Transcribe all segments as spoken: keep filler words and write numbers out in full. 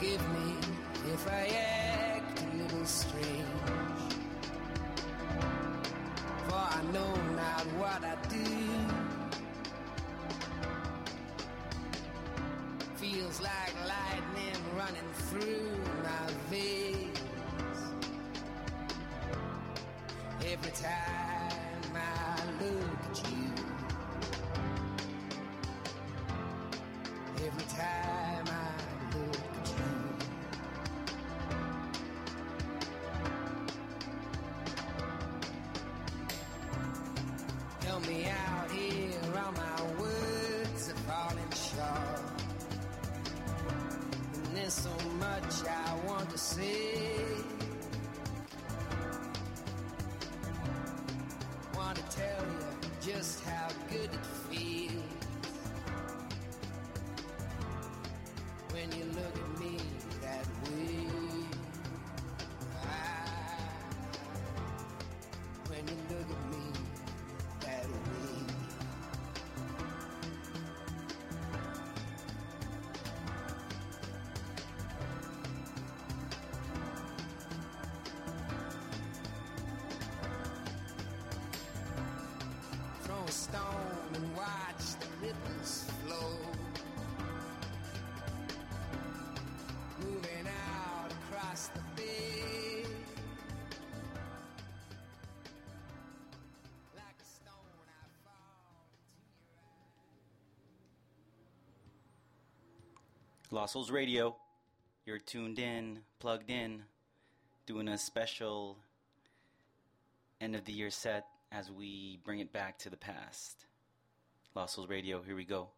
Forgive me if I act a little strange, for I know not what I do. Feels like lightning running through my veins every time I look at you. Every time I look at you. Help me out here, all my words are falling short. And there's so much I want to say. Want to tell you just how good it feels when you look at me that way. Ah, when you look at me that way. Throw a stone and watch the ripples flow. Moving out across the bay like a stone I fall to your eye. Lost Souls Radio, you're tuned in, plugged in, doing a special end of the year set as we bring it back to the past. Lost Souls Radio, here we go.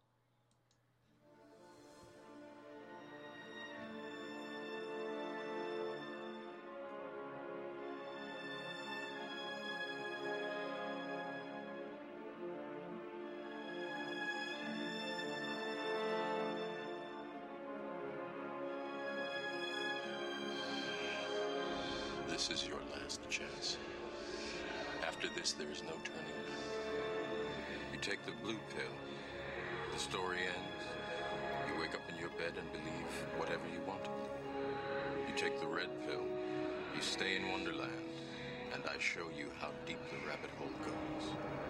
This is your last chance. After this, there is no turning back. You take the blue pill. The story ends. You wake up in your bed and believe whatever you want to believe. You take the red pill. You stay in Wonderland, and I show you how deep the rabbit hole goes.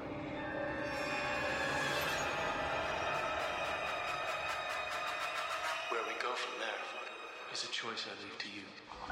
Where we go from there is a choice I leave to you.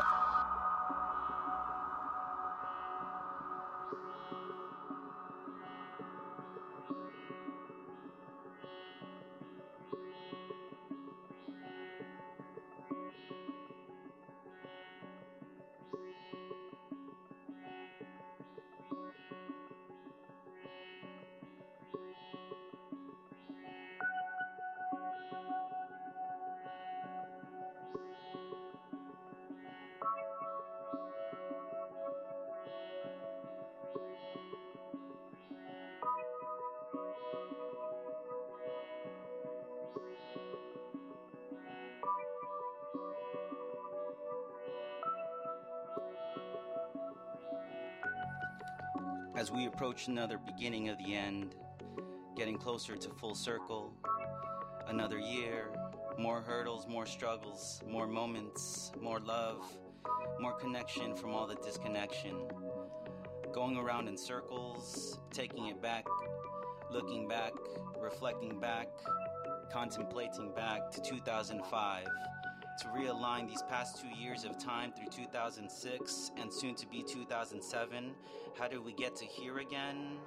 As we approach another beginning of the end, getting closer to full circle, another year, more hurdles, more struggles, more moments, more love, more connection from all the disconnection. Going around in circles, taking it back, looking back, reflecting back, contemplating back to two thousand five. To realign these past two years of time through two thousand six and soon to be two thousand seven. How did we get to here again?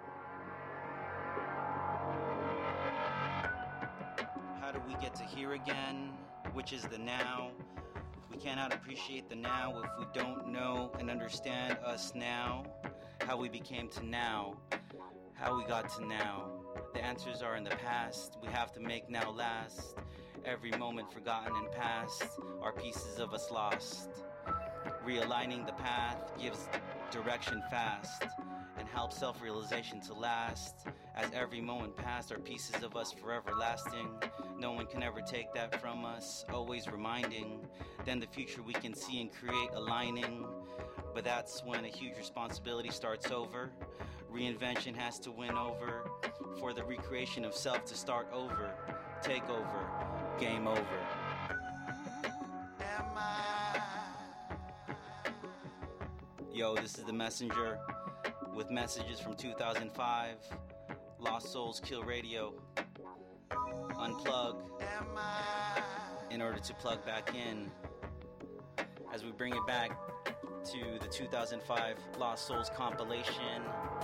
How do we get to here again? Which is the now? We cannot appreciate the now if we don't know and understand us now. How we became to now. How we got to now. The answers are in the past. We have to make now last. Every moment forgotten and past are pieces of us lost. Realigning the path gives direction fast and helps self-realization to last. As every moment past are pieces of us forever lasting. No one can ever take that from us, always reminding. Then the future we can see and create aligning. But that's when a huge responsibility starts over. Reinvention has to win over. For the recreation of self to start over. Take over. Game over. Yo, this is The Messenger with messages from two thousand five. Lost Souls Kill Radio. Unplug in order to plug back in as we bring it back to the two thousand five Lost Souls compilation.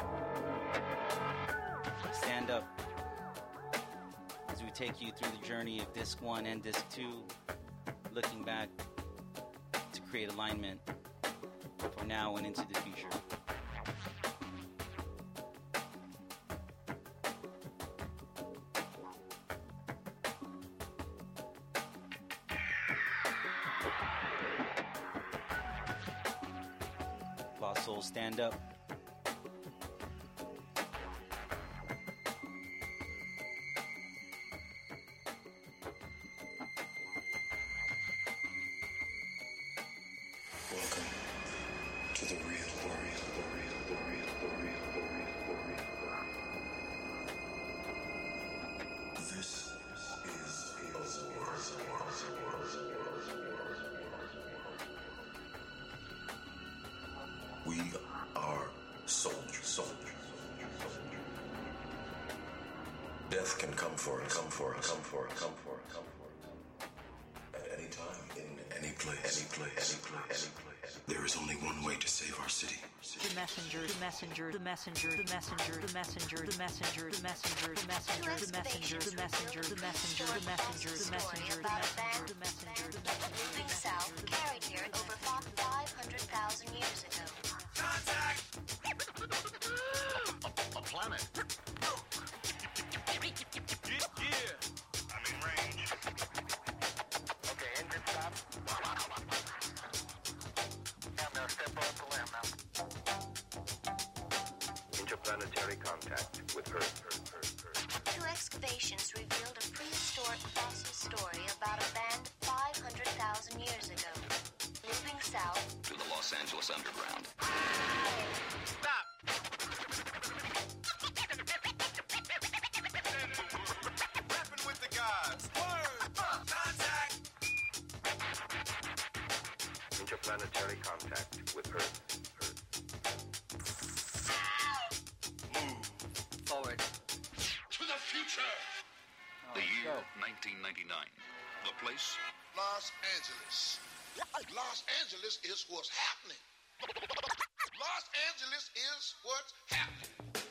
Stand up as we take you through the journey of disc one and disc two, looking back to create alignment for now and into the future. Lost Souls, stand up. Welcome to the real, the real, the real, the real, the real, the real, the real. This is a war. We are soldiers. Soldiers. Death can come for us. Come for us. Come for us. Come for us. Come for us. At any time, in any place, any place, any place, any place. There is only one way to save our city. The messenger, the messenger, the messenger, the messenger, the messenger, the messenger, the messenger, the messenger, the messenger, the messenger, the messenger, the messenger, the messenger, the messenger, the messenger, the messenger. Moving south, carried here over five hundred thousand years ago. Contact! A planet. Yeah, yeah. I'm in range. Okay, engine stop. Now step off the limb now. Interplanetary contact with Earth, Earth, Earth, Earth. Two excavations revealed a prehistoric fossil story about a band five hundred thousand years ago. Moving south to the Los Angeles Underground. Stop! Rapping with the gods. Word! Contact! Interplanetary contact with Earth. Earth. Move Forward. To the future! the year nineteen ninety-nine. The place, Los Angeles. Los Angeles is what's happening. Los Angeles is what's happening.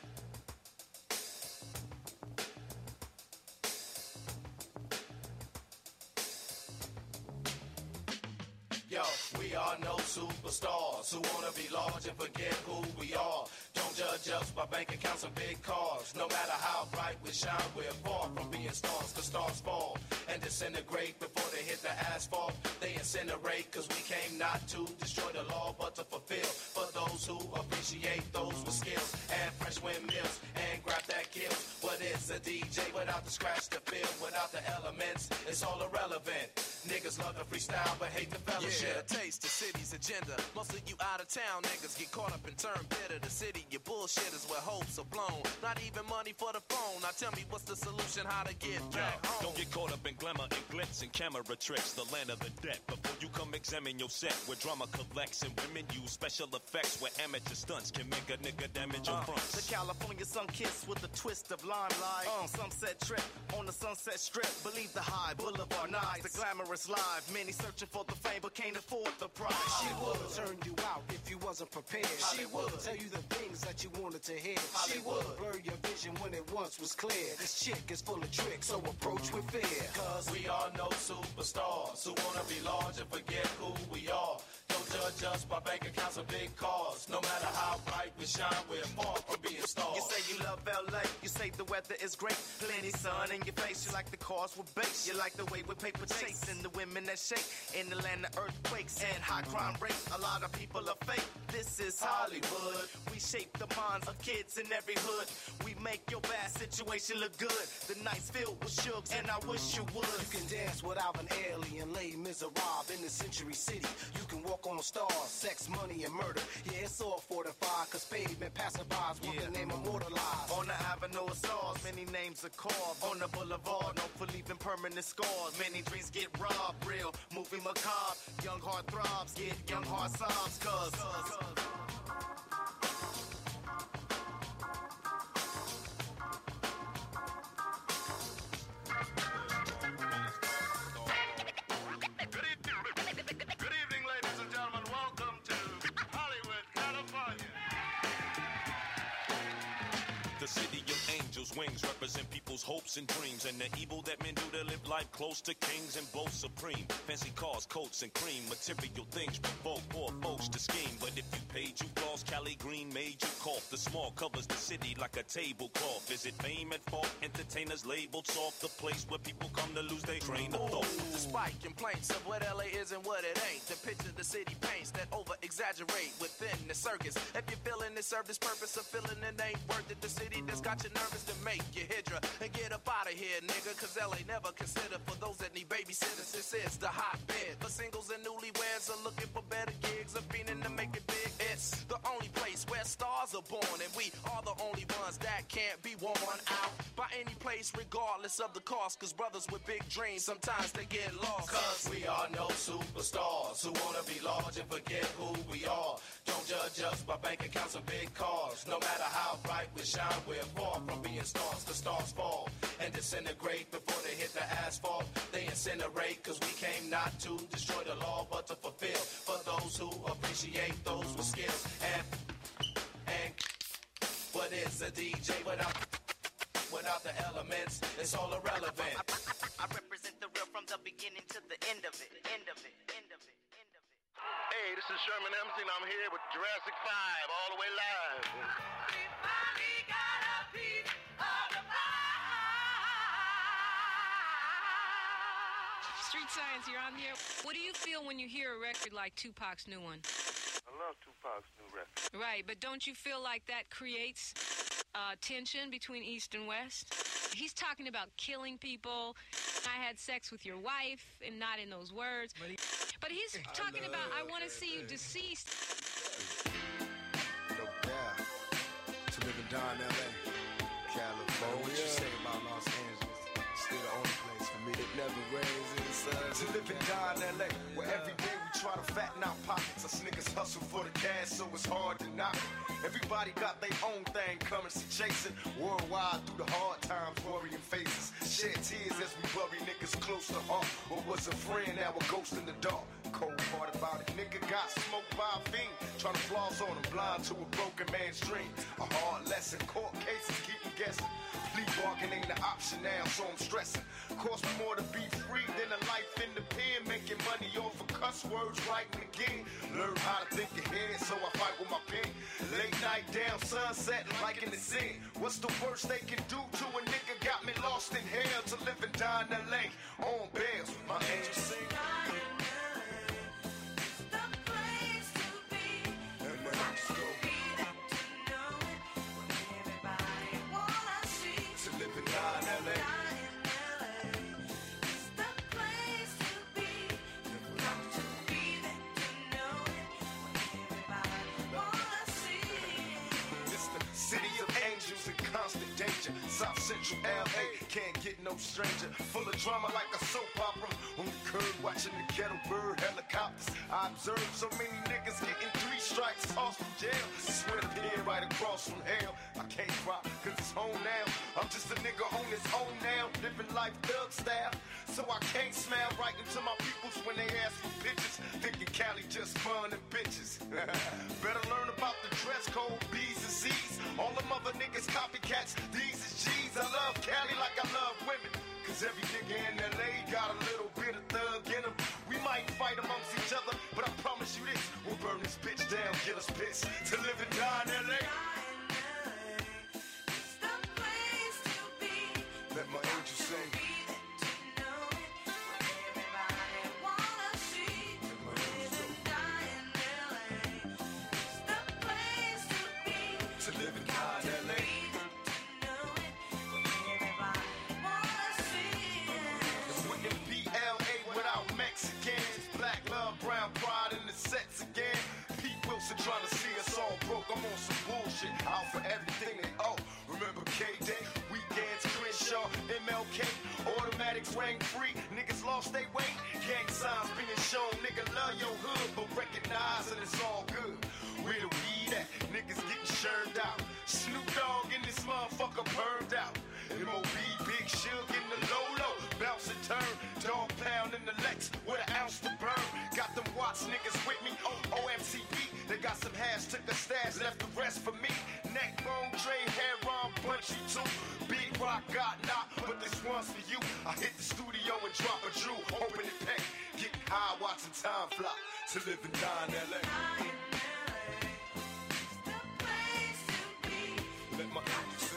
Yo, we are no superstars who wanna be large and forget who we are. Don't judge us by bank accounts and big cars. No matter how bright we shine, we're far from being stars, cause stars fall and disintegrate before they hit the asphalt. They incinerate cause we came not to destroy the law but to fulfill. For those who appreciate those with skills and fresh windmills and grab that kill. What is a D J without the scratch to feel? Without the elements, it's all irrelevant. Niggas love to freestyle but hate the fellowship. Yeah, taste the city's agenda. Most of you out of town niggas get caught up and turn bitter. The city, your bullshit is where hopes are blown. Not even money for the phone. Now tell me what's the solution, how to get back home. Don't get caught up in glamour and glitz and camera tricks. The land of the dead. Before you come examine your set, where drama collects and women use special effects, where amateur stunts can make a nigga damage your Uh, fronts. the California sun kiss with a twist of limelight. Uh, sunset trip on the Sunset Strip. Believe the high boulevard nights, the glamorous life. Many searching for the fame but can't afford the price. She would turn you out if you wasn't prepared. She would tell you the things that you wanted to hear. She would blur your vision when it once was clear. This chick is full of tricks, so approach with fear. Cause we are no superstars who wanna be large and forget who we are. Don't judge us by bank accounts and big cars. No matter how bright we shine, we're far from being stars. You say you love L A, you say the weather is great. Plenty sun in your face, you like the cars with bass. You like the way we paper chase and the women that shake. In the land of earthquakes and high crime rates, a lot of people are fake. This is Hollywood. We shape the minds of kids in every hood. We make your bad situation look good. The night's filled with shugs and I wish you would. You can dance without an alien, lay miserable in the Century City. You can walk on stars, sex, money, and murder. Yeah, it's all fortified, cause pavement passerbys want the name immortalized. On the avenue know it's ours. Many names are carved on the boulevard, known for leaving permanent scars. Many dreams get robbed, real movie macabre. Young heart throbs, get young heart sobs, cause, cause, cause. Wings represent people's hopes and dreams, and the evil that men do to live life close to kings and boast supreme. Fancy cars, coats, and cream, material things provoke poor folks to scheme. But if you paid, you gloss, Cali Green made you cough. The small covers the city like a tablecloth. Is it fame at fault? Entertainers labeled soft, the place where people come to lose their train of thought. Despite complaints of what L A is and what it ain't, the picture the city paints that over-exaggerate within the circus. If you're feeling it, serve this purpose of feeling it ain't worth it. The city that's got you nervous to make you hydra and get up out of here, nigga. Cause L A never considered for those that need babysitters. This is the hotbed for singles and newlyweds are looking for better gigs, of fiending to make it big. It's the only place where stars are born, and we are the only ones that can't be worn out by any place, regardless of the cost. Cause brothers with big dreams, sometimes they get lost. Cause we are no superstars who wanna be large and forget who we are. Don't judge us by bank accounts and big cars. No matter how bright we shine, we're far from being stars. The stars fall and disintegrate before they hit the asphalt. They incinerate cause we came not to destroy the law but to fulfill. For those who appreciate those with skills. And, and what is a D J without, without the elements? It's all irrelevant. I, I, I represent the real from the beginning to the end of it. End of it. End of it. End of it. Hey, this is Sherman Emerson. I'm here with Jurassic five, all the way live. We finally got a piece of the pie. Street Science, you're on here. What do you feel when you hear a record like Tupac's new one? I love Tupac's new record. Right, but don't you feel like that creates uh, tension between East and West? He's talking about killing people. I had sex with your wife, and not in those words. But, he, but he's talking about, I want to see you deceased. No doubt. To live and die in L A, California. What you say about Los Angeles? Still the only place for me that never rains in the sun. To live and die in L A, where every day we try to fatten our pockets. Us niggas hustle for the cash, so it's hard to knock it. Everybody got their own thing coming, so chasing worldwide through the hard times, worrying faces. Shed tears as we bury niggas close to heart. What was a friend, now a ghost in the dark. Cold part about it, nigga got smoked by a fiend. Trying to floss on him, blind to a broken man's dream. A hard lesson, court cases keep him guessing. Plea bargain ain't an option now, so I'm stressing. Cost me more to be free than a life in the pen. Making money off of cuss words, writing again. Learn how to think ahead, so I fight with my pen. Late night down, sunset, like in the scene. What's the worst they can do to a nigga? Got me lost in hell to live and die in L A. On bails, my angel sing. South Central L A, can't get no stranger. Full of drama like a soap opera. On the curb watching the kettle bird helicopters. I observe so many niggas getting three strikes, tossed from jail. Swear to pin right across from hell. I can't cry cause it's home now. I'm just a nigga on his own now, living life thug style. So I can't smile right into my peoples when they ask for pictures. Thinking Cali just fun and bitches. Better learn about the dress code, B's and C's. All them other niggas copycats, these is G's. I love Cali like I love women. Cause every nigga in L A got a little bit of thug in him. We might fight amongst each other, but I promise you this, we'll burn this bitch down, get us pissed. To live and die in L A. Let my angel sing. Trying to see us all broke, I'm on some bullshit. Out for everything they owe. Remember K-Day? streets reign free. Niggas lost their way. Gang signs being shown. Nigga love your hood, but recognize that it's all good. Where the weed at? Niggas getting churned out. Snoop Dogg in this motherfucker burned out. M O B, Big Suge in the Lolo. Bounce and turn. Dog pound in the Lex with an ounce to burn. Got them Watts niggas with me. O M C B. They got some hash, took a stash, left the rest for me. Neck bone, Dre, hair on, punchy too. Big Rock got knocked, but this one's for you. I hit the studio and drop a Drew, open it pack. Getting high, watching time fly. To live and die in L A. Let my people sing.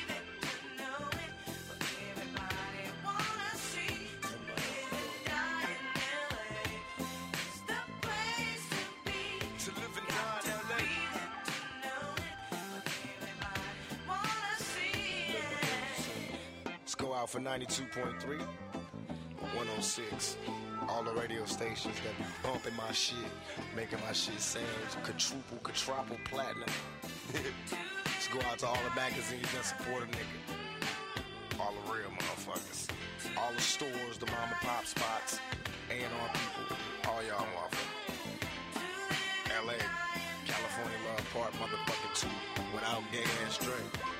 Go out for ninety-two point three, one oh six. All the radio stations that be bumping my shit, making my shit sound quadruple, quadruple platinum. Let's go out to all the magazines that support a nigga. All the real motherfuckers. All the stores, the mom and pop spots, A and R people. All y'all motherfuckers. L A, California Love Part motherfucking two, without gay ass Dre.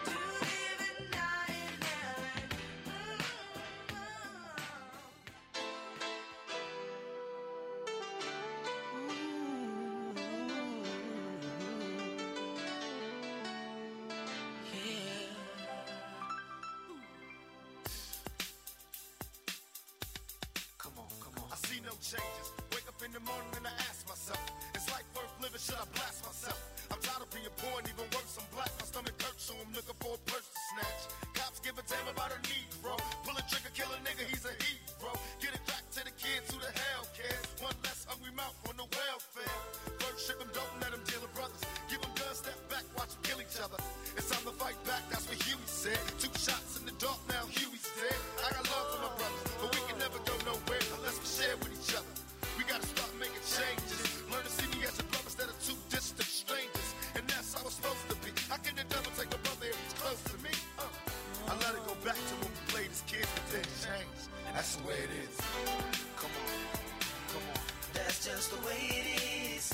Changes. Wake up in the morning and I ask myself, is life worth living? Should I blast myself? I'm tired of being poor and even worse, I'm black. My stomach hurts, so I'm looking for a purse to snatch. Cops give a damn about a Negro. Pull a trigger, kill a nigga, he's a hero. Get it back to the kids who the hell cares. One less hungry mouth on the welfare. First ship them, don't let them deal with brothers. Give them guns, step back, watch them kill each other. It's time to fight back, that's what Huey said. Two shots in the dark, now Huey's dead. I got love for my brothers, but we can never go nowhere unless we share with each other. We gotta start making changes. Learn to see me as a brother instead of two distant strangers. And that's how it's supposed to be. How can the devil take a brother if he's close to me? Uh, I let it go back to when we played as kids, but then changed. That's the way it is. Come on, come on. That's just the way it is.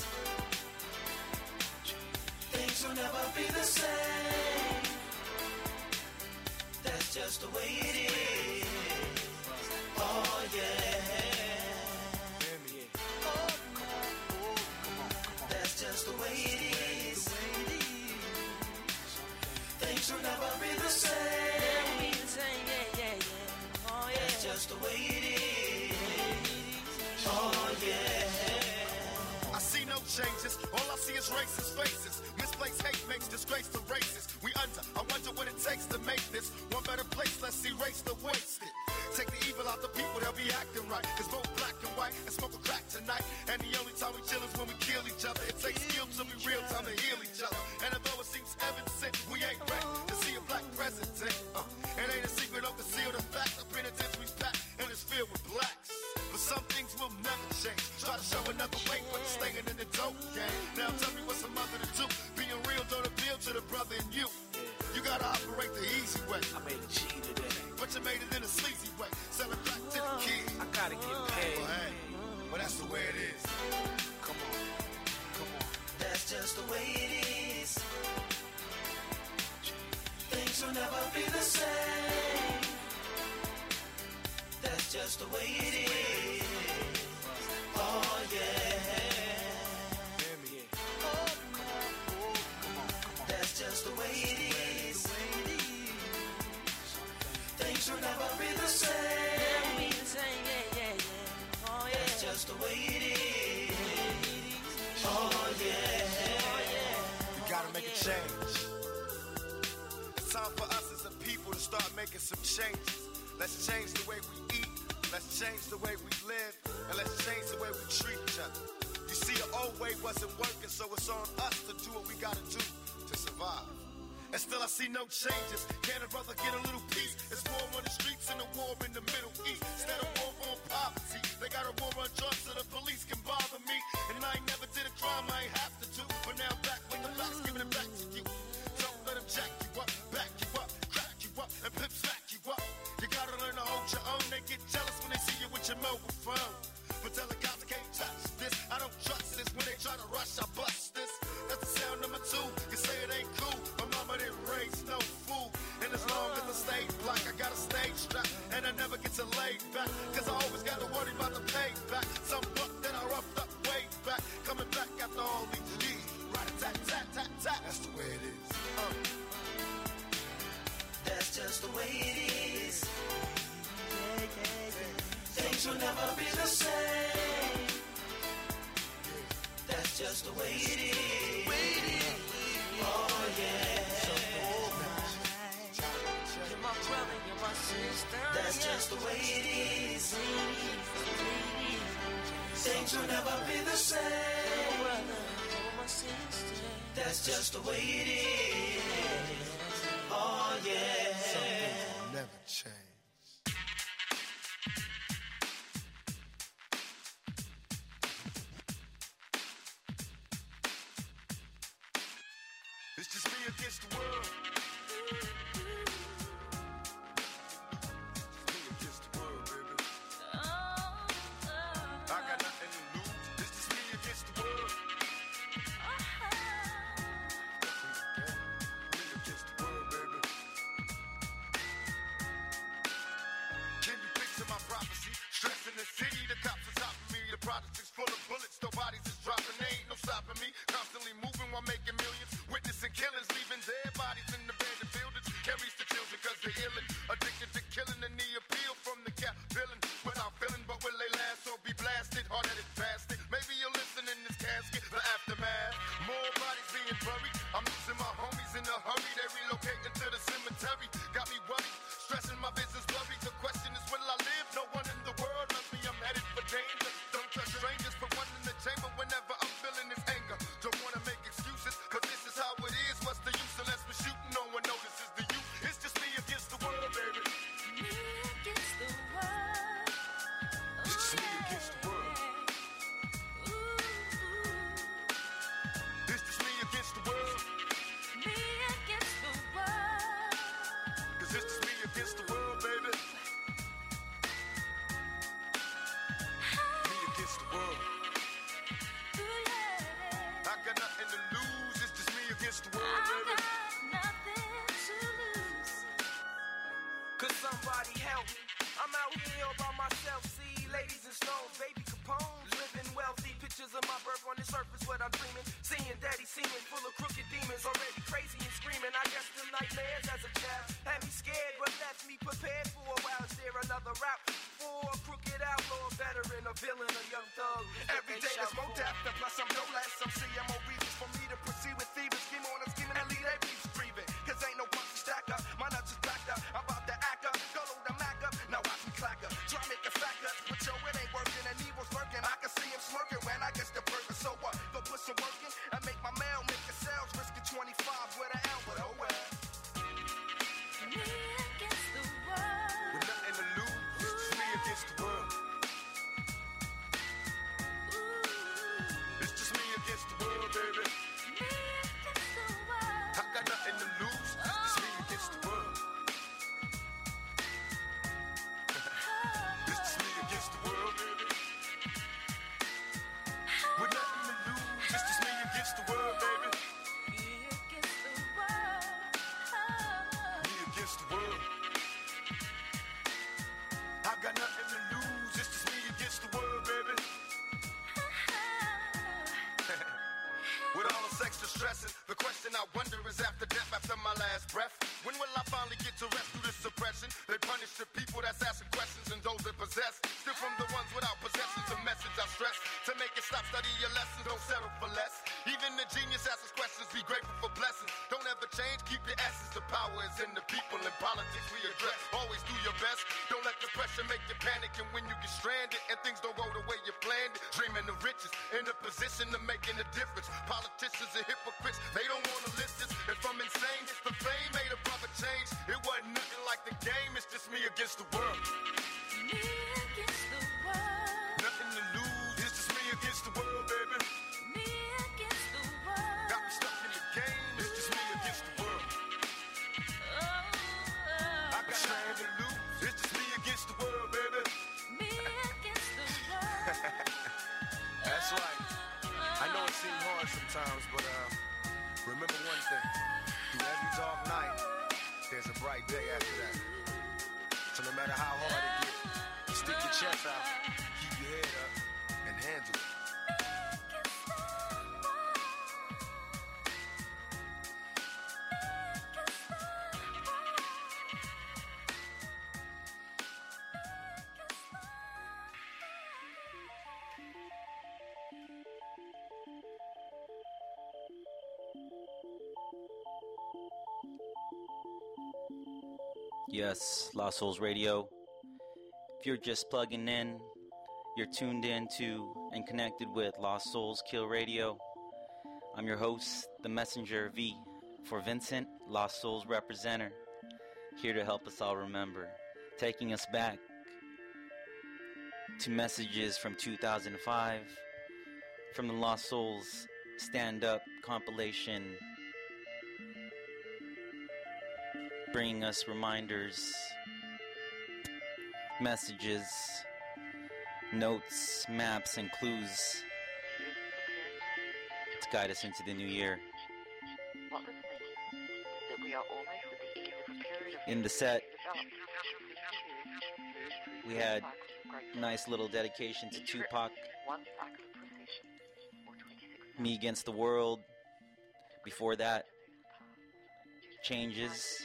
Things will never be the same. That's just the way it is. Oh yeah. That's just the way it is. Things will never be the same. Yeah, yeah, yeah. Oh, yeah. That's just the way it is. Oh yeah. I see no changes. All I see is racist faces. Misplaced hate makes disgrace to races. We under. I wonder what it takes to make this one better place. Let's erase the wasted. Take the evil out the people, they'll be acting right. Cause both black and white and smoke a crack tonight. And the only time we chill is when we kill each other. It takes skill to be real time to heal each other. And although it seems evident, we ain't ready to see a black president. Uh, it ain't a secret, don't conceal the fact. The penitentiary's packed and it's filled with blacks. But some things will never change. Try to show another way, but you're staying in the dope game. Now tell me what's a mother to do. Being real don't appeal to the brother in you. You gotta operate the easy way. I made a G today, but you made it in a sleazy way. Sell it back to the kid. I gotta get paid. Well, hey, well that's the way it is. Come on, come on. That's just the way it is. Things will never be the same. That's just the way it is. Oh yeah. Oh, come on, come on, come on. That's just the way it is. Things will never be the same. Yeah, yeah, yeah. Oh yeah. That's just the way it is. Oh yeah. We gotta make a change. It's time for us as a people to start making some changes. Let's change the way we eat. Let's change the way we live. And let's change the way we treat each other. You see, the old way wasn't working, so it's on us to do what we gotta do to survive. And still I see no changes. Can a brother get a little peace? It's war on the streets and a war in the Middle East. Instead of war on poverty, they got a war on drugs so the police can bother me. And I ain't never did a crime I ain't have to do. But now back when the facts giving it back to you. Don't let them jack you up, back you up, crack you up, and pimp smack you up. You gotta learn to hold your own. They get jealous when they see you with your mobile phone. But tell the cops I can't touch this. I don't trust this. When they try to rush, I bust this. That's the sound number two. You say it ain't cool. My mama didn't raise no fool. And as long as I stay black, I got a stage strap. And I never get to lay back. Cause I always got to worry about the payback. Some buck that I roughed up way back. Coming back after all these years. Right, tat, tat, tat, tat. That's the way it is. Uh. That's just the way it is. Yeah, yeah, yeah. Things will never be the same. That's just the way it is. Oh yeah. You're my brother, you're my sister. That's just the way it is. Things will never be the same. That's just the way it is. Oh yeah. Some things will never change. It's just me against the world. Me against the world, baby. I got nothing to lose. It's just me against the world. Me against the world, baby. Can you picture my prophecy? Stress in the city, the cops are topping me. The project is full of bullets, no bodies is dropping. They ain't no stopping me. Constantly moving while making millions. Witnessing killings, leaving dead bodies in the abandoned buildings. Carries the children cause they're illin'. Addicted to killing and the appeal from the cap villain. Without feeling, but will they last or be blasted? Hard-headed bastard. Maybe you'll listen in this casket. The aftermath. More bodies being buried. I'm losing my homies in a hurry. They relocating to the cemetery. Got me worried. Stressing my business blurry. The question is, will I live? No one in the world loves me. I'm headed for danger. Don't trust strangers. Put one in the chamber whenever I'm feeling this anger. Don't wanna make excuses, cause this is how it is. What's the use unless we're shooting? No one notices the youth. It's just me against the world, baby. Me against the world. It's just me against the world. It's just me against the world. Me against the world. Cause it's just me against the world, baby. Me against the world. I got nothing to lose. It's just me against the world, baby. Could somebody help me? I'm out here all by myself. See, ladies and stones, baby Capone's, living wealthy. Pictures of my birth on the surface, what I'm dreaming. Seeing daddy seeming full of crooked demons, already crazy and screaming. I guess them nightmares as a child had me scared, but left me prepared for a while. Is there another route for a crooked outlaw, veteran, a villain, a young thug? Every day there's more death, plus I'm no less. Some see I'm more reasons for me to proceed with thieves. Scheme on them, scheming and leave their beefs breathing. Cause ain't no punch to stack up. My nuts is backed up. I'm about to act up. Go load the Mac up. Now watch me clack up. Try to make a fact up. But yo, it ain't working and evil's lurking. I can see him smirking when I get the burger. So what? Go put some work in and make my mail, make the sales. Risking twenty-five with an L, but oh well. Me against the world. With nothing to lose. It's just me against the world. It's just me against the world, baby. Me against the world. I got nothing to lose. It's me against the world. It's just me against the world, baby. With nothing to lose. It's just me against the world, baby. Me against the world. Me against the world. I got nothing to lose. It's just me against the world, baby. With all the extra stressing, the question I wonder is after death, after my last breath, when will I finally get to rest through this suppression? They punish the people that's asking questions and those that possess. Still from the ones without possessions, the message I stress. To make it stop, study your lessons, don't settle for less. Even the genius asks questions, be grateful for blessings. Don't ever change, keep your essence. The power is in the people, in politics we address. Always do your best, don't let the pressure make you panic. And when you get stranded and things don't go the way you planned it, dreaming of riches, in a position of making a difference. Politicians are hypocrites, they don't want to listen. If I'm insane, it's the fame made a brother change. It wasn't nothing like the game, it's just me against the world. Me against the world. Nothing to lose, it's just me against the world, baby. Me against the world. Got me stuck in the game, it's just me against the world. Oh, oh. I got nothing to lose, it's just me against a bright day after that. So no matter how hard it gets, stick your chest out, keep your head up, and handle it. Yes, Lost Souls Radio. If you're just plugging in, you're tuned in to and connected with Lost Souls Kill Radio. I'm your host, the Messenger V, for Vincent, Lost Souls Representer, here to help us all remember, taking us back to messages from two thousand five, from the Lost Souls stand-up compilation, bringing us reminders, messages, notes, maps, and clues to guide us into the new year. In the set, we had a nice little dedication to Tupac, Me Against the World. Before that, Changes.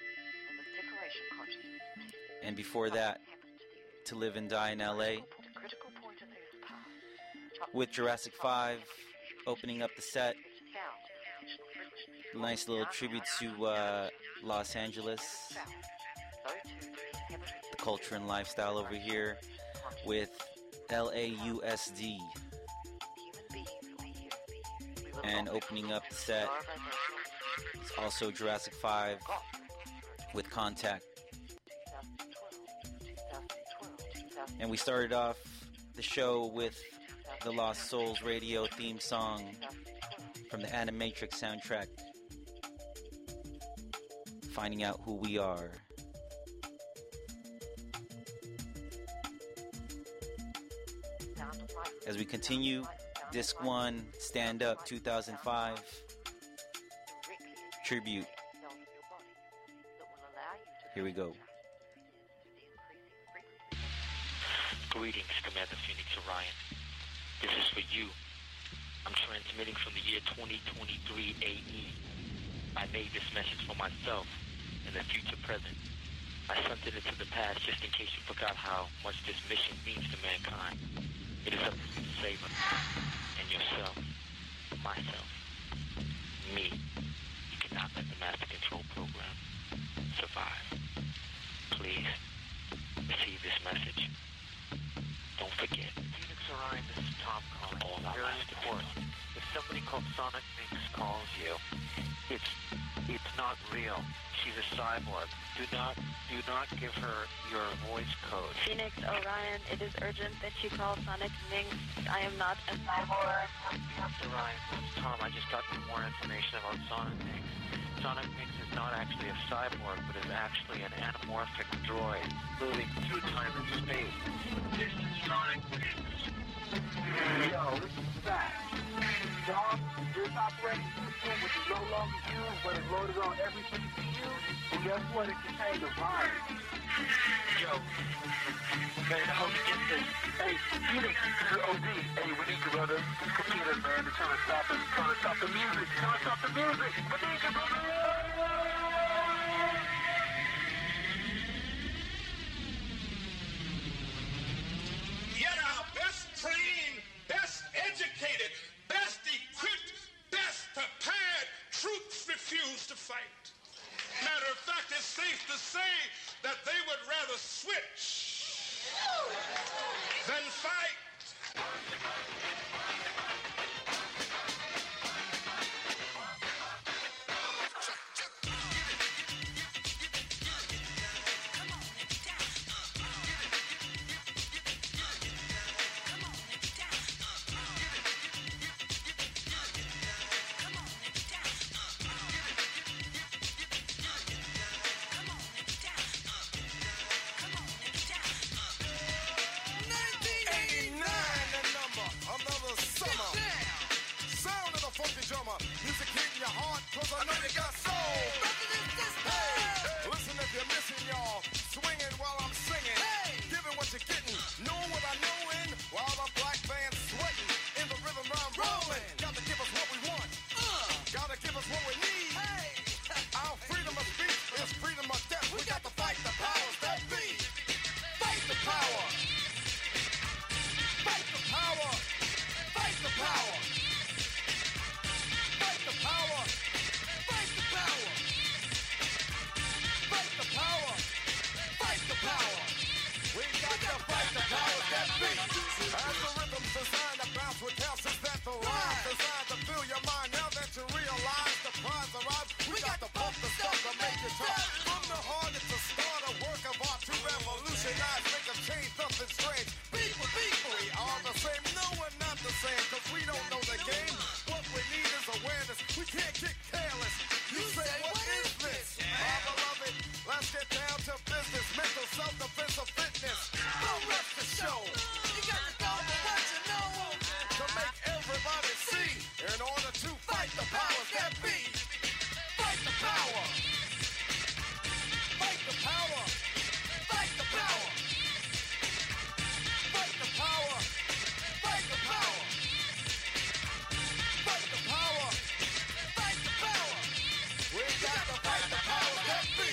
And before that, To Live and Die in L A, with Jurassic five opening up the set. Nice little tribute to uh, Los Angeles, the culture and lifestyle over here, with L A U S D. And opening up the set is also Jurassic five with Contact. And we started off the show with the Lost Souls Radio theme song from the Animatrix soundtrack, Finding Out Who We Are. As we continue, Disc one, Stand Up two thousand five, Tribute. Here we go. Greetings, Commander Phoenix Orion. This is for you. I'm transmitting from the year twenty twenty-three A E. I made this message for myself and the future present. I sent it into the past just in case you forgot how much this mission means to mankind. It is up to you to save us and yourself, myself, me. You cannot let the Master Control Program survive. Please receive this message. Don't forget. Phoenix Orion, this is Tom calling. All very important. If somebody called Sonic Minx calls you, it's it's not real. She's a cyborg. Do not do not give her your voice code. Phoenix Orion, it is urgent that you call Sonic Minx. I am not a cyborg. Phoenix Orion, this is Tom. I just got some more information about Sonic Minx. Sonic Minx is not actually a cyborg, but is actually an anamorphic droid moving through time and space. This is Sonic Minx. Yo, this is Fat. Dog, this operating system, which is no longer used, but is loaded on every C P U, and guess what? It contains a virus. Yo, man, how to get this? Hey, Phoenix, you're O D. Hey, we need you, brother. This computer, man, they're trying to stop us. Trying to stop the music. Trying to stop the music. We need you, brother. Yet our best trained, best educated, best equipped, best prepared troops refuse to fight. Matter of fact, it's safe to say that they would rather switch than fight. Music hitting your heart, cause I know you got soul. Hey, can't get careless. You say, what is this? My beloved, let's get down to business. Mental self-defense of fitness. Don't rest the show. You got to go for what you know. To make everybody see. In order to fight the powers that be. Fight the power. Fight the power. Fight the power. Fight the power. Fight the power. Fight the power. Fight the power. We got to fight the powers that be.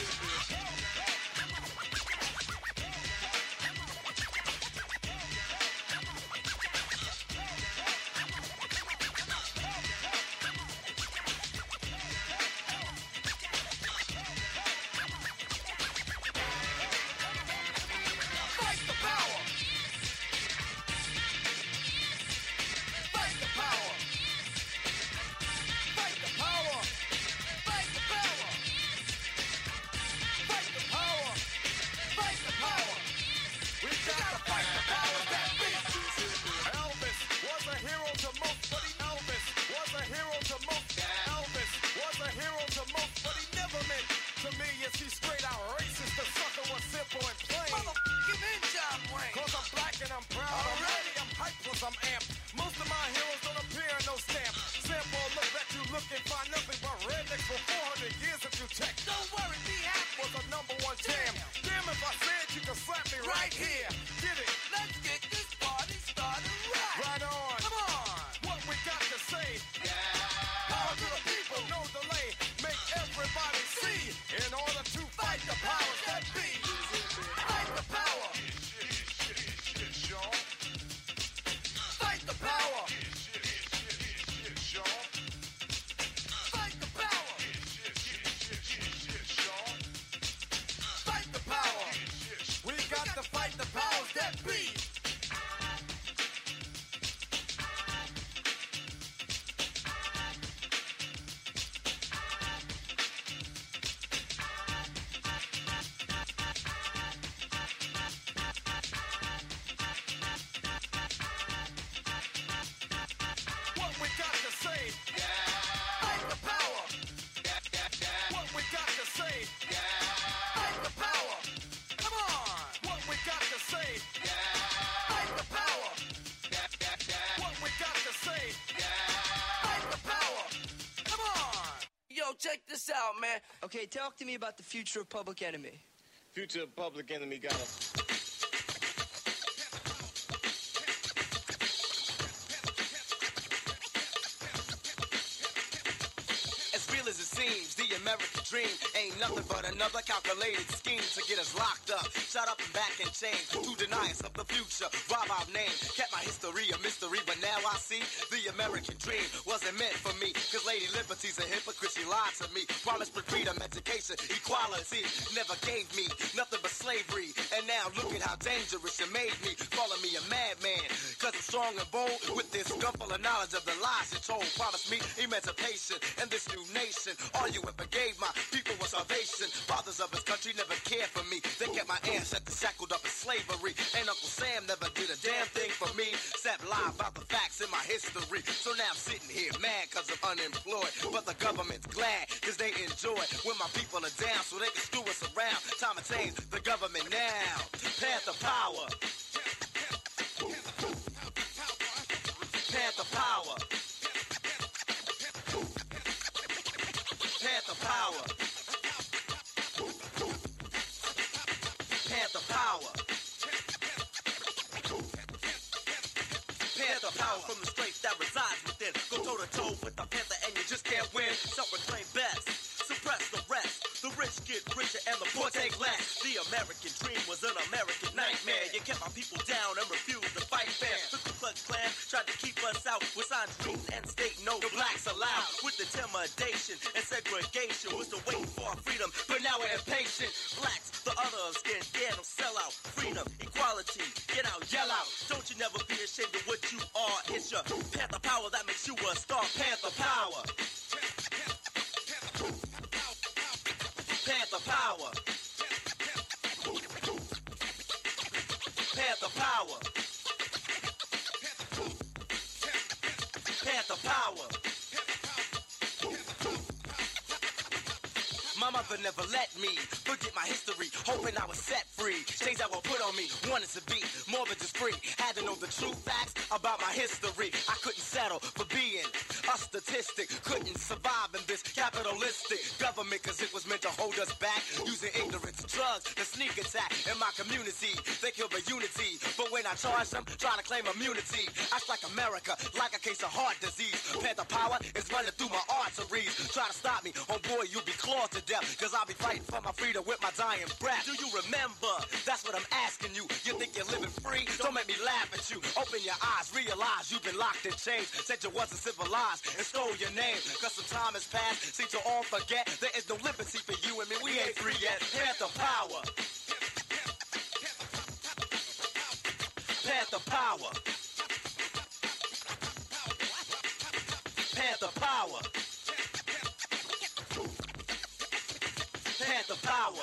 I'm amped. Most of my heroes don't appear in no stamp. Sample look that you look and find nothing but rednecks for four hundred years if you check. Don't worry, be happy was a number one jam. Damn, if I said you could slap me right here. Get it? Let's get this party started right. Right on. Come on. What we got to say? Yeah. Power to the people, no delay. Make everybody see. In order to fight the powers that be. Fight the power. Fight the power. Fight the power. Fight the power. We got to fight the powers that be. Check this out, man. Okay, talk to me about the future of Public Enemy. Future of Public Enemy got us. As it seems, the American dream ain't nothing but another calculated scheme to get us locked up, shut up and back in chains, to deny us of the future, rob our name, kept my history a mystery, but now I see the American dream wasn't meant for me, cause Lady Liberty's a hypocrite, she lied to me, promised me freedom, education, equality, never gave me nothing but slavery, and now look at how dangerous it made me, calling me a madman, cause I'm strong and bold, with this gun full of knowledge of the lies she told, promised me emancipation, and this new nation. All you ever gave my people was salvation. Fathers of his country never cared for me. They kept my ancestors shackled up in slavery. And Uncle Sam never did a damn thing for me. Except lie about the facts in my history. So now I'm sitting here mad cause I'm unemployed. But the government's glad cause they enjoy when my people are down so they can screw us around. Time to change the government now. Panther power. Panther power. Panther power. Panther power. Panther power from the strength that resides within. Go toe to toe with the Panther and you just can't win. Self-proclaim best. Suppress the rest. The rich get richer and the poor take less. The American dream was an American nightmare. You kept my people down and refused to fight fair. The Ku Klux Klan tried to keep us out with signs green and state no blacks allowed. With intimidation and segregation, we're still waiting for our freedom, but now we're impatient. Blacks, the other of skin, yeah, no sell out. Freedom, equality, get out, yell out. Don't you never be ashamed of what you are. It's your Panther power that makes you a star. Panther power. Panther power. Panther power. Panther power. my mother never let me forget my history, hoping I was set free. Chains that were put on me, wanted to be more than just free. Had to know the true facts about my history. I couldn't settle for being a statistic. Couldn't survive in this capitalistic government, cause it was meant to hold us back. Using ignorance, drugs, the sneak attack in my community. They killed the unity, but when I charge them, try to claim immunity. I strike America like a case of heart disease. Panther power is running through my arteries. Try to stop me, oh boy, you'll be clawed to death, cause I'll be fighting for my freedom with my dying breath. Do you remember? That's what I'm asking you. You think you're living free? Don't make me laugh at you. Open your eyes, realize you've been locked in chains. Said you wasn't civilized and stole your name. Cause some time has passed, seem to all forget there is no liberty for you and me. We ain't free yet. Panther power. Panther power. Panther power. Panther power.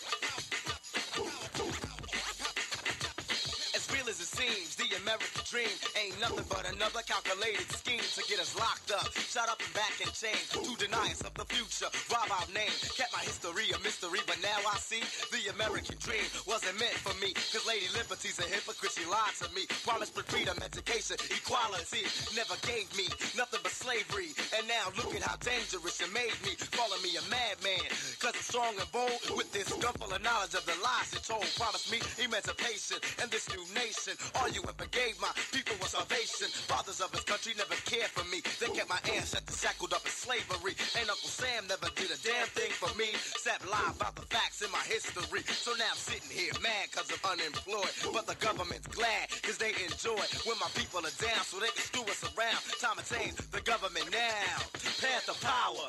As real as it seems, the American dream ain't nothing but another calculated scheme to get us locked up, shut up and back in chains, to deny us of the future, rob our name. Kept my history a mystery, but now I see the American dream wasn't meant for me, cause Lady Liberty's a hypocrite, she lied to me. Promised me freedom, education, equality, never gave me nothing but slavery. And now look at how dangerous it made me, calling me a madman, cause I'm strong and bold with this gun full of knowledge of the lies it told. Promised me emancipation and this new nation. All you ever gave my people was salvation. Fathers of his country never cared for me. They kept my ancestors shackled up in slavery. And Uncle Sam never did a damn thing for me, except lie about the facts in my history. So now I'm sitting here mad cause I'm unemployed, but the government's glad cause they enjoy when my people are down, so they can screw us around. Time to change the government now. Panther power.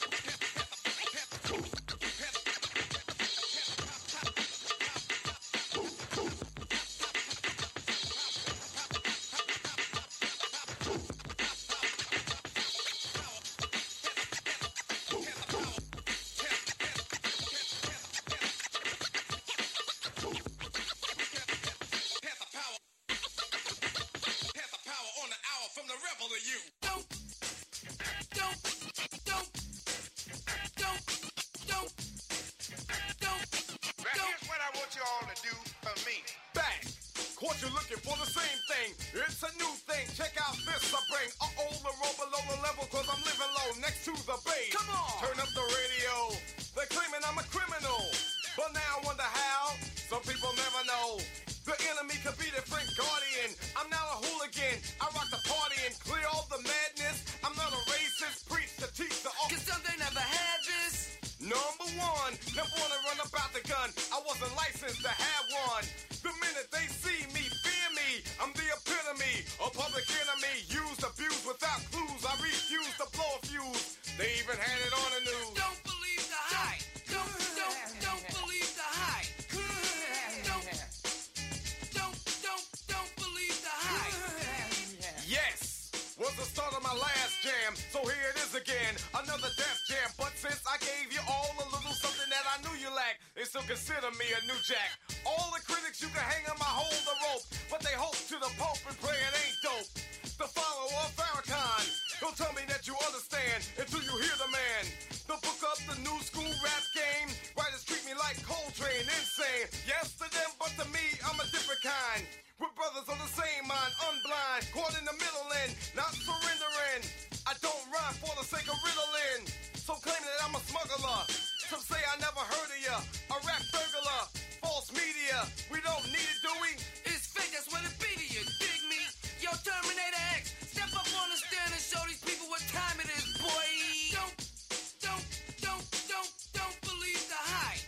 Consider me a new jack. All the critics you can hang on my hold the rope, but they hope to the Pope and pray it ain't dope. The follower of Farrakhan, don't tell me that you understand until you hear the man. The book up the new school rap game. Writers treat me like Coltrane, insane. Yes to them, but to me, I'm a different kind. We're brothers of the same mind, unblind, caught in the middle end, not surrendering. I don't rhyme for the sake of riddling. So claiming that I'm a smuggler. Some say I never heard of ya, a rap burglar, false media. We don't need it, do we? It's fake, that's what it be to you, dig me? Yo, Terminator X, step up on the stand and show these people what time it is, boy. Don't, don't, don't, don't, don't believe the hype.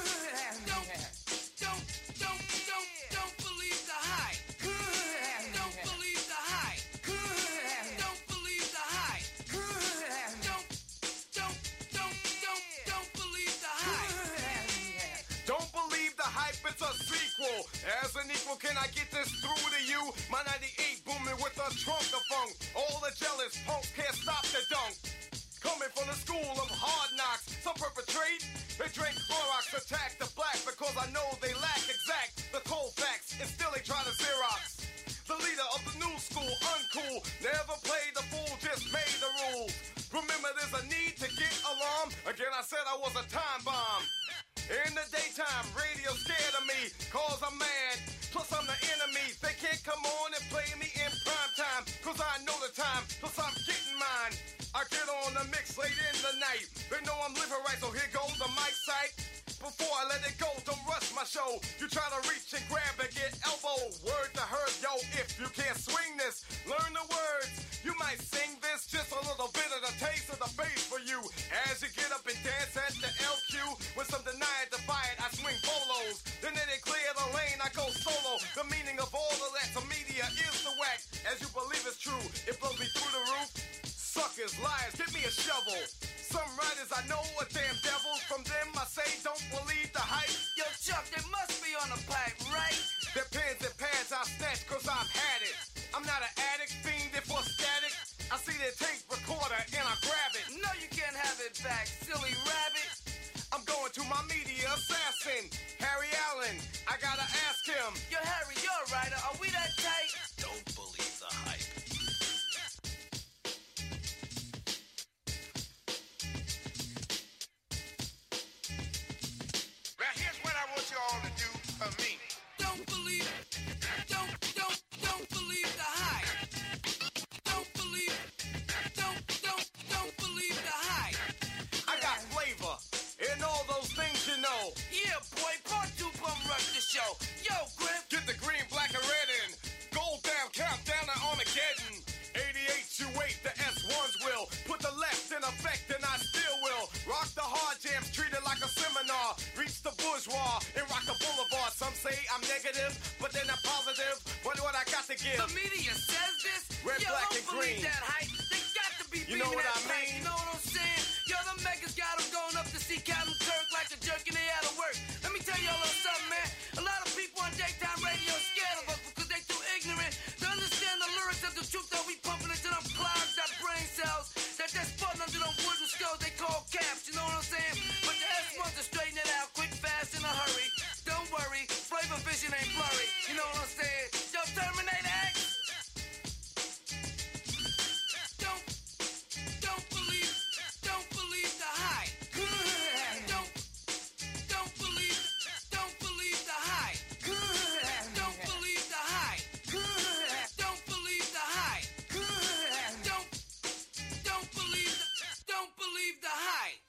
Don't, don't, don't, don't, don't believe the hype. Don't believe the hype. Don't believe the hype. Don't, don't, don't, don't, don't believe the hype. Don't believe the hype, it's a sequel. As an equal, can I get this through to you? My ninety-eight booming with a trunk of funk. All the jealous punks can't stop the dunk. Coming from the school of hard knocks, some perpetrate. They drink Clorox, attack the black because I know they lack exact the cold facts, and still they try to Xerox. The leader of the new school, uncool, never played the fool, just made the rules. Remember, there's a need to get alarmed. Again, I said I was a time bomb. In the daytime, radio scared of me, cause I'm mad. Plus, I'm the enemy. They can't come on and play me in prime time, cause I know the time. Plus, I'm getting mine. I get on the mix late in the night. They know I'm living right, so here goes the mic sight. Before I let it go, don't rush my show. You try to reach and grab and get elbow. Word to her, yo, if you can't swing this, learn the words. You might sing this, just a little bit of the taste of the bass for you. As you get up and dance at the L Q, when some deny it, defy it, I swing bolos. Then they clear the lane, I go solo. The meaning of all of that to media is the whack. As you believe it's true, it blows me through the roof. Suckers, liars, give me a shovel. Some writers I know are damn devils. From them I say don't believe the hype. Yo, Chuck, they must be on the pipe, right? Their pens and pads I snatch cause I've had it. I'm not an addict, fiending for static. I see their tape recorder and I grab it. No, you can't have it back, silly rabbit. I'm going to my media assassin, Harry Allen. I gotta ask him. Yo, Harry, you're a writer. Are we that tight? Don't believe the hype. Now here's what I want you all to do for me. Don't believe, don't, don't, don't believe the hype. Don't believe, don't, don't, don't believe the hype. I got flavor in all those things you know. Yeah, boy, part two bum rush the show. Yo, Griff. Get the green, black, and red in. Gold down, countdown to Armageddon. eighty-eight, you wait, the S ones will. Put the left in effect and I still will. Rock the hard jams, treat it like a seminar. Reach the bourgeois and rock the boulevard. Some say I'm negative, but then I'm positive. What what I got to give? The media says this. Red, Yo, black, don't and believe green. that hype. They got to be You know beaming what that I pipe, mean? You know what I'm saying? Yo, the megas got them going up to see Captain Kirk like a jerk and they out of work. Let me tell y'all a little something, man. A lot of people on daytime radio are scared of us because they too ignorant to understand the lyrics of the truth that we pumping into them clouds, that brain cells, that they're sputting under them wooden skulls they call caps, you know what I'm saying? But the S ones to straighten it out quick, fast, in a hurry. Don't worry, flavor vision ain't blurry, you know what I'm saying? Yo, Terminator X. Don't, don't believe, don't believe the hype. Don't, don't believe, don't believe the hype. Don't believe the hype. Don't believe the hype. Don't, don't believe, the, don't believe the hype.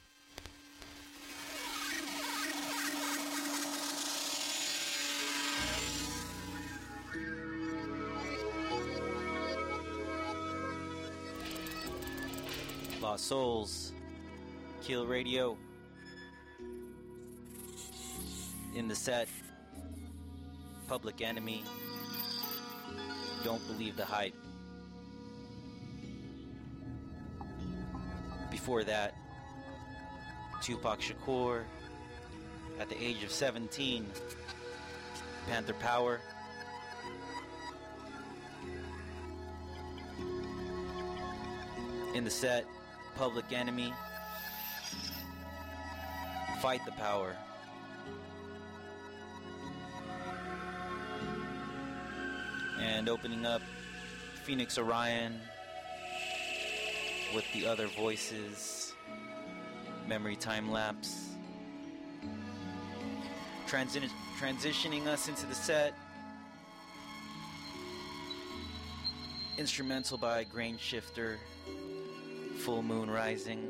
Lost Souls, Kill Radio. In the set, Public Enemy, Don't Believe the Hype. Before that, Tupac Shakur, at the age of seventeen, Panther Power. In the set, Public Enemy, Fight the Power. And opening up, Phoenix Orion with The Other Voices, Memory Time Lapse. Transi- transitioning us into the set, instrumental by Grain Shifter, Full Moon Rising.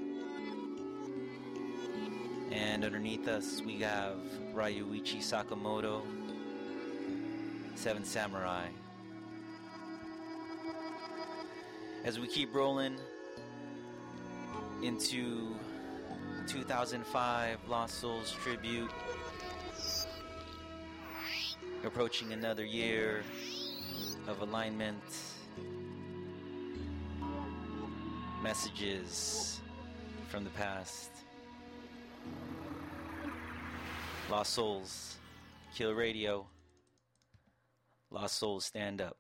And underneath us we have Ryuichi Sakamoto, Seven Samurai. As we keep rolling into two thousand five Lost Souls tribute, approaching another year of alignment, messages from the past. Lost Souls, Kill Radio. Lost Souls, stand up.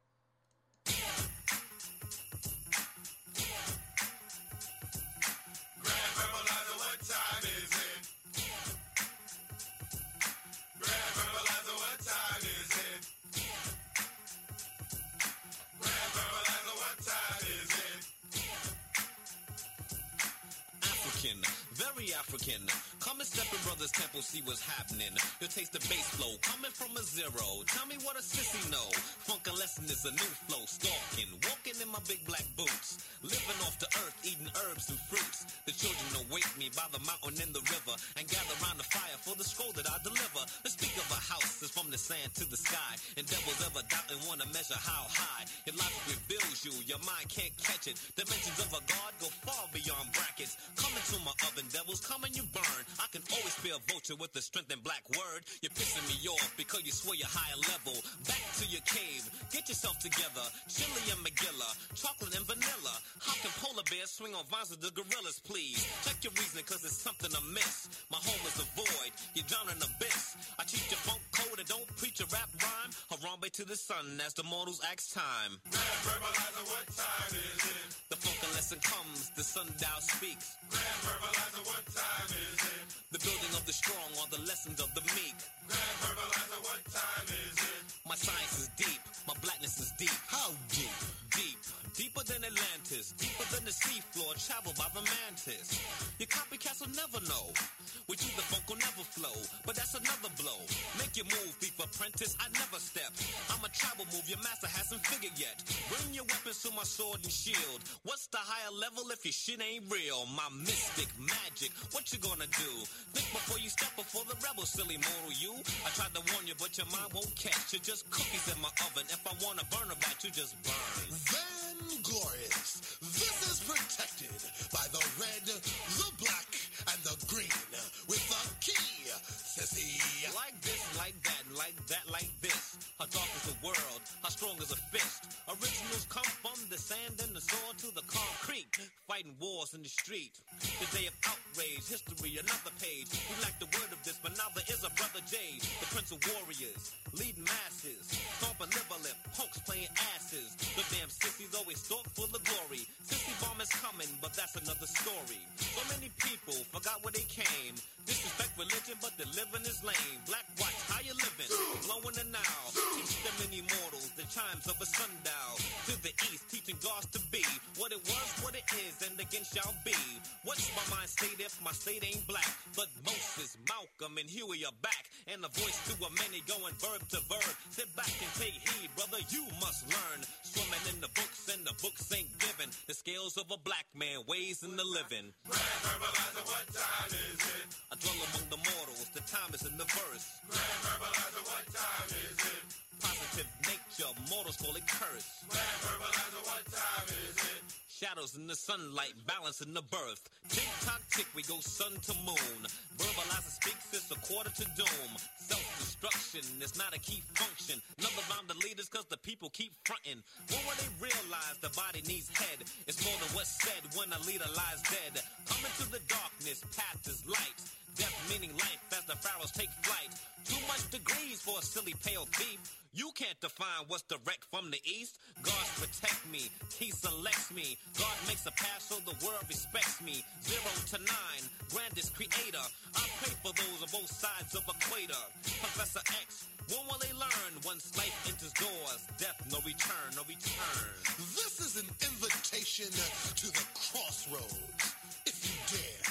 very African. Come and step in Brother's Temple, see what's happening. You'll taste the bass flow, coming from a zero. Tell me what a sissy know. Funk lesson is a new flow, stalking, walking in my big black boots. Living off the earth, eating herbs and fruits. The children await me by the mountain and the river, and gather round the fire for the scroll that I deliver. Let's speak of a house that's from the sand to the sky, and devils ever doubt and wanna measure how high. Your logic reveals you, your mind can't catch it. Dimensions of a god go far beyond brackets. Come into my oven, devils, come and you burn. I can always be a vulture with the strength and black word. You're pissing me off because you swear you're higher level. Back to your cave, get yourself together. Chili and McGilla, chocolate and vanilla. How can polar bears swing on vines with the gorillas, please? Check your reasoning cause it's something amiss. My home is a void, you drown in abyss. I teach your funk code and don't preach a rap rhyme. Harambe to the sun as the mortals ask time. Grand verbalizer, what time is it? The funk lesson comes, the sundial speaks. Grand verbalizer, what time is it? The building of the strong are the lessons of the meek. Grand verbalizer, what time is it? My science is deep, my blackness is deep. How deep? Deep, deeper than Atlantis, deeper than the seafloor, traveled by the mantis. Your copycats will never know. With you the funk will never flow, but that's another blow. Make your move, thief apprentice, I never step. I'm a tribal move your master hasn't figured yet. Bring your weapons to my sword and shield. What's the higher level if your shit ain't real? My mystic magic, what you gonna do? Think before you step before the rebel, silly mortal you. I tried to warn you, but your mind won't catch. You're just cookies in my oven. If I wanna burn a bat, you just burn. Vainglorious. This is protected by the red, the black, and the green. With a key, sissy. Like this, like that, like that, like this. How dark is the world? How strong is a fist? Originals come from the sand and the sword to the concrete. Fighting wars in the street. The day of outrage, history, another page. We lack the word of this, but now there is a brother Jade. The Prince of Warriors, leading masses. Stomping liver lip, punks playing asses. The damn sissies always stalk for the glory. Sissy bomb is coming, but that's another story. So many people forgot where they came. Disrespect religion, but the living is lame. Black white, how you living? Blowing the now. Teach them many mortals the chimes of a sundial. To the east, teaching gods to be what it was, what it is, and again shall be. What's my mind state if my state ain't black? But Moses, Malcolm, and Huey are back. And a voice to a many going verb to verb. Sit back and take heed, brother, you must learn. Swimming in the books, and the books ain't given. The scales of a black man weighs in the living. Grand verbalizer, what time is it? I dwell among the mortals, the time is in the verse. Grand verbalizer, what time is it? Positive nature, mortals call it curse. Grand verbalizer, what time is it? Shadows in the sunlight, balance in the birth. Tick tock tick, we go sun to moon. Verbalizer speaks, it's a quarter to doom. Self-destruction is not a key function. Another round of leaders cause the people keep fronting. When will they realize the body needs head? It's more than what's said when a leader lies dead. Come into the darkness, path is light. Death meaning life as the pharaohs take flight. Too much degrees for a silly pale thief. You can't define what's direct from the east. God protect me, he selects me. God makes a path so the world respects me. Zero to nine, grandest creator. I pray for those on both sides of equator. Professor X, when will they learn? Once life enters doors, death no return, no return. This is an invitation to the crossroads. If you dare,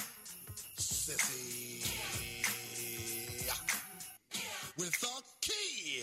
sissy. With a key.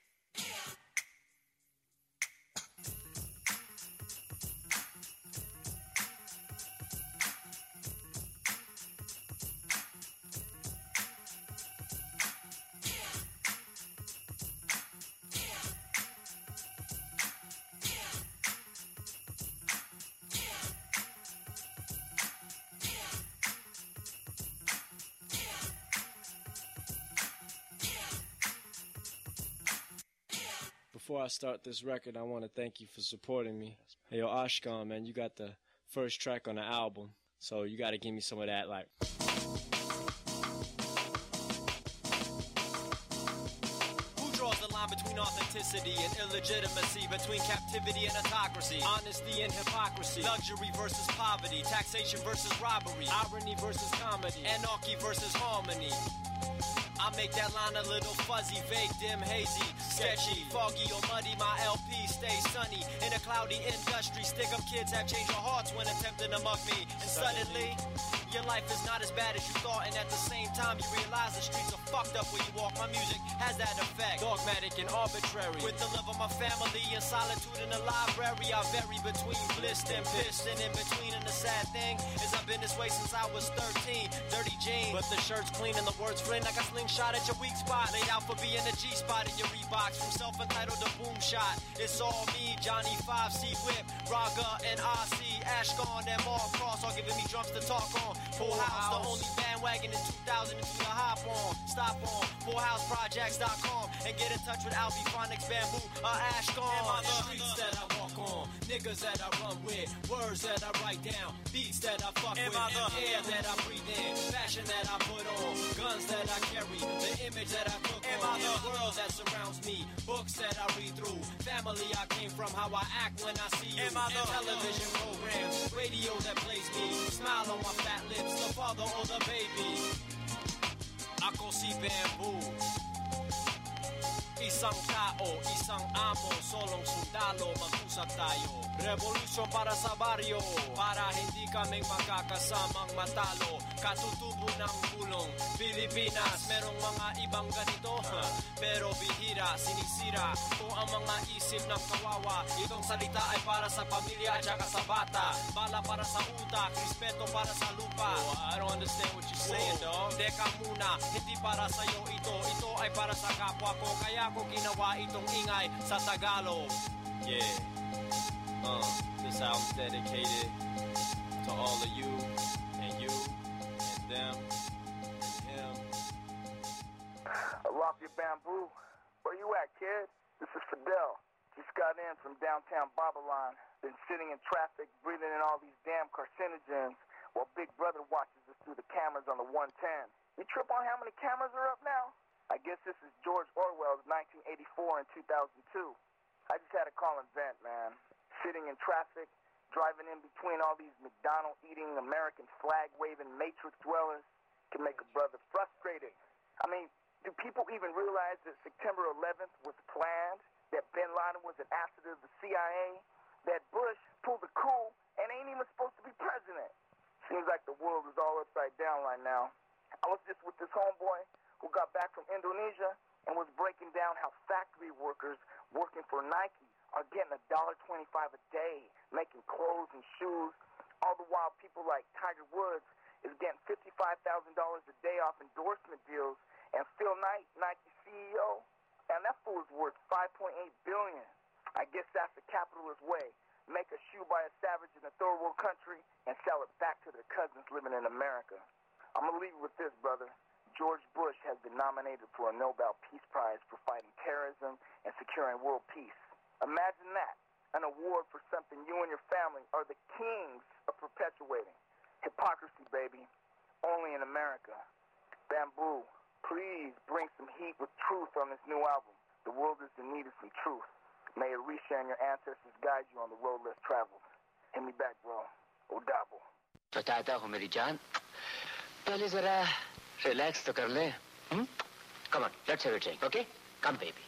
Before I start this record, I want to thank you for supporting me. Hey, yo, Ashkan, man, you got the first track on the album, so you got to give me some of that, like... Who draws the line between authenticity and illegitimacy, between captivity and autocracy, honesty and hypocrisy, luxury versus poverty, taxation versus robbery, irony versus comedy, anarchy versus harmony? I I make that line a little fuzzy, vague, dim, hazy, sketchy, foggy or muddy. My L P stays sunny in a cloudy industry. Stick-up kids have changed their hearts when attempting to mug me. And suddenly, your life is not as bad as you thought. And at the same time, you realize the streets are fucked up where you walk. My music has that effect, dogmatic and arbitrary. With the love of my family and solitude in the library, I vary between bliss and pissed. And in between, and the sad thing is I've been this way since I was thirteen. Dirty jeans, but the shirt's clean and the words flame like a slingshot at your weak spot. Laid out for being a G-spot in your Reeboks. From self-entitled to boom shot, it's all me, Johnny five C Whip, Raga and R C, Ashgone and Mark Cross, all giving me drums to talk on. Full House, the only bandwagon in two thousand two to hop on. Stop on full house projects dot com and get in touch with Alfie Phonics, Bamboo, or Ashgone. Am I the streets that I walk on, niggas that I run with, words that I write down, beats that I fuck Am with, I the air that I breathe in, fashion that I put on, guns that I carry, the image that I cook Am on, I the world that surrounds me, books that I read through, family I came from, how I act when I see you, Am I the television programs, radio that plays me, smile on my fat lips, the father or the baby. Ako si Bamboo, isang tao, isang amo, solong sundalo, mag-usap tayo. Revolution para sa baryo, para hindi kaming magkakasamang matalo. Katutubo ng bulong, Pilipinas, merong mga ibang ganito, pero bihira, sinisira kung ang mga isip ng kawawa. Itong salita ay para sa pamilya at saka sa bata. Bala para sa utak, respeto para sa lupa. Oh, I don't understand what you're saying, dog. Teka muna, hindi para sa'yo ito. Ito ay para sa kapwa ko, kaya ko ginawa itong ingay sa Tagalog. Yeah. Uh, this album's dedicated to all of you, and you, and them, and him. I rock your Bamboo. Where you at, kid? This is Fidel. Just got in from downtown Babylon. Been sitting in traffic, breathing in all these damn carcinogens, while Big Brother watches us through the cameras on the one ten. You trip on how many cameras are up now? I guess this is George Orwell's nineteen eighty-four and two thousand two. I just had to call and vent, man. Sitting in traffic, driving in between all these McDonald-eating, American flag-waving matrix dwellers can make a brother frustrated. I mean, do people even realize that September eleventh was planned, that Bin Laden was an asset of the C I A, that Bush pulled the coup and ain't even supposed to be president? Seems like the world is all upside down right now. I was just with this homeboy who got back from Indonesia and was breaking down how factory workers working for Nike are getting a dollar twenty-five a day, making clothes and shoes, all the while people like Tiger Woods is getting fifty-five thousand dollars a day off endorsement deals, and Phil Knight, Nike C E O, and that fool is worth five point eight billion dollars. I guess that's the capitalist way. Make a shoe by a savage in a third world country and sell it back to their cousins living in America. I'm going to leave you with this, brother. George Bush has been nominated for a Nobel Peace Prize for fighting terrorism and securing world peace. Imagine that, an award for something you and your family are the kings of perpetuating. Hypocrisy, baby, only in America. Bamboo, please bring some heat with truth on this new album. The world is in need of some truth. May Orisha and your ancestors guide you on the road less traveled. Hit me back, bro. Odabo. बताता हूँ मेरी जान, पहले जरा relax तो कर ले. Hmm? Come on, let's have a drink, okay? Come, baby.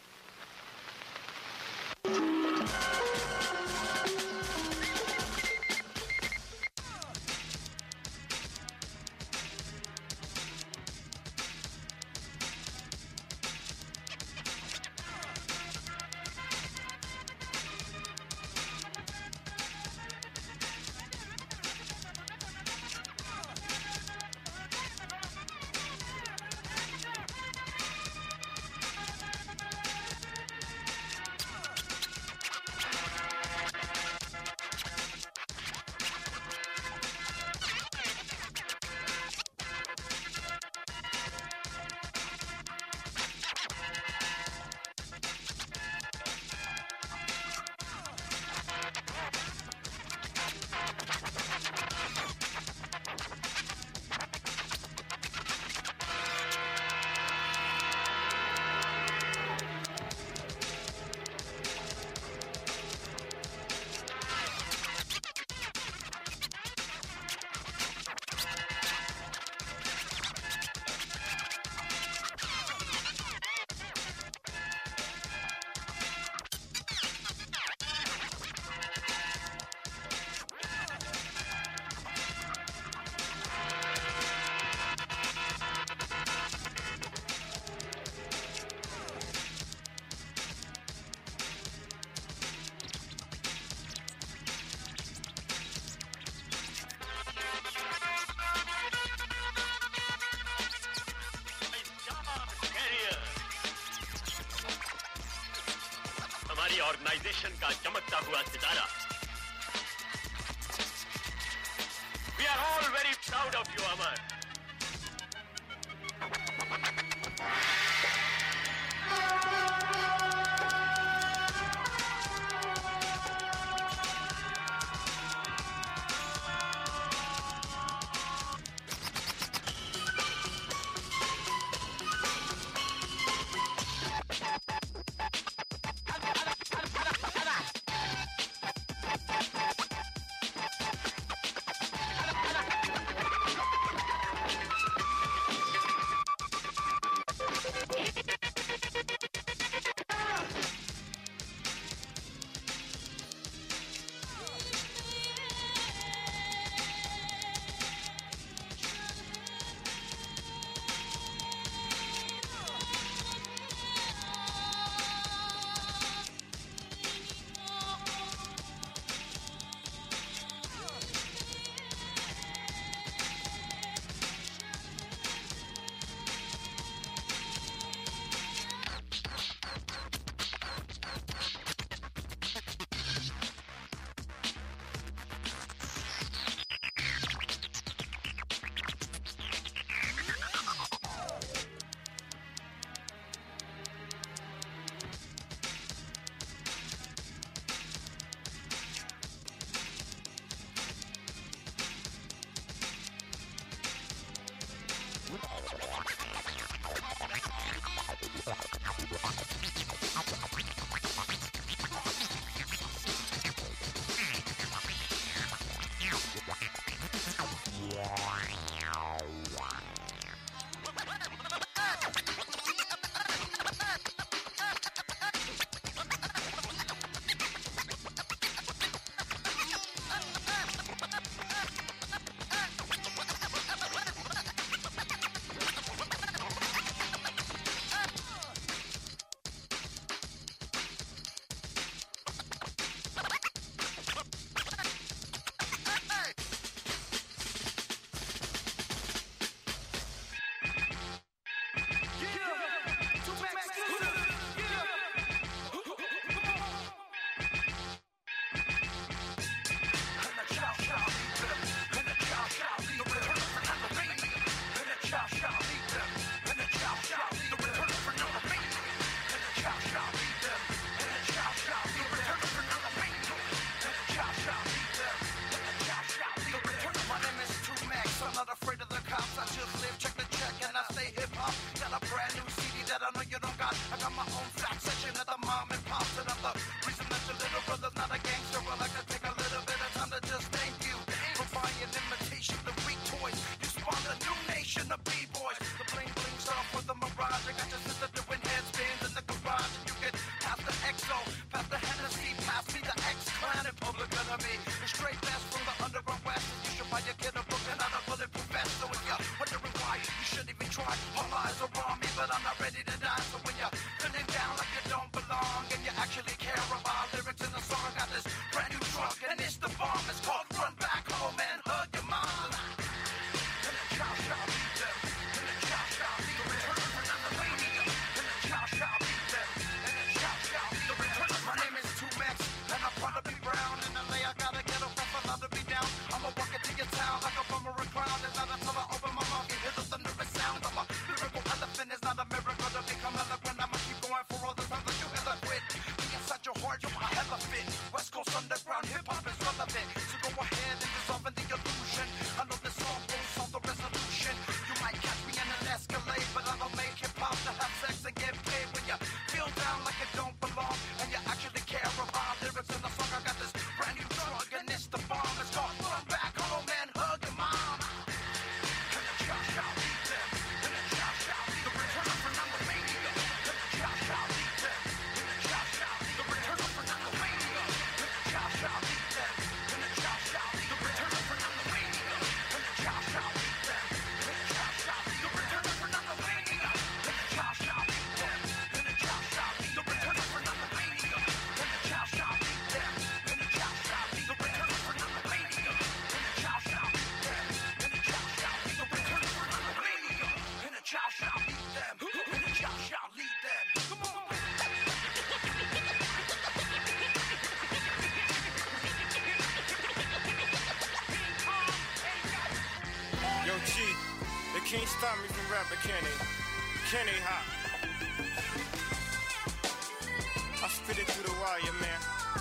Civilisation का चमकता हुआ सितारा. We are all very proud of you, Amar. stop me from rapping Kenny. Kenny Hop. I spit it through the wire, man.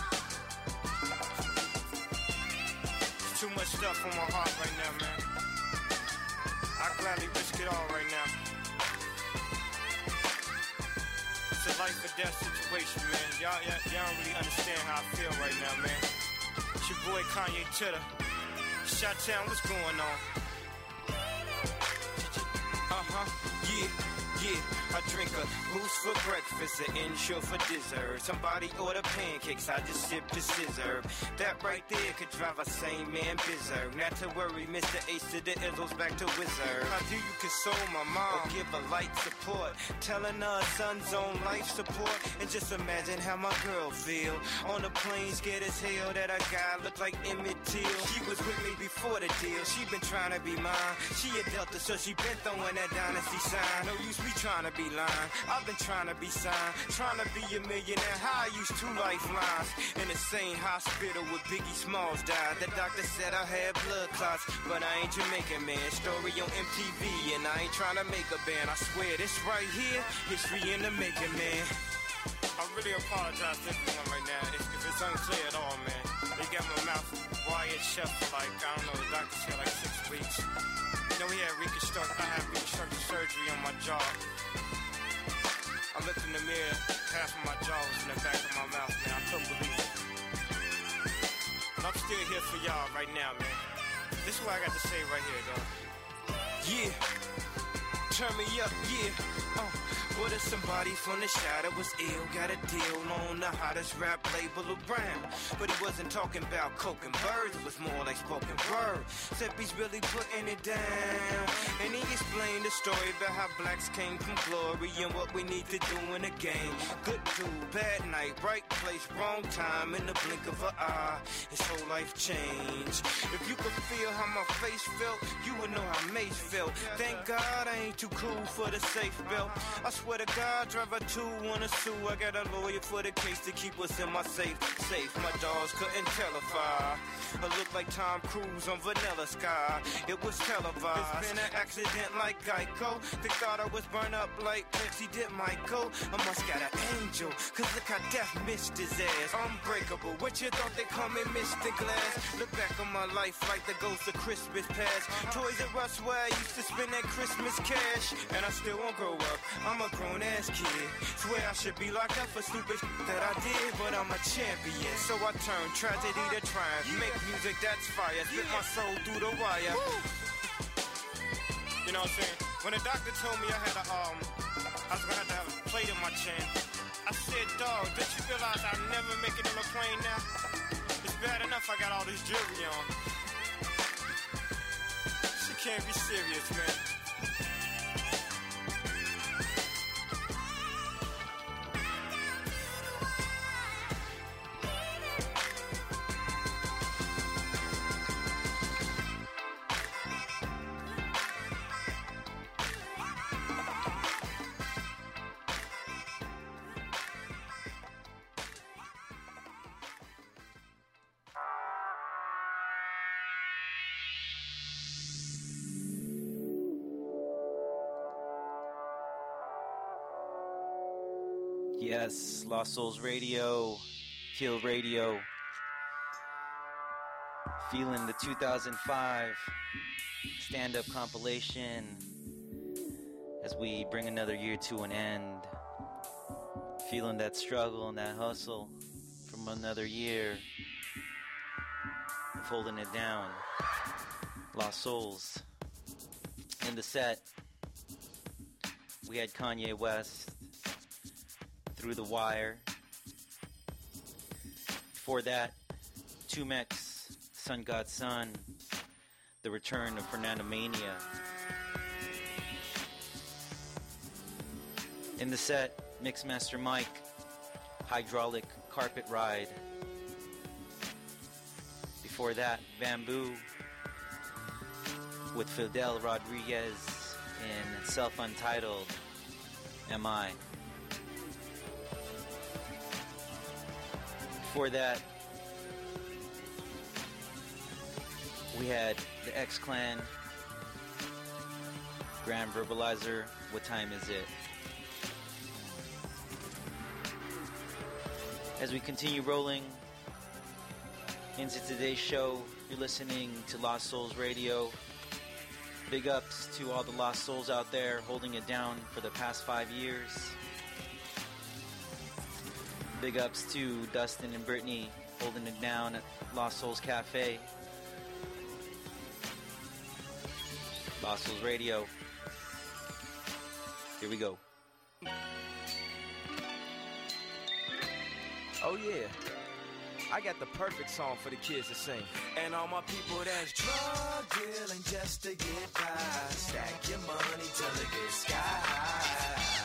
There's too much stuff on my heart right now, man. I gladly risk it all right now. It's a life or death situation, man. Y'all, y'all, y'all don't really understand how I feel right now, man. It's your boy Kanye Titter. Shot-town, what's going on? Uh-huh, yeah. Yeah, I drink a boost for breakfast, an insure for dessert. Somebody order pancakes, I just sip the scissor. That right there could drive a sane man berserk. Not to worry, Mister Ace to the Izzles back to Wizard. How do you console my mom or give her light support? Telling her son's on life support. And just imagine how my girl feel on the plane, scared as hell that a guy looked like Emmett Till. She was with me before the deal, she been trying to be mine. She a Delta, so she been throwing that dynasty sign. No use me trying to be lying, I've been trying to be signed, trying to be a millionaire. How I used two lifelines in the same hospital where Biggie Smalls died. The doctor said I had blood clots, but I ain't Jamaican, man. Story on M T V, and I ain't trying to make a band. I swear this right here, history in the making, man. I really apologize to everyone right now if, if it's unclear at all, man. They got my mouth wired shut for like, I don't know, the doctor said like six weeks. You know, we had reconstruct, I had reconstructive surgery on my jaw. I looked in the mirror, half of my jaw was in the back of my mouth, man. I couldn't believe it. And I'm still here for y'all right now, man. This is what I got to say right here, dog. Yeah. Turn me up, yeah. Uh. What if somebody from the shadow was ill? Got a deal on the hottest rap label around. But he wasn't talking about coke and birds, it was more like spoken word. Except he's really putting it down. And he explained the story about how blacks came from glory and what we need to do in the game. Good dude, bad night, right place, wrong time. In the blink of an eye, his whole life changed. If you could feel how my face felt, you would know how Mace felt. Thank God I ain't too cool for the safe belt. I swear to God, driver two wanna sue. I got a lawyer for the case to keep us in my safe. Safe, my dogs couldn't tell if I I look like Tom Cruise on Vanilla Sky. It was televised. It's been an accident like Geico. They thought I was burned up like Pepsi did Michael. I must got an angel, cause look how death missed his ass. Unbreakable, what you thought they call me Mister Glass? Look back on my life like the ghost of Christmas past. Toys R Us where I used to spend that Christmas cash. And I still won't grow up, I'm a grown ass kid. Swear I should be locked up for stupid shit that I did, but I'm a champion. So I turn tragedy to triumph. Make music that's fire, spit my soul through the wire. You know what I'm saying? When the doctor told me I had a um, I was gonna have to have a plate in my chin, I said, dog, don't you realize I'll never make it on a plane now? It's bad enough I got all this jewelry on. She can't be serious, man. Yes, Lost Souls Radio, Kill Radio. Feeling the two thousand five stand-up compilation as we bring another year to an end. Feeling that struggle and that hustle from another year of holding it down. Lost Souls. In the set, we had Kanye West, Through the Wire. Before that, Tumex, Sun God Sun, the return of Fernando Mania. In the set, Mixmaster Mike, Hydraulic Carpet Ride. Before that, Bamboo with Fidel Rodriguez in self-untitled M I. Before that, we had the X-Clan Grand Verbalizer, what time is it? As we continue rolling into today's show, you're listening to Lost Souls Radio. Big ups to all the Lost Souls out there holding it down for the past five years. Big ups to Dustin and Brittany holding it down at Lost Souls Cafe. Lost Souls Radio. Here we go. Oh yeah, I got the perfect song for the kids to sing. And all my people that's drug dealing just to get by, stack your money till it gets sky high.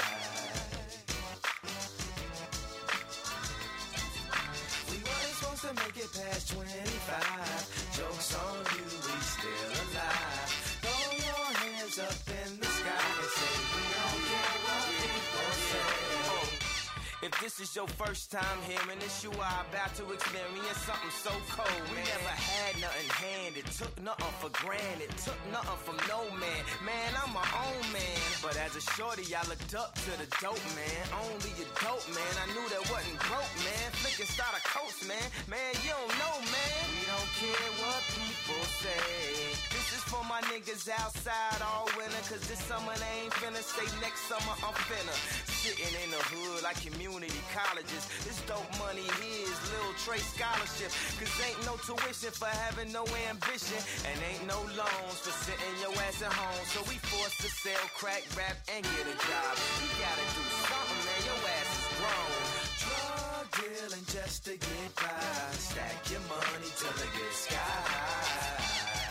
We weren't supposed to make it past twenty-five. Joke's on you, we still alive. Throw your hands up in the sky and say we don't care what people say. If this is your first time hearing this, you are about to experience something so cold, man. We never had nothing handed, took nothing for granted, took nothing from no man. Man, I'm my own man. But as a shorty, I looked up to the dope man. Only a dope man, I knew that wasn't broke, man. Flicking starter coats, man. Man, you don't know, man. We don't care what people say. This is for my niggas outside all winter, cause this summer they ain't finna say next summer I'm finna. Sitting in the hood like community colleges. This dope money here is Lil Trey scholarship. Cause ain't no tuition for having no ambition. And ain't no loans for sitting your ass at home. So we forced to sell crack, rap, and get a job. You gotta do something, man. Your ass is grown. Drug dealing just to get by. Stack your money till it gets sky high.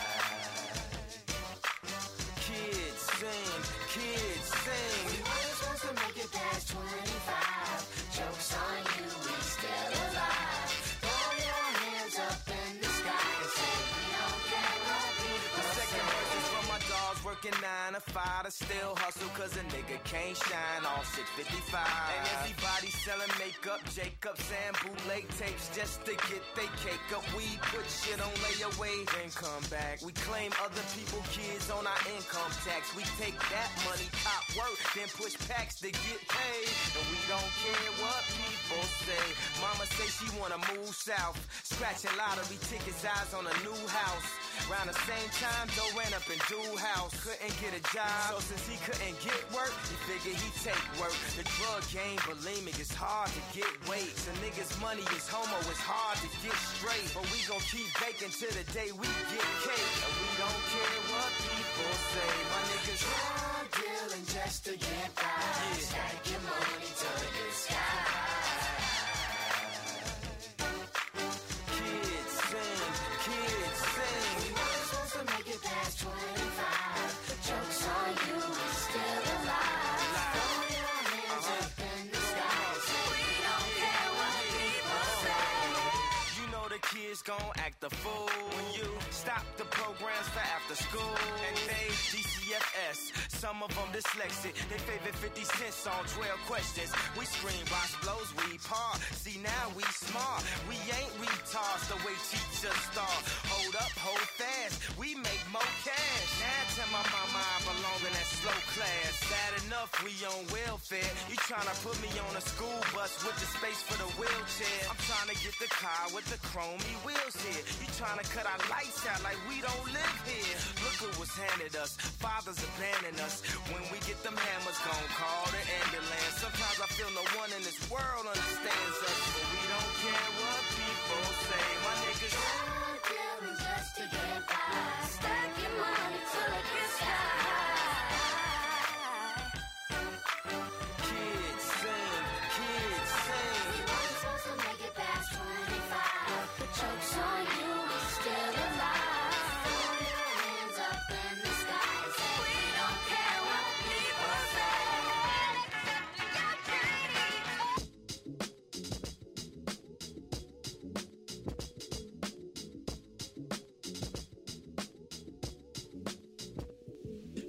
Kids sing, kids sing. We weren't supposed to make it past twenty-five. Joke's on you, we still alive. Throw your hands up in the sky and say we don't care what people say. The second verse is from my dogs working nine to five to still hustle, cause a nigga can't shine all six fifty-five. And everybody selling makeup, Jacobs and bootleg tapes just to get they cake up. We put shit on layaway, then come back. We claim other people kids on our income tax. We take that money, top work, then push packs to get paid. And we don't care what people say. Mama say she wanna move south, scratching lottery tickets, eyes on a new house. Around the same time, Joe ran up in dude house, couldn't get a job. So since he couldn't get work, he figured he'd take work. The drug game, bulimic, it's hard to get weight. So niggas' money is homo, it's hard to get straight. But we gon' keep baking till the day we get cake. And we don't care what people say. My niggas drug dealing just to get by. Yeah. Stack your money till it gets sky high. Kids sing, kids sing. We weren't supposed to make it past twenty-five. The joke's on you, we still alive. Throw your hands up in the sky. We don't care what people say. You know the kids gon' act a fool when you stop the programs for after school. And they D C F S, some of them dyslexic. They favorite fifty cent song, twelve questions. We scream, box blows, we par. See now we smart. We ain't retards the way teachers start. Hold up, hold fast. We make more cash. Now tell my mama I belong in that slow class. Sad enough, we on welfare. You tryna put me on a school bus with the space for the wheelchair. I'm tryna get the car with the chromey wheels here. You tryna cut our lights out like we don't live here. Look who was handed us. Fathers abandon us. When we get them hammers, gon' call the ambulance. Sometimes I feel no one in this world understands us. But we don't care what people say. My niggas drug dealing just to get by. Stack your money till it gets high. Kids sing, kids sing. We weren't supposed to make it past twenty-five. The joke's on you, we still alive. Throw your hands up in the sky and say we don't care what people say.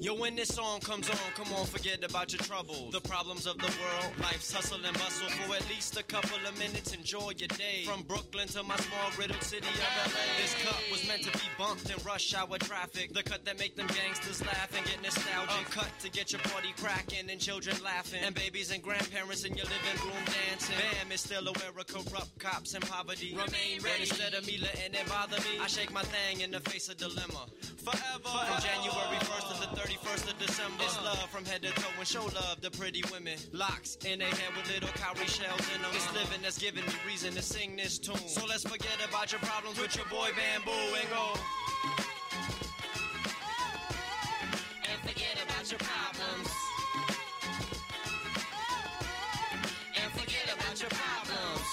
Yo, when this song comes on, come on, forget about your troubles. The problems of the world, life's hustle and bustle. For at least a couple of minutes, enjoy your day. From Brooklyn to my small riddled city of L A. This cut was meant to be bumped in rush hour traffic. The cut that make them gangsters laugh and get nostalgic. Cut to get your party cracking and children laughing. And babies and grandparents in your living room dancing. Bam is still aware of corrupt cops and poverty. Remain ready. But instead of me letting it bother me, I shake my thing in the face of dilemma. Forever. From January first to the thirty-first of December. It's love from head to toe and show love to pretty women. Locks in their hair with little cowrie shells in them. It's living that's giving me reason to sing this tune. So let's forget about your problems with your boy Bamboo and go. And forget about your problems. And forget about your problems.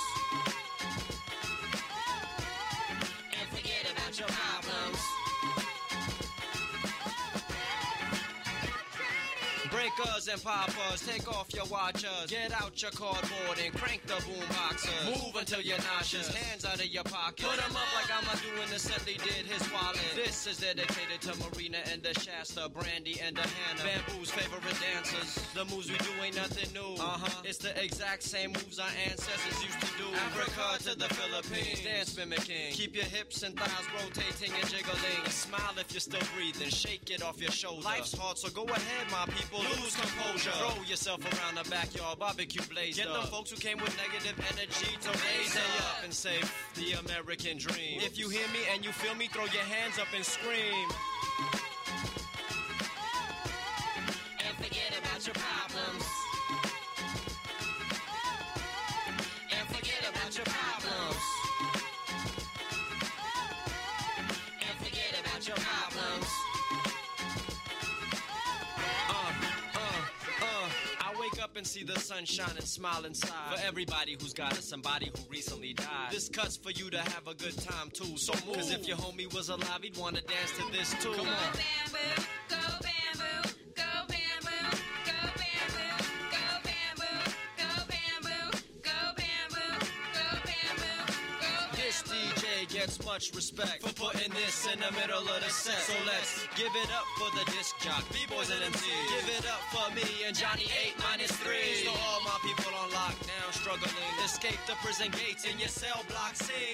And forget about your problems. Breakers and poppers, take off your watchers. Get out your cardboard and crank the boom boxers. Move until you're nauseous, hands out of your pocket. Put them up like I'm doing the Sedley did his wallet. This is dedicated to Marina and the Shasta, Brandy and the Hannah. Bamboo's favorite dancers. The moves we do ain't nothing new. Uh-huh. It's the exact same moves our ancestors used to do. Africa to the Philippines, dance mimicking. Keep your hips and thighs rotating and jiggling. Smile if you're still breathing, shake it off your shoulder. Life's hard, so go ahead, my people. Lose composure. Throw yourself around the backyard, barbecue blaze. Get them folks who came with negative energy to raise up and say the American dream. If you hear me and you feel me, throw your hands up and scream. And forget about your problems. And forget about your problems. And forget about your problems. Up and see the sunshine and smile inside. For everybody who's got a somebody who recently died. This cut's for you to have a good time too. So move. Cause if your homie was alive, he'd wanna dance to this too. Come on. Go Bamboo, go Bamboo, go Bamboo, go Bamboo, go Bamboo, go Bamboo, go Bamboo, go Bamboo, go Bamboo. This D J gets much respect for putting this in the middle of the set. So let's give it up for the disc jock, B-boys and M Cs. Give it up for me and Johnny eight minus three. So all my people on lockdown struggling. Escape the prison gates in your cell block, sing.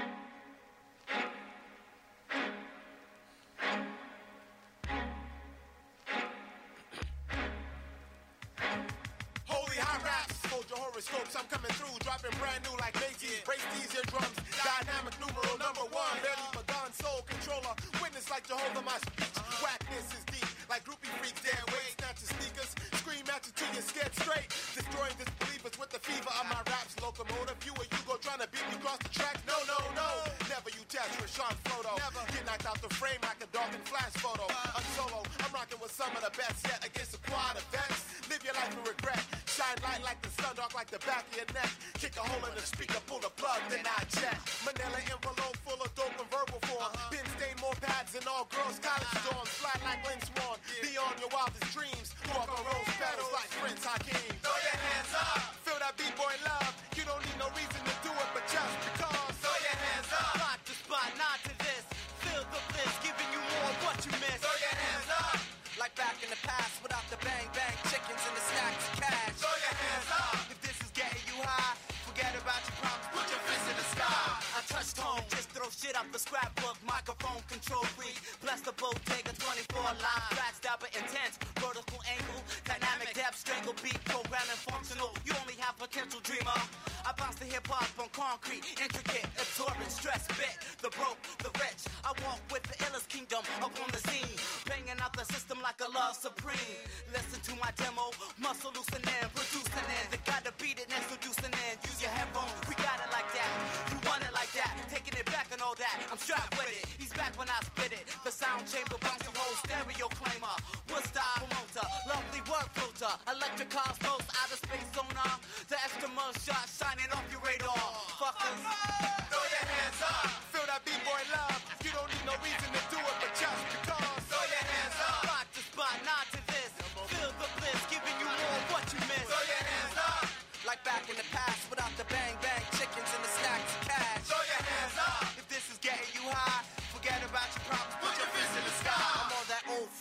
Holy high raps, hold your horoscopes, I'm coming through, dropping brand new like Macy's. Brace these eardrums, dynamic numeral number one. Barely begun, soul controller, witness like Jehovah my speech. Whackness is deep, like groupie freaks, dead weight. Snatch your sneakers, scream at you till you're scared straight. Destroying disbelievers with the fever of my raps. Locomotive, you or you go trying to beat me across the track. No, no, no, never you test with Sean Frodo. Never get knocked out the frame like a dog in flash photo. I'm solo, I'm rocking with some of the best yet against a quad of vets. Live your life with regret. Shine light like the sun, dark like the back of your neck. Kick a hole in the speaker, pull the plug, then I check. Manila envelope full of dope and verbal form. Pin stain more pads than all girls' college dorms. Fly like Lynn Swan, beyond your wildest dreams. Walk on rose petals like Prince Hakeem. Throw your hands up, feel that B-boy love. You don't need no reason to do it, but just because. Throw your hands up, spot to spot, nod to this. Feel the bliss, giving you more of what you miss. Throw your hands up, like back in the past without the bang bang chickens and the snacks of cash. Throw your hands up, if this is getting you high, forget about your problems, put your fist in the sky. I touched home, just throw shit up the scrapbook, microphone control freak. Bless the bodega, twenty-four lines, fat style but intense, vertical angle, dynamic depth, strangle beat, programming functional. You only have potential, dreamer. I bounce the hip hop on concrete, intricate, absorbent, stress bit, the broke, the rich. I walk with the illest kingdom up on the scene, banging out the system like a love supreme. Listen to my demo, muscle loosening, producing in. The gotta beat it, introducing in. Use your headphones, we got it like that. You want it like that, taking it back and all that. I'm strapped with it, he's back when I spit it. The sound chamber bouncing whole stereo claimer. Woodstock promoter, lovely work filter. Electric cosmos, outer space sonar. The extra mud shot shining off your radar. Fuckers, throw your hands up, feel that B-boy love. You don't need no reason to do it, but just because. Throw your hands up, spot to spot, nod to this. Feel the bliss, giving you more of what you miss. Throw your hands up, like back in the past without the bang bang chickens and the snacks of cash. Throw your hands up, if this is getting you high, forget about your problems, put your fist in the sky. I'm on that old free love.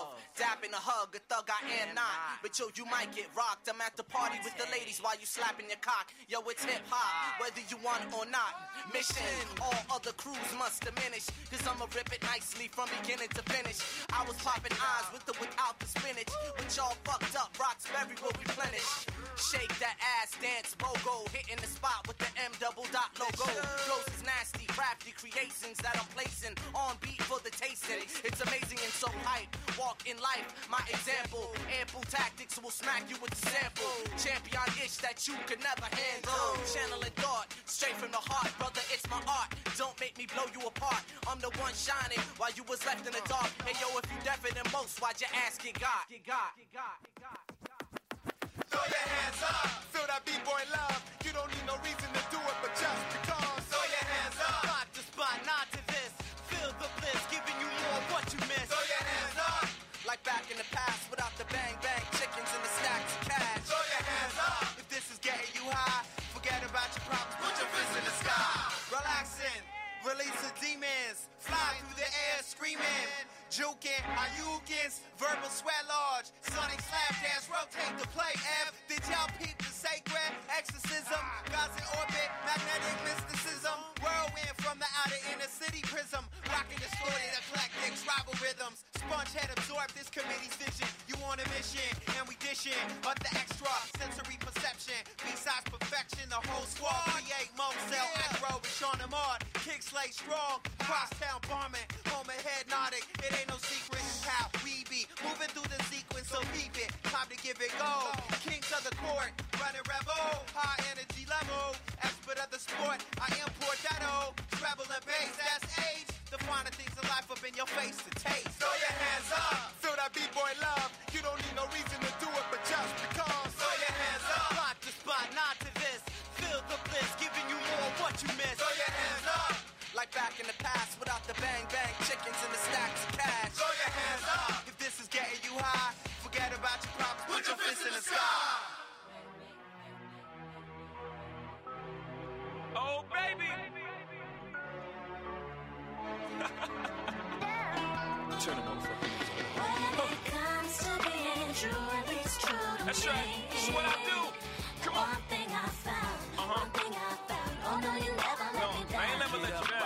love. Dapping a hug, a thug I am not. But yo, you might get rocked. I'm at the party with the ladies while you slapping your cock. Yo, it's hip hop, whether you want it or not. Mission, all other crews must diminish. Cause I'ma rip it nicely from beginning to finish. I was popping eyes with or without the spinach. But y'all fucked up, Roxbury will replenish. Shake that ass, dance, bogo. Hitting the spot with the M double dot logo. Flows is nasty, crafty creations that I'm placing on beat for the tasting. It's amazing and so hype. Walk in life, my example. Ample tactics will smack you with the sample. Champion-ish that you could never handle. Channeling thought, straight from the heart, brother, it's my art. Don't make me blow you apart. I'm the one shining while you was left in the dark. Hey yo, if you deafer than most, why'd your ass get got? Get got, get got, get got. Throw your hands up, feel that B-boy love. You don't need no reason to do it, but just because. Throw your hands up. Rock the spot, not to this. Feel the bliss, giving you more of what you miss. Throw your hands up. Like back in the past, without the bang bang chickens and the stacks of cash. Throw your hands up. If this is getting you high, forget about your problems, put your fists in the sky. Relaxing, release the demons, fly through the air screaming. Juking, Ayukins, verbal sweat large, sonic slap dance, rotate the play, F. Did y'all peep the sacred exorcism? Gods in orbit, magnetic mysticism. Whirlwind from the outer inner city prism. Rocking distorted eclectics, rival rhythms. Spongehead absorb this committee's vision. You on a mission, and we dishing. But the extra sensory perception, besides perfection, the whole squad. Create Mo, Cell, Agro, and Sean Amard. Kick slay strong, crosstown bombing. Home ahead nodding, it ain't no secret how we be moving through the sequence, so keep it. Time to give it go. Kings of the court, running rebel, high energy level, expert of the sport. I import that O, treble and bass, that's age. The finer things in life up in your face to taste. Throw your hands up, feel that B-boy love. You don't need no reason to do it, but just because. Throw your hands up, rock the spot, not to this. Feel the bliss, giving you more of what you miss. Throw your hands up. Like back in the past, without the bang bang chickens and the stacks of cash. Throw your hands up. If this is getting you high, forget about your problems, put your fists in the sky. Oh, baby. Turn the motherfucker. When it comes to being true, at least true to That's me. right. This is what I do. Come on. One thing I found, Uh-huh. one thing I found. Oh no, you never let No, me down. I ain't never let you down.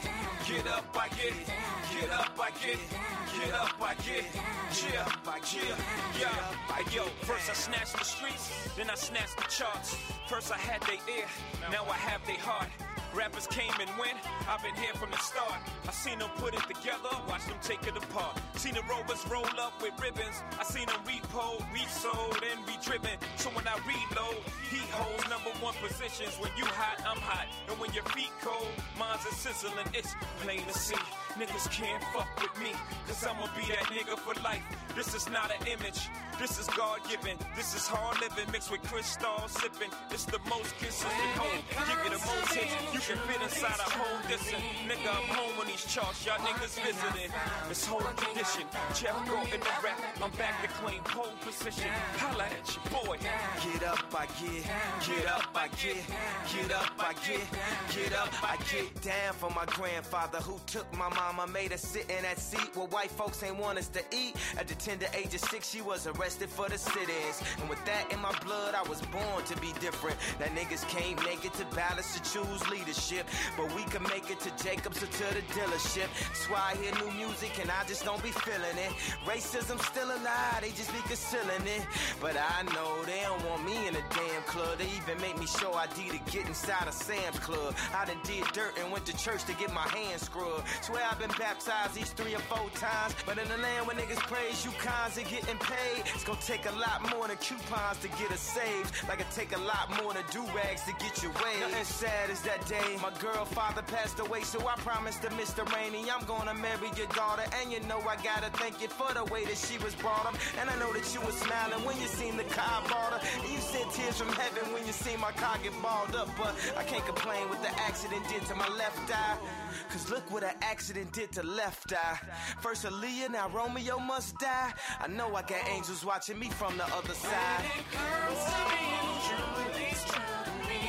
Get up, I get it. Get up, I get it. Get up, I get it. Yeah, yeah, yeah. Yo, first I snatched the streets, then I snatched the charts. First I had their ear, now I have their heart. Rappers came and went, I've been here from the start. I seen them put it together, watch them take it apart. Seen the rovers roll up with ribbons. I seen them repo, resold, and re-driven. So when I reload, heat holds number one positions. When you hot, I'm hot. And when your feet cold, mine's a sizzling. It's plain to see. Niggas can't fuck with me, cause I'ma be that nigga for life. This is not an image, this is God-given. This is hard living mixed with crystal sipping. It's the most consistent home. Give you the most hits, you can fit inside a whole distance. Nigga, I'm home on these charts, y'all niggas visiting. This whole tradition, Jeff go in the rap. I'm back to claim pole position. Holla at your boy. Get up, I get, get up, I get, get up, I get, get up, I get down for my grandfather who took my mama, made her sit in that seat where white folks ain't want us to eat. At the tender age of six, she was arrested for the sit-ins. And with that in my blood, I was born to be different. That niggas can't make it to balance to choose leadership, but we can make it to Jacobs or to the dealership. That's why I hear new music and I just don't be feeling it. Racism still alive, they just be concealing it. But I know they don't want me in a damn club. They even make me show I D to get inside a Sam's Club. I done did dirt and went to church to get my hands scrubbed. Swear I've been baptized these three or four times. But in the land where niggas praise you cons and getting paid, it's gonna take a lot more than coupons to get us saved. Like it take a lot more than do-rags to get your way. Nothing sad as that day my girl father passed away, so I promised to Mister Rainey I'm gonna marry your daughter. And you know I gotta thank you for the way that she was brought up. And I know that you were smiling when you seen the car bought her. And you sent tears from heaven when you seen my car get balled up. But I can't complain what the accident did to my left eye, cause look what an accident did to left eye. First Aaliyah, now Romeo must die. I know I got angels watching me from the other side. When it comes to being true, it's true to me.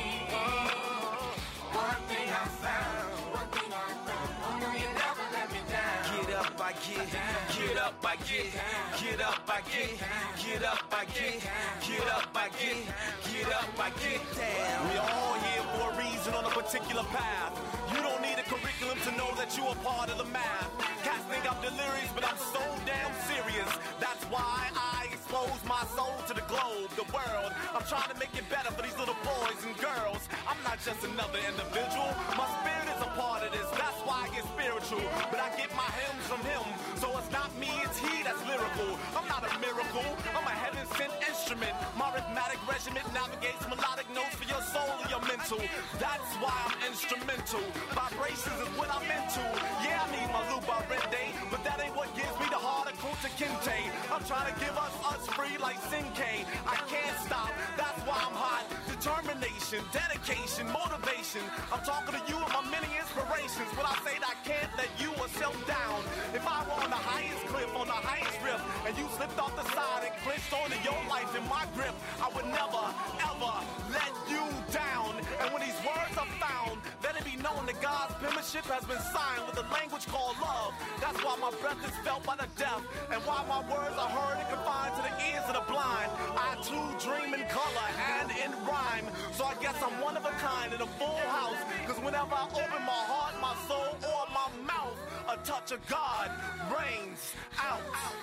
One thing I found, one thing I found. Oh no, you never let me down. Get up, I get, get up, I get, get up, I get, get up, I get, get up, I get, get up, I get down. We are all here for a reason on a particular path. You don't need a curriculum to know that you are part of the math. Cats think I'm delirious, but I'm so damn serious. That's why I expose my soul to the globe, the world. I'm trying to make it better for these little boys and girls. I'm not just another individual. My spirit is a part of this. That's why I get spiritual. But I get my hymns from him. So it's not me, it's he that's lyrical. I'm not a miracle. I'm a heaven-sent instrument. My rhythmic regiment navigates melodic notes for your soul and your mental. That's why I'm instrumental. Vibrations is what I'm into. Yeah, I need my Luba Rende, but that ain't what gives me the heart of Kunta Kinte. I'm trying to give us us free like Sinke. I can't stop, that's why I'm hot. Determination, dedication, motivation. I'm talking to you and my many inspirations. When I say that I can't let you or self down. If I were on the highest cliff, on the highest rift, and you slipped off the side and clinched onto your life in my grip, I would never, ever let you down. And when these words are found, let it be known that God's penmanship has been signed with a language called love. That's why my breath is felt by the deaf, and why my words are heard and confined to the ears of the blind. I too dream in color and in rhyme, so I guess I'm one of a kind in a full house, cause whenever I open my heart, my soul, or my mouth, a touch of God rains out.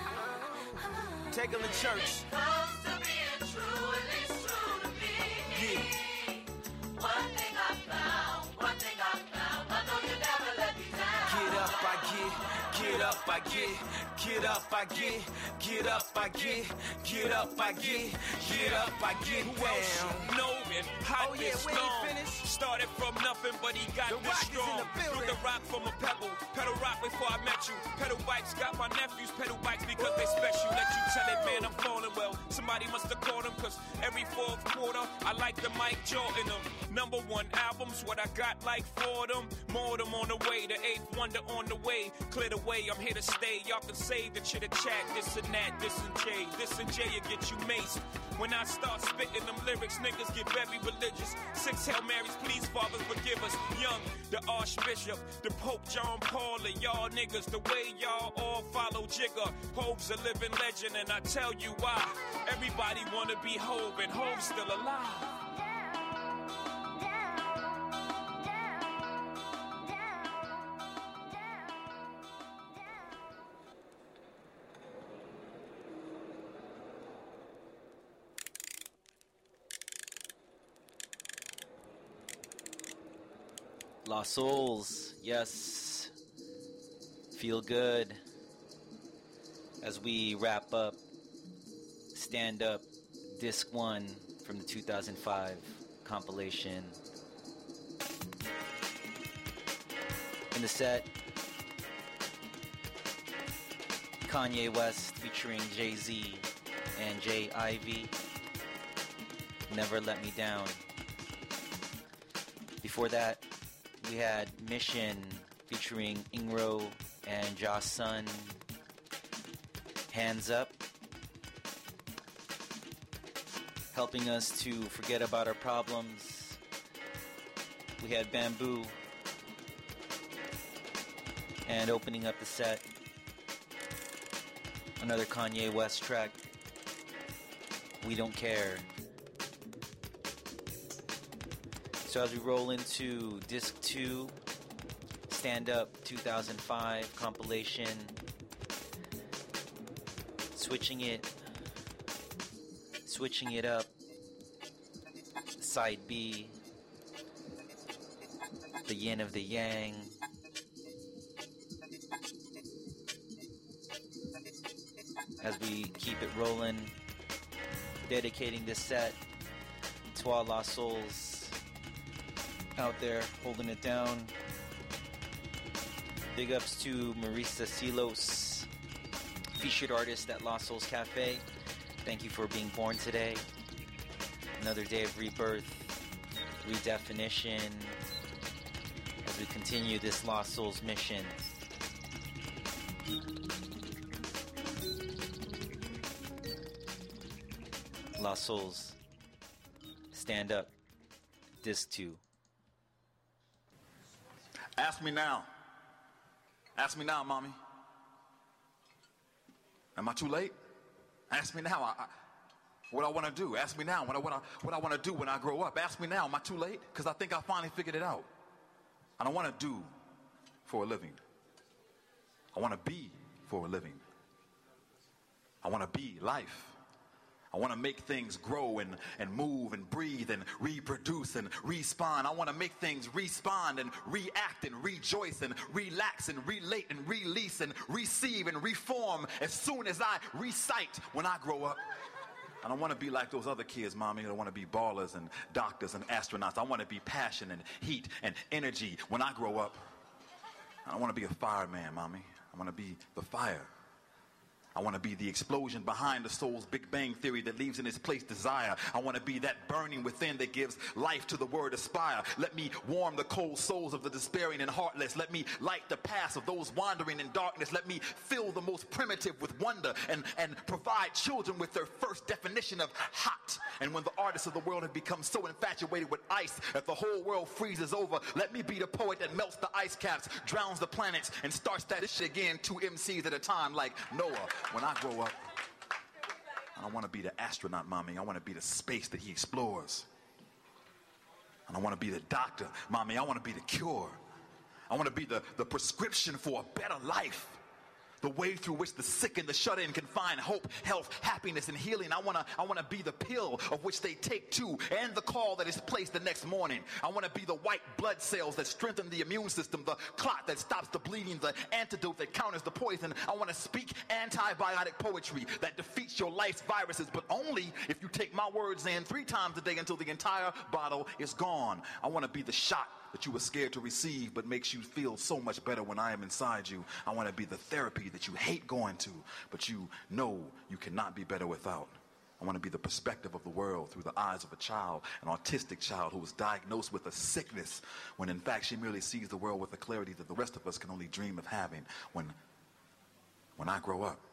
Take them to church. Comes to being true, and it's true to me. Yeah. One thing I found, one thing I found, I know you never let me down. Get up, I get, get up, I get, get up, I get, get up, I get, get up, I get, get up, I get down. No, it hot Oh, yeah, this we ain't strong. finished. Started from nothing, but he got The this rock is in strong. the building. Threw the rock from a pebble. Pedal rock before I met you. Pedal bikes got my nephews. Pedal bikes because they special. Let you tell it, man, I'm falling well. Somebody must have called him, cause every fourth quarter, I like the Mike Jordan them. Number one albums, what I got like for them. More them on the way, the eighth wonder on the way. Clear the way, I'm here to stay. Y'all can say the chitter chat, this and that, this and Jay. This and Jay will get you maced. When I start spitting them lyrics, niggas get very religious. Six Hail Marys, please, fathers, forgive us. Young, the Archbishop, the Pope John Paul, and y'all niggas, the way y'all all follow Jigger. Hope's a living legend, and I tell you why. Everybody wanna be Hope, and Hope's still alive. Lost Souls, yes. Feel good. As we wrap up, Stand Up, Disc one from the two thousand five compilation. In the set, Kanye West featuring Jay-Z and Jay Ivy, Never Let Me Down. Before that, we had Mission featuring Ingro and Joss Sun, Hands Up. Helping us to forget about our problems, we had Bamboo. And opening up the set, another Kanye West track, We Don't Care. So as we roll into disc two, Stand Up two thousand five compilation, switching it, switching it up, side B, the yin of the yang. As we keep it rolling, dedicating this set to all lost souls out there holding it down. Big ups to Marisa Silos, featured artist at Lost Souls Cafe. Thank you for being born today. Another day of rebirth, redefinition, as we continue this Lost Souls mission. Lost Souls, Stand Up, Disc two. Ask me now. Ask me now, mommy. Am I too late? Ask me now. I, I, what I want to do. Ask me now what I, what I, what I want to do when I grow up. Ask me now. Am I too late? Because I think I finally figured it out. I don't want to do for a living. I want to be for a living. I want to be life. I want to make things grow and, and move and breathe and reproduce and respawn. I want to make things respond and react and rejoice and relax and relate and release and receive and reform as soon as I recite when I grow up. I don't want to be like those other kids, Mommy. I don't want to be ballers and doctors and astronauts. I want to be passion and heat and energy when I grow up. I don't want to be a fireman, Mommy. I want to be the fire. I want to be the explosion behind the soul's Big Bang theory that leaves in its place desire. I want to be that burning within that gives life to the word aspire. Let me warm the cold souls of the despairing and heartless. Let me light the paths of those wandering in darkness. Let me fill the most primitive with wonder and, and provide children with their first definition of hot. And when the artists of the world have become so infatuated with ice that the whole world freezes over, let me be the poet that melts the ice caps, drowns the planets, and starts that shit again, two M Cs at a time like Noah. When I grow up, I don't want to be the astronaut, Mommy. I want to be the space that he explores. I don't want to be the doctor, Mommy. I want to be the cure. I want to be the, the prescription for a better life. The way through which the sick and the shut-in can find hope, health, happiness, and healing. I want to I want to be the pill of which they take too, and the call that is placed the next morning. I want to be the white blood cells that strengthen the immune system, the clot that stops the bleeding, the antidote that counters the poison. I want to speak antibiotic poetry that defeats your life's viruses, but only if you take my words in three times a day until the entire bottle is gone. I want to be the shot that you were scared to receive but makes you feel so much better when I am inside you. I want to be the therapy that you hate going to, but you know you cannot be better without. I want to be the perspective of the world through the eyes of a child, an autistic child who was diagnosed with a sickness when in fact she merely sees the world with a clarity that the rest of us can only dream of having when, when I grow up.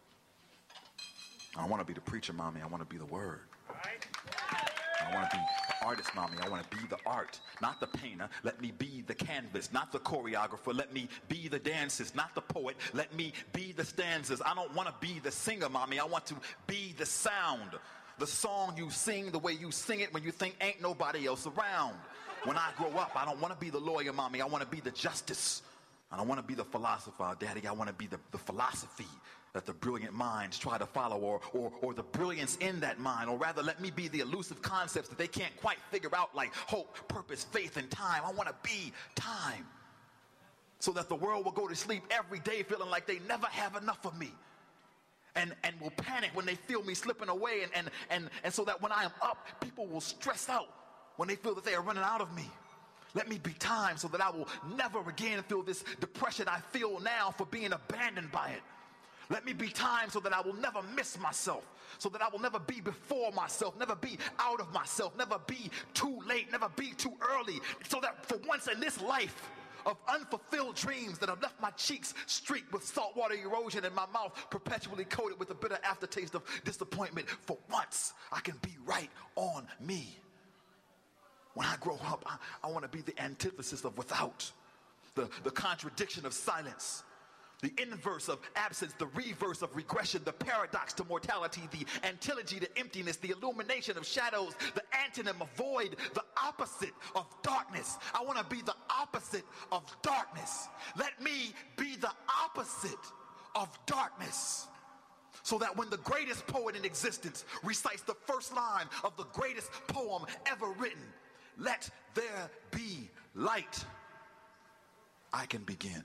I don't want to be the preacher, Mommy. I want to be the word. I want to be the artist, Mommy. I want to be the art, not the painter. Let me be the canvas, not the choreographer. Let me be the dancers, not the poet. Let me be the stanzas. I don't want to be the singer, Mommy. I want to be the sound, the song you sing the way you sing it when you think ain't nobody else around. When I grow up, I don't want to be the lawyer, Mommy. I want to be the justice. I don't want to be the philosopher, Daddy. I want to be the, the philosophy that the brilliant minds try to follow, or, or, or the brilliance in that mind, or rather let me be the elusive concepts that they can't quite figure out, like hope, purpose, faith, and time. I want to be time so that the world will go to sleep every day feeling like they never have enough of me, and, and will panic when they feel me slipping away, and, and, and, and so that when I am up, people will stress out when they feel that they are running out of me. Let me be time so that I will never again feel this depression I feel now for being abandoned by it. Let me be time so that I will never miss myself, so that I will never be before myself, never be out of myself, never be too late, never be too early, so that for once in this life of unfulfilled dreams that have left my cheeks streaked with saltwater erosion and my mouth perpetually coated with the bitter aftertaste of disappointment, for once I can be right on me. When I grow up, I, I want to be the antithesis of without, the, the contradiction of silence, the inverse of absence, the reverse of regression, the paradox to mortality, the antilogy to emptiness, the illumination of shadows, the antonym of void, the opposite of darkness. I want to be the opposite of darkness. Let me be the opposite of darkness, so that when the greatest poet in existence recites the first line of the greatest poem ever written, let there be light, I can begin.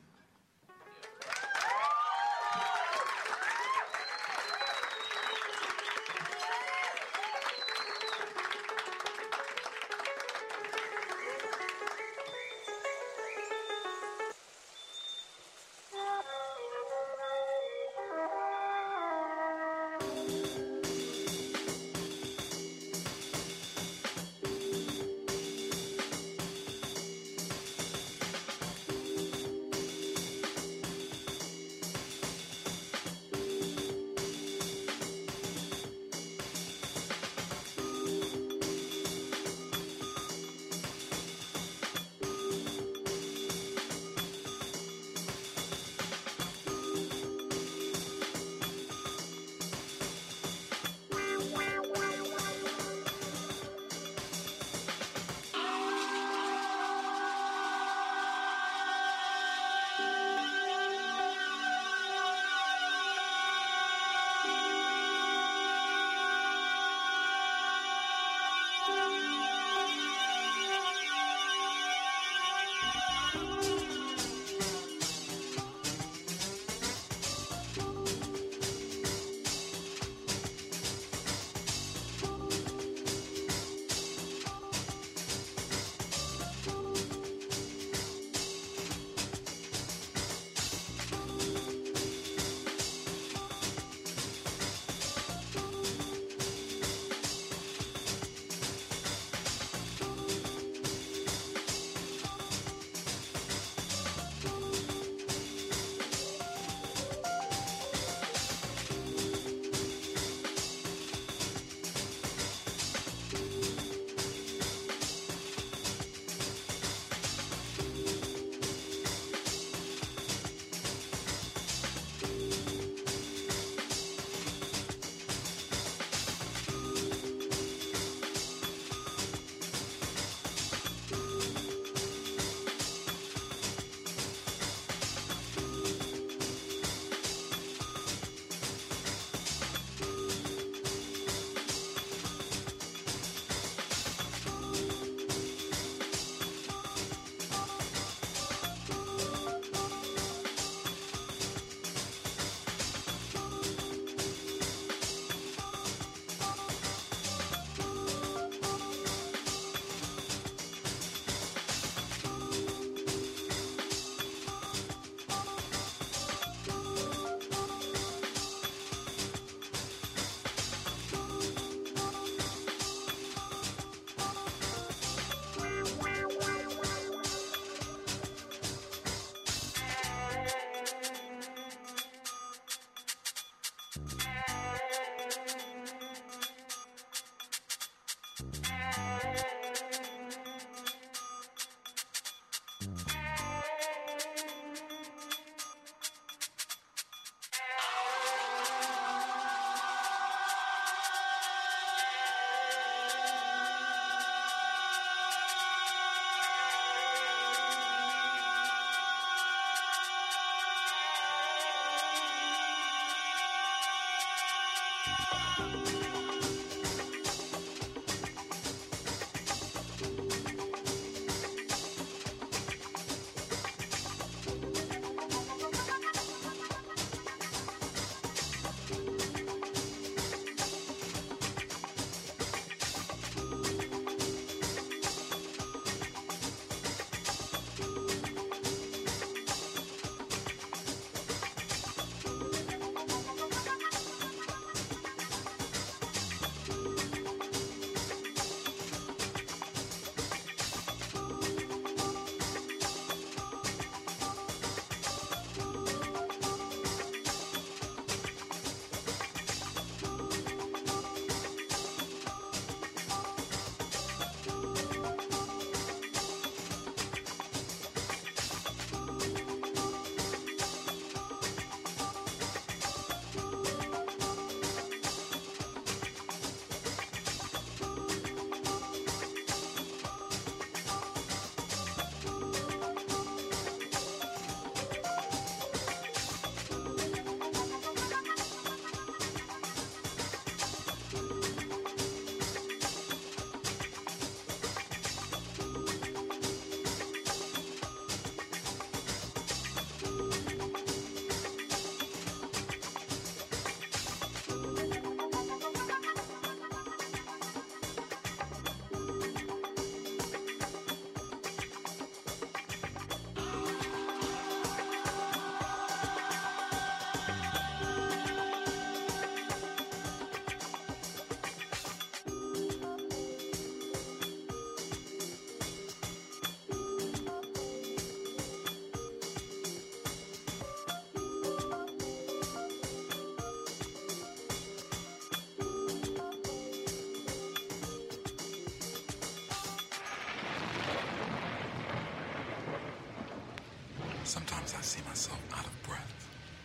Sometimes I see myself out of breath.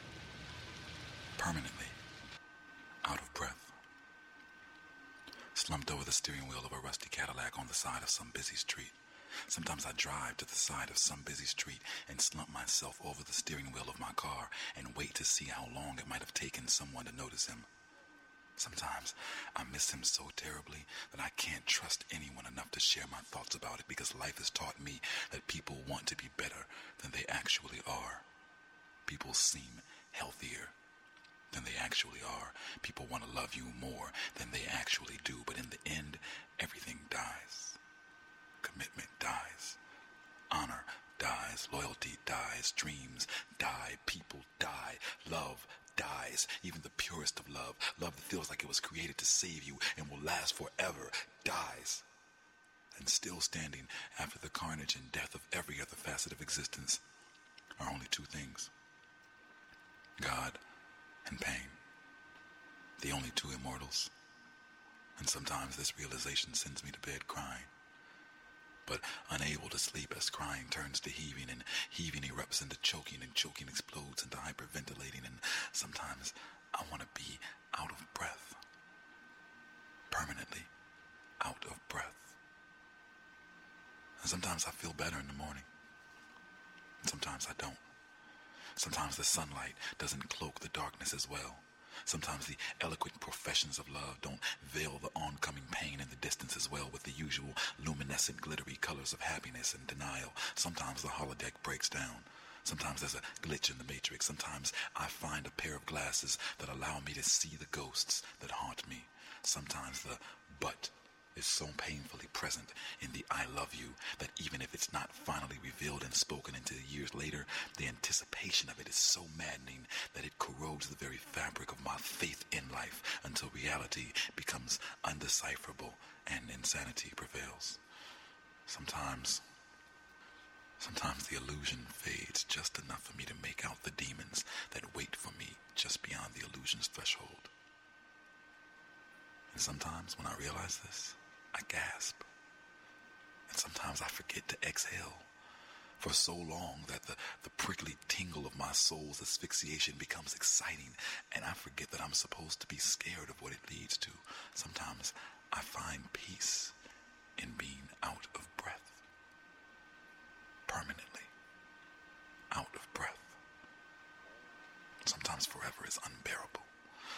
Permanently out of breath. Slumped over the steering wheel of a rusty Cadillac on the side of some busy street. Sometimes I drive to the side of some busy street and slump myself over the steering wheel of my car and wait to see how long it might have taken someone to notice him. Sometimes I miss him so terribly that I can't trust anyone enough to share my thoughts about it because life has taught me that people want to be better than they actually are. People seem healthier than they actually are. People want to love you more than they actually do, but in the end, everything dies. Commitment dies. Honor dies. Loyalty dies. Dreams die. People die. Love dies. Even the purest of love, love that feels like it was created to save you and will last forever, dies. And still standing after the carnage and death of every other facet of existence are only two things: God and pain. The only two immortals. And sometimes this realization sends me to bed crying. But unable to sleep as crying turns to heaving, and heaving erupts into choking, and choking explodes into hyperventilating, and sometimes I want to be out of breath. Permanently out of breath. And sometimes I feel better in the morning. And sometimes I don't. Sometimes the sunlight doesn't cloak the darkness as well. Sometimes the eloquent professions of love don't veil the oncoming pain in the distance as well with the usual luminescent glittery colors of happiness and denial. Sometimes the holodeck breaks down. Sometimes there's a glitch in the matrix. Sometimes I find a pair of glasses that allow me to see the ghosts that haunt me. Sometimes the but is so painfully present in the I love you that even if it's not finally revealed and spoken until years later, the anticipation of it is so maddening that it corrodes the very fabric of my faith in life until reality becomes undecipherable and insanity prevails. Sometimes, sometimes the illusion fades just enough for me to make out the demons that wait for me just beyond the illusion's threshold. And sometimes when I realize this, I gasp. And sometimes I forget to exhale for so long that the, the prickly tingle of my soul's asphyxiation becomes exciting, and I forget that I'm supposed to be scared of what it leads to. Sometimes I find peace in being out of breath. Permanently out of breath. Sometimes forever is unbearable.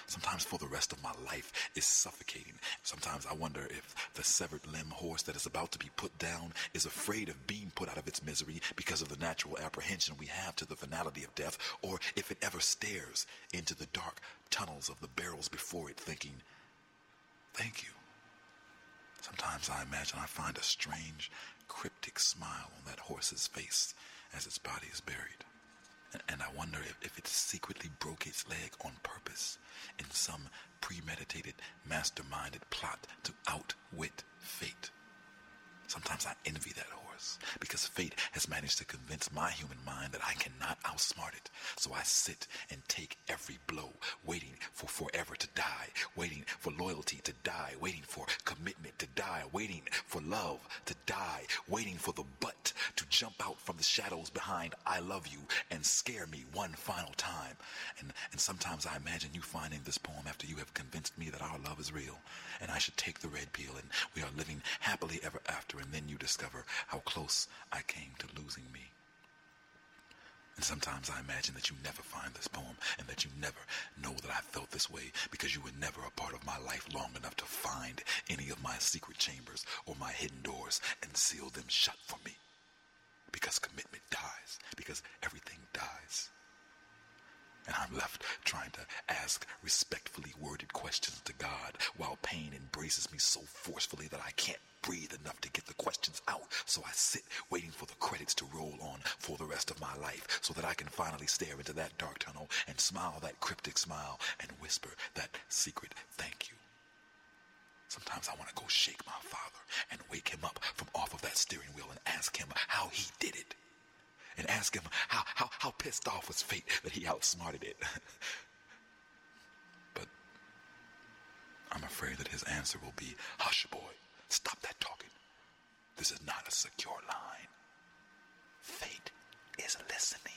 sometimes for the rest of my life, is suffocating. Sometimes I wonder if the severed limb horse that is about to be put down is afraid of being put out of its misery because of the natural apprehension we have to the finality of death, or if it ever stares into the dark tunnels of the barrels before it thinking, thank you. Sometimes I imagine I find a strange, cryptic smile on that horse's face as its body is buried. And, and I wonder if, if it secretly broke its leg on purpose in some premeditated, masterminded plot to outwit fate. Sometimes I envy that horse because fate has managed to convince my human mind that I cannot outsmart it. So I sit and take every blow, waiting for forever to die, waiting for loyalty to die, waiting for commitment to die, waiting for love to die, waiting for the butt to jump out from the shadows behind I love you and scare me one final time. And, and sometimes I imagine you finding this poem after you have convinced me that our love is real and I should take the red pill and we are living happily ever after, and then you discover how close I came to losing me. And sometimes I imagine that you never find this poem and that you never know that I felt this way because you were never a part of my life long enough to find any of my secret chambers or my hidden doors and seal them shut for me. Because commitment dies, because everything dies. And I'm left trying to ask respectfully worded questions to God while pain embraces me so forcefully that I can't breathe enough to get the questions out. So I sit waiting for the credits to roll on for the rest of my life so that I can finally stare into that dark tunnel and smile that cryptic smile and whisper that secret thank you. Sometimes I want to go shake my father and wake him up from off of that steering wheel and ask him how he did it. And ask him how, how, how pissed off was fate that he outsmarted it. But I'm afraid that his answer will be, hush boy, stop that talking. This is not a secure line. Fate is listening.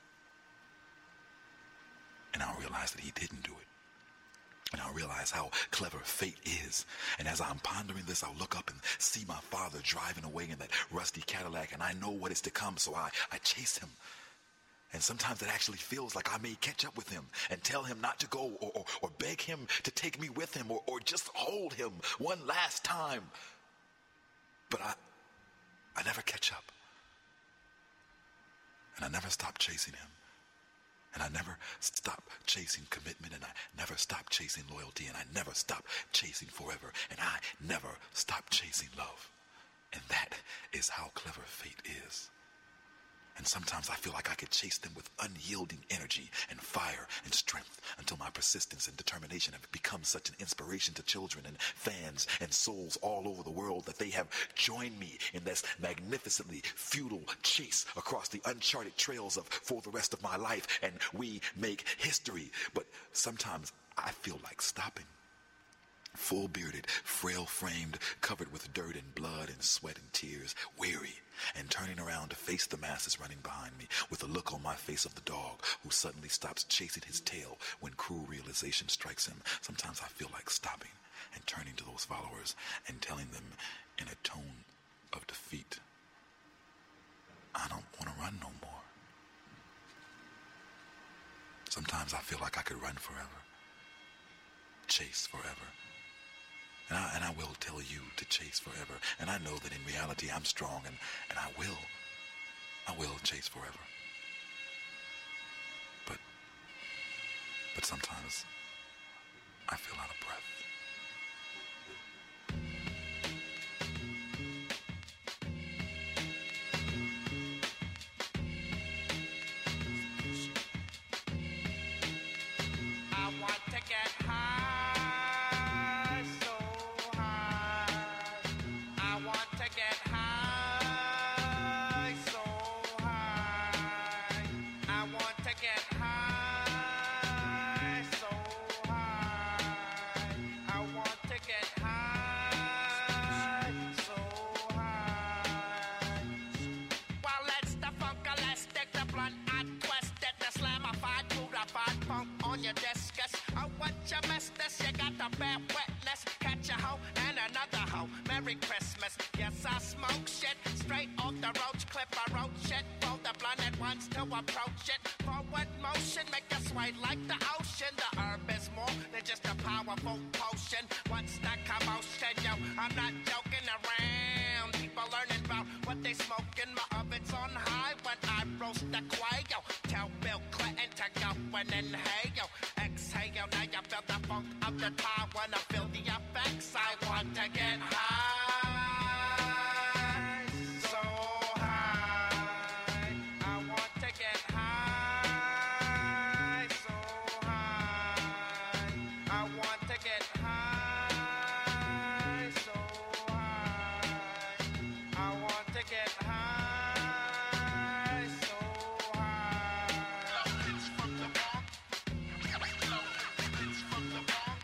And I'll realize that he didn't do it. And I'll realize how clever fate is. And as I'm pondering this, I'll look up and see my father driving away in that rusty Cadillac, and I know what is to come, so I, I chase him. And sometimes it actually feels like I may catch up with him and tell him not to go, or, or, or beg him to take me with him, or, or just hold him one last time. But I, I never catch up. And I never stop chasing him. And I never stop chasing commitment, and I never stop chasing loyalty, and I never stop chasing forever, and I never stop chasing love. And that is how clever fate is. And sometimes I feel like I could chase them with unyielding energy and fire and strength until my persistence and determination have become such an inspiration to children and fans and souls all over the world that they have joined me in this magnificently futile chase across the uncharted trails of for the rest of my life, and we make history. But sometimes I feel like stopping. Full-bearded, frail-framed, covered with dirt and blood and sweat and tears, weary, and turning around to face the masses running behind me with a look on my face of the dog who suddenly stops chasing his tail when cruel realization strikes him. Sometimes I feel like stopping and turning to those followers and telling them in a tone of defeat, I don't want to run no more. Sometimes I feel like I could run forever, chase forever. And I, and I will tell you to chase forever. And I know that in reality I'm strong, and, and I will. I will chase forever. But, but sometimes I feel out of breath. I smoke shit. Straight off the roach clip, I wrote shit. Roll the blunt at once to approach it. Forward motion, make you sway like the ocean. The herb is more than just a powerful potion. Once that commotion, yo, I'm not joking around. People learning about what they smoking. My oven's on high when I roast the quail. Tell Bill Clinton to go and inhale. Exhale, now you feel the funk of the time. When I feel the effects, I want to get high. So high. I want to get high. So high. I want to get high. So high. I want to get high. So high. It's from the bomb. It's from the bomb.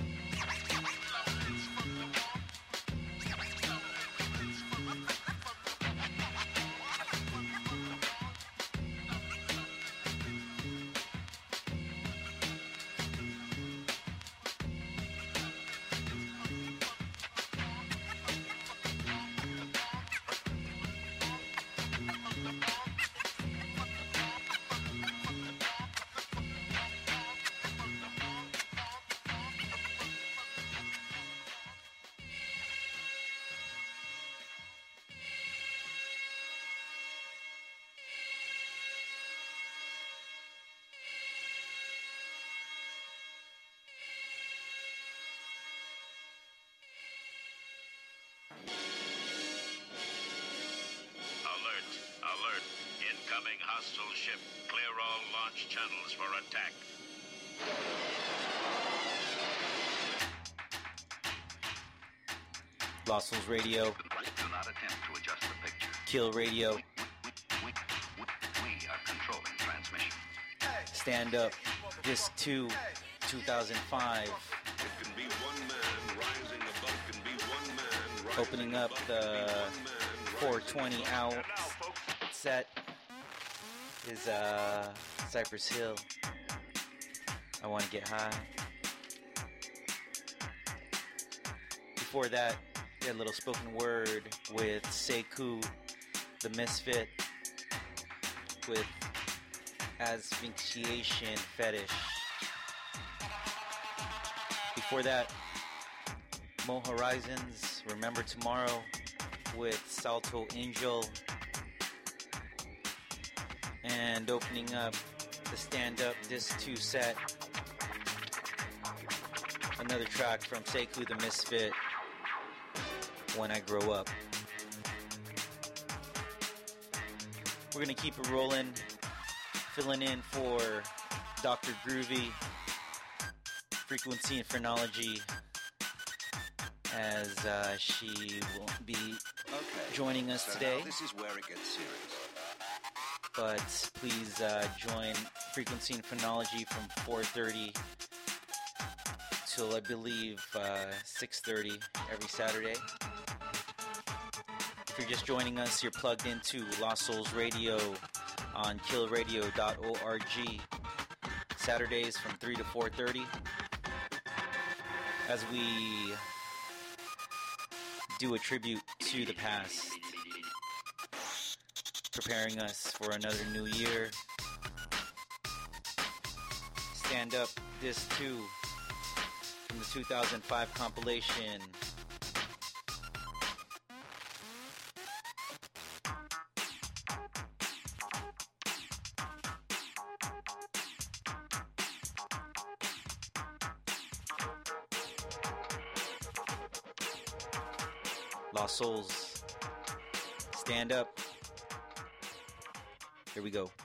Alert, alert. Incoming hostile ship. Clear all launch channels for attack. Lost Souls Radio. Do not attempt to adjust the picture. Kill Radio. We, we, we are controlling transmission. Stand Up. Disc two, two thousand five. It can be one man rising above, can be one man rising Opening up the four twenty out set is uh, Cypress Hill. I Want to Get High. Before that, we had a little spoken word with Sekou, the Misfit, with Asphyxiation Fetish. Before that, Mo Horizons, Remember Tomorrow, with Salto Angel. And opening up the Stand Up Disc two set, another track from Sekou the Misfit, When I Grow Up. We're gonna keep it rolling, filling in for Doctor Groovy, Frequency and Phrenology, as uh, she won't be Okay. joining us so today. Now this is where it gets serious. But please uh, join Frequency and Phrenology from four thirty till I believe uh, six thirty every Saturday. If you're just joining us, you're plugged into Lost Souls Radio on kill radio dot org. Saturdays from three to four thirty. As we do a tribute to the past, preparing us for another new year. Stand Up Disc two from the two thousand five compilation. Lost Souls. Stand Up. Here we go.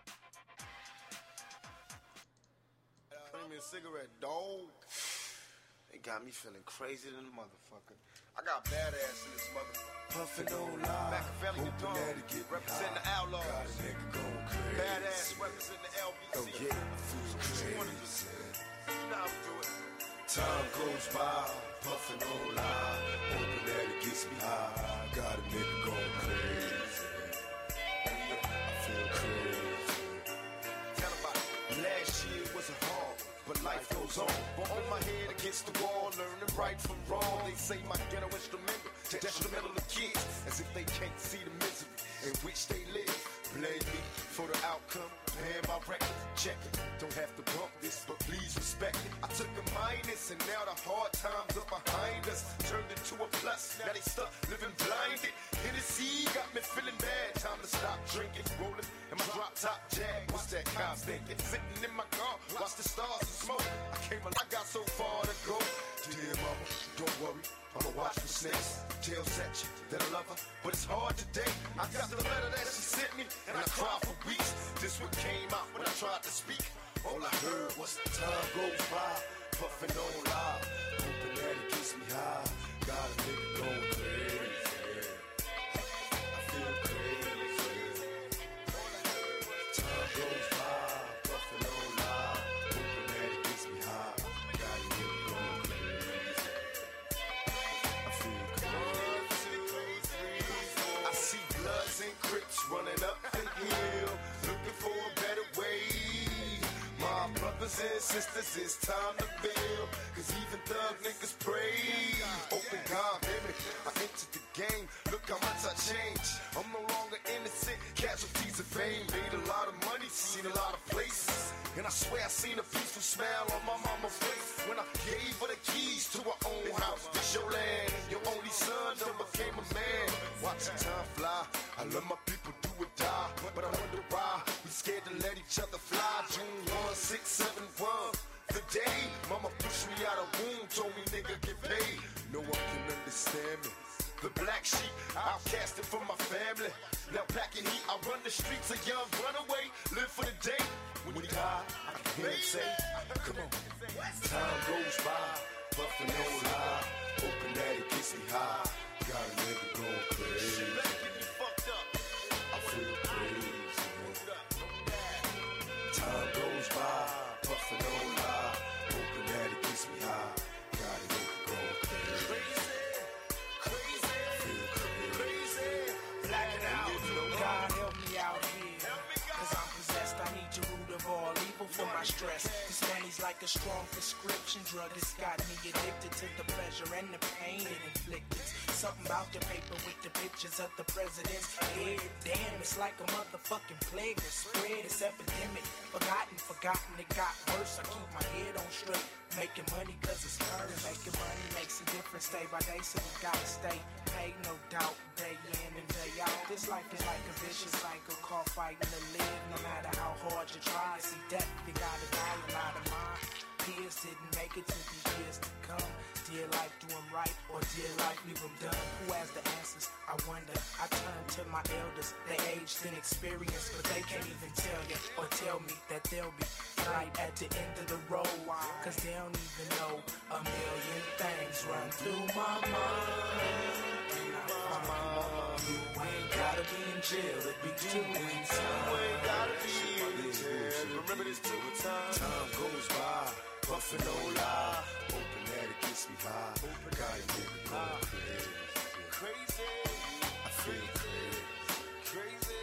Bring me a cigarette, dog. They got me feeling crazy than a motherfucker. I got badass in this motherfucker. Puffin' on live. Machiavelli the dog. Represent the outlaws. Badass represent the L B C. Oh, yeah. You wanna just, you know how we do it. Time goes by, puffin' on live. Hoping that it gets me high. Got a nigga going crazy. I feel crazy. Tell about it. Last year was a hard, but life goes on. Bumping my head against the wall, learning right from wrong. They say my ghetto instrumental detrimental to kids, as if they can't see the misery in which they live. Blame me for the outcome, paying my record, check it. Don't have to bump this, but please respect it. I took a minus, and now the hard times are behind us. Turned into a plus, now they stuck living blinded. Hennessy got me feeling bad, time to stop drinking. Rolling in my drop top jag, what's that cop thinking? Sitting in my car, watch the stars and smoke. I came, I got so far to go. Dear mama, don't worry, I'ma watch for snakes. Tell Satch that I love her, but it's hard today. I got the letter that she sent me, and I cried for weeks. This what came out when I tried to speak. All I heard was the time goes by, puffing on loud, hoping that it gets me high. Got a nigga going crazy. I feel crazy. Time goes by, puffing on loud, hoping that it gets me high. Got a nigga going crazy. I feel crazy. I see Bloods and Crips running up the hill, looking for a better way. My brothers and sisters, it's time to build, cause even thug niggas pray. Open God, baby, I entered the game, look how much I changed. I'm no longer innocent, casualties of fame. Made a lot of money, seen a lot of places, and I swear I seen a peaceful smile on my mama's face when I gave her the keys to her own house. It's your land, your only son done became a man. Watching time fly, I love my people, do or die, but I wonder why we scared to let each other fly. June one, six, seven, one, the day mama pushed me out of womb, told me nigga get paid. No one can understand me. The black sheep, outcasted from my family. Now packing heat, I run the streets, a young runaway, live for the day. When he died, I can hear him say, come on. Time goes by, puffing on high, hoping that it gets me high. Got a nigga going crazy. I feel crazy. Time goes by, puffing on high, hoping that it gets me high. Got a nigga going crazy. Crazy, feel crazy. Blacking out. God help me out here, cause I'm possessed. I need your root of all evil for my stress. This money's like a strong prescription drug. It's got me addicted to the pleasure and the pain it inflicted. Something about the paper with the pictures of the president's head. Damn, it's like a motherfucking plague that spread. It's epidemic, forgotten, forgotten, it got worse. I keep my head on straight, making money cause it's current. Making money makes a difference day by day, so we gotta stay paid, no doubt, day in and day out. This life is like a vicious cycle, called fighting to live. No matter how hard you try, see death, you gotta die. A lot of my peers didn't make it to the years to come. Dear life do them right, or dear life leave them done? Who has the answers? I wonder. I turn to my elders, they aged in experience, but they can't even tell you or tell me that they'll be right at the end of the road, cause they don't even know a million things run through my mind. And I find you ain't gotta be in jail, it be doing time. You ain't gotta be in jail. Remember this too, time. Time goes by, puffin' no lie, hoping that it gets me high. Got a nigga going crazy. Crazy. I feel crazy. Crazy.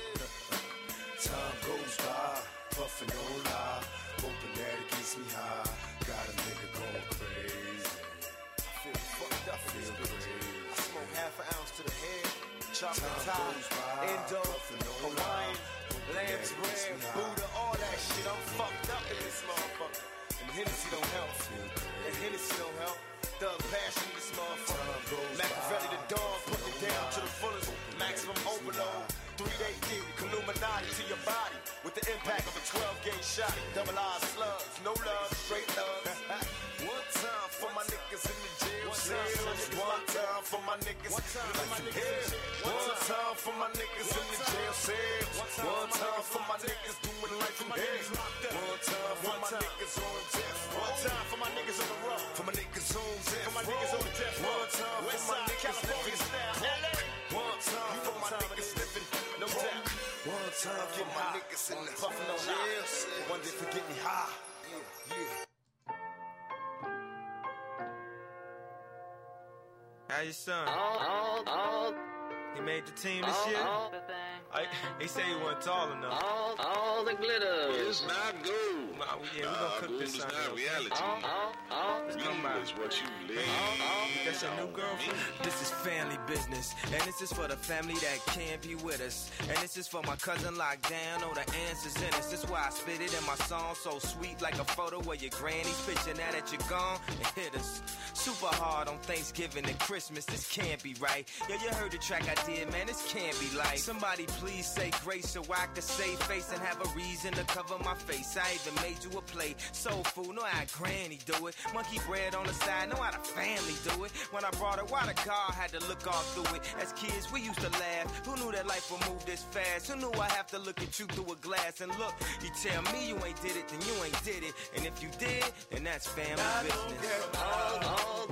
Time goes by, puffin' no lie, hoping that it gets me high. Got a nigga going crazy. I feel fucked up, I feel crazy. I smoke half an ounce to the head. Chocolate tie, Indo, Hawaiian, lamb's bread, Buddha, all that shit. I'm fucked up in this motherfucker. And Hennessy don't help. And Hennessy don't help. Thug passion in this motherfucker. Machiavelli the dawn, put it down to the fullest. Maximum overload. Three-day theory, Illuminati to your body. With the impact of a twelve-gauge shot. Double R slugs, no love, straight love. One time for my niggas in the jail cells. One time for my niggas in the jail. One time for my niggas in the jail cells. One time for my niggas doing life in hell. One time for my niggas on death row. One time for my niggas on the road. For my niggas on death row. For my niggas on death row. One time for my niggas living broke. One time for my niggas living no doubt. One time for my niggas in the puffin' on jail. One day forget me high. Yeah, yeah. How your son? Oh, oh, oh. He He made the team this year? All, I, he said he wasn't tall enough. all, all the glitter. It's not gold. Nah, we, yeah, we Nah, gonna cook gold this is Sunday. not okay? reality. All, all, all, Let's come by. Blue is what you live. That's your new girlfriend? This is family business, and this is for the family that can't be with us. And this is for my cousin locked down, know the answers in us. That's why I spit it in my song, so sweet like a photo where your granny's picture. Now that you're gone, it hit us super hard on Thanksgiving and Christmas. This can't be right. Yo, you heard the track I did, man. This can't be life. Somebody please say grace so I can save face and have a reason to cover my face. I even made you a plate. Soul food, know how granny do it. Monkey bread on the side, know how the family do it. When I brought her, why the car had to look all through it. As kids, we used to laugh. Who knew that life would move this fast? Who knew I have to look at you through a glass and look? You tell me you ain't did it, then you ain't did it. And if you did, then that's family I business. don't care about all.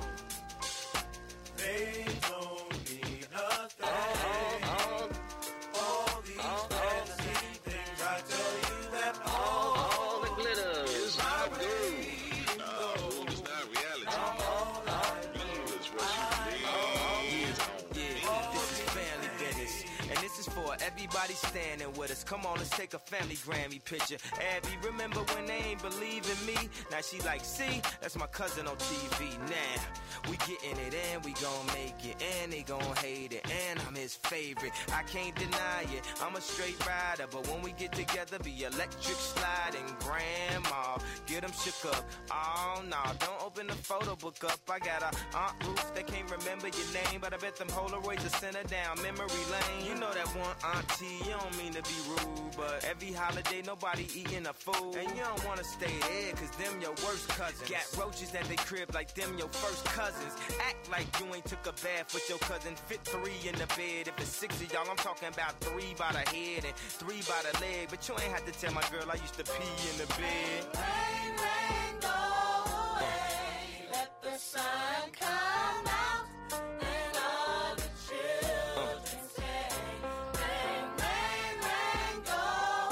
They don't mean nothing. All, all these fancy things, I tell you that all, all the glitter is not gold. Nah, gold is not reality. Blue is what you live. Yeah, this is family business. And this is for everybody standing with us. Come on, let's take a family Grammy picture. Abby, remember when they ain't believe in me? Now she like, see, that's my cousin on T V now. We getting it and we gon' make it, and they gon' hate it, and I'm his favorite. I can't deny it, I'm a straight rider, but when we get together, be electric sliding. Grandma, get them shook up. Oh, no, don't open the photo book up. I got a Aunt Ruth that can't remember your name, but I bet them Polaroids are sent her down memory lane. You know that one auntie, you don't mean to be rude, but every holiday, nobody eating a food. And you don't wanna stay there, cause them your worst cousins. Got roaches at they crib like them your first cousins. Act like you ain't took a bath with your cousin. Fit three in the bed. If it's six of y'all, I'm talking about three by the head and three by the leg. But you ain't have to tell my girl I used to pee in the bed. Rain, rain, go away. Let the sun come out and all the children say, rain, rain, rain, go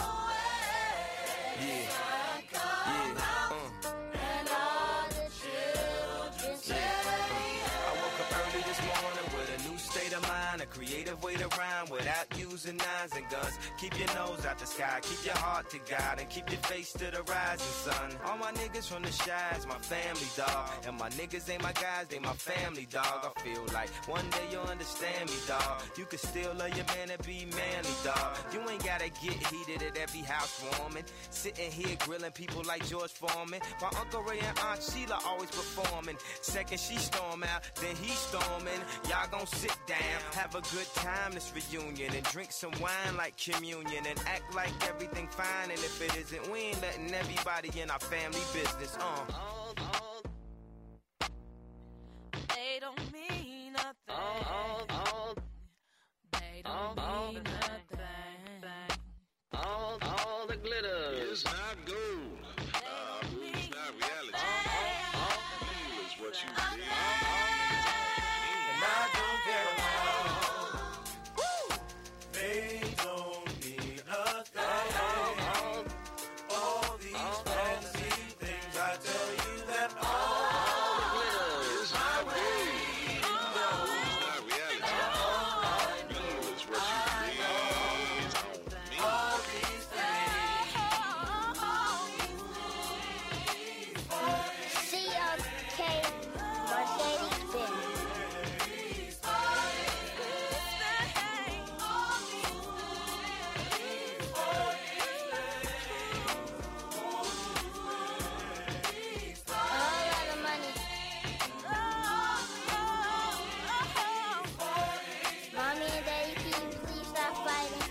away. Yeah. Sun come out and all the children say. I woke up early this morning with a new state of mind, a creative way to rhyme without using knives and guns. Keep your nose out the sky, keep your heart to God, and keep your face to the rising sun. All my niggas from the Shies, my family, dog. And my niggas ain't my guys, they my family, dog. I feel like one day you'll understand me, dog. You can still love your man and be manly, dog. You ain't gotta get heated at every house warming. Sitting here grilling people like George Foreman. While Uncle Ray and Aunt Sheila always performing. Second she storm out, then he storming. Y'all gon' sit down, have a good time this reunion, and drink some wine like communion, and act like everything fine. And if it isn't, we ain't letting everybody in our family business. Uh. All, all, they don't mean nothing. all, all, They don't all, mean nothing. all, all the glitter It's not gold. Nah, gold is not reality. Blue is what you live. and I don't care about. They don't mean nothing. All these fancy things, I tell you that all It's not gold. Nah, gold is not reality. Blue is what you live. all these C O K Mercedes Benz. A whole lot of money. Mommy and Daddy, can you please stop fighting?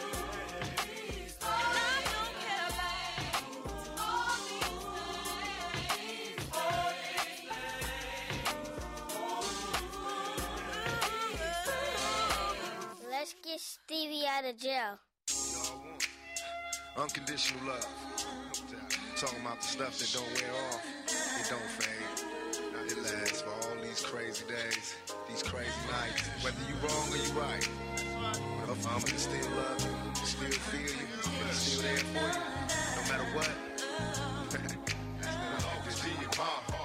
Let's get Stevie out of jail. Unconditional love. Talking about the stuff that don't wear off. It don't fade. It lasts for all these crazy days, these crazy nights. Whether you wrong or you right. But I'ma still love you, still feel you, but it's still there for you. No matter what. G, my heart,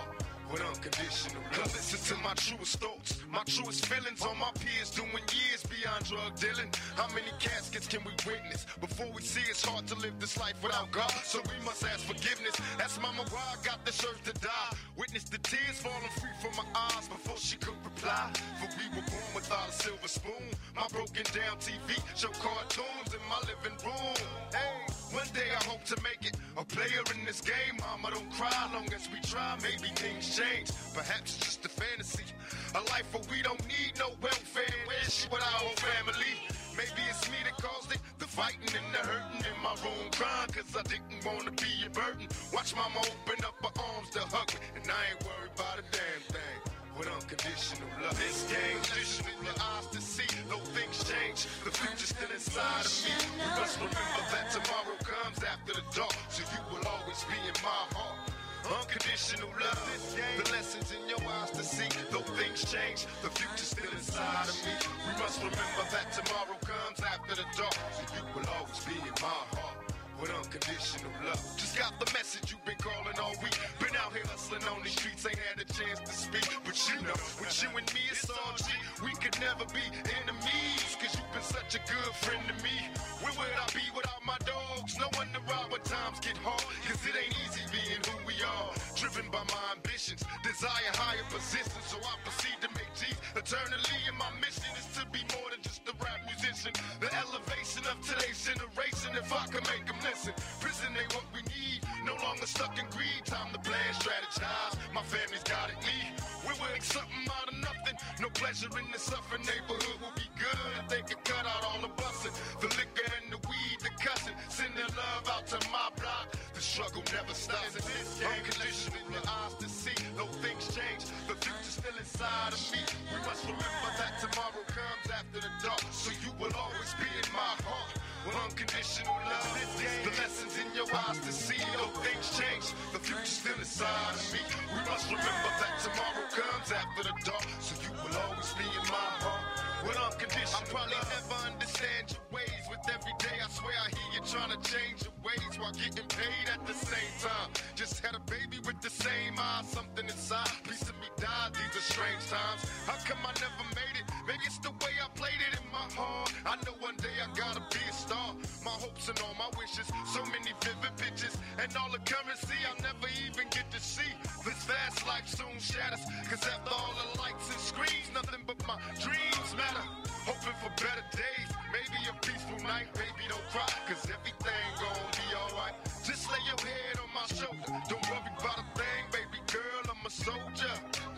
with unconditional love. Listen to my truest thoughts, my truest feelings on my peers doing years beyond drug dealing. How many caskets can we witness before we see it's hard to live this life without God? So we must ask forgiveness. Ask Mama why I got this urge to die. Witness the tears falling free from my eyes before she could reply. For we were born without a silver spoon. My broken down T V show cartoons in my living room. Hey, one day I hope to make it a player in this game. Mama, don't cry, long as we try, maybe things change. Perhaps it's just a fantasy, a life where we don't need no welfare. Where's she with our whole family? Maybe it's me that caused it, the fighting and the hurting in my room, crying cause I didn't want to be a burden. Watch Mama open up her arms to hug me, and I ain't worried about a damn thing. With unconditional love, this game, conditional your eyes to see, though things change, the future's still inside of me. We must remember that tomorrow comes after the dark, so you will always be in my heart. Unconditional love, the lessons in your eyes to see, though things change, the future's still inside of me. We must remember that tomorrow comes after the dark, so you will always be in my heart. With unconditional love. Just got the message you've been calling all week. Been out here hustling on these streets, ain't had a chance to speak. But you know, with you and me, it's all G. We could never be enemies, cause you've been such a good friend to me. Where would I be without my dogs? No wonder why when times get hard, cause it ain't easy being who we are. Driven by my ambitions, desire higher positions, so I proceed to make G's eternally. And my mission is to be more than just a rap musician. The elevation of today's generation, if I can make them listen. Prison ain't what we need, no longer stuck in greed. Time to plan, strategize, my family's got it lead. We will make something out of nothing. No pleasure in the suffering, neighborhood will be good if they could cut out all the busing. The liquor and the weed, the cussing, send their love out to my block. The struggle never stops. Unconditional, your eyes to see, though things change, the future's still inside of me. We must remember that tomorrow comes after the dark, so you will always be in my heart. With unconditional love, the lessons in your eyes to see, though things change, the future's still inside of me. We must remember that tomorrow comes after the dark, so you will always be in my heart. With unconditional, I probably never understand your ways. With every day, I swear I hear you trying to change your ways while getting paid at the same time. Just had a baby with the same eyes, something inside. Piece of me died, these are strange times. How come I never made it? Maybe it's the way I played it in my heart. I know one day I gotta be a star. My hopes and all my wishes, so many vivid pictures, and all the currency I'll never even get to see. This fast life soon shatters, cause after all the lights and screens, nothing but my dreams matter. Hoping for better days, maybe a peaceful night. Baby, don't cry, cause everything gon' be alright. Just lay your head on my shoulder, don't worry about a thing, baby girl, I'm a soldier.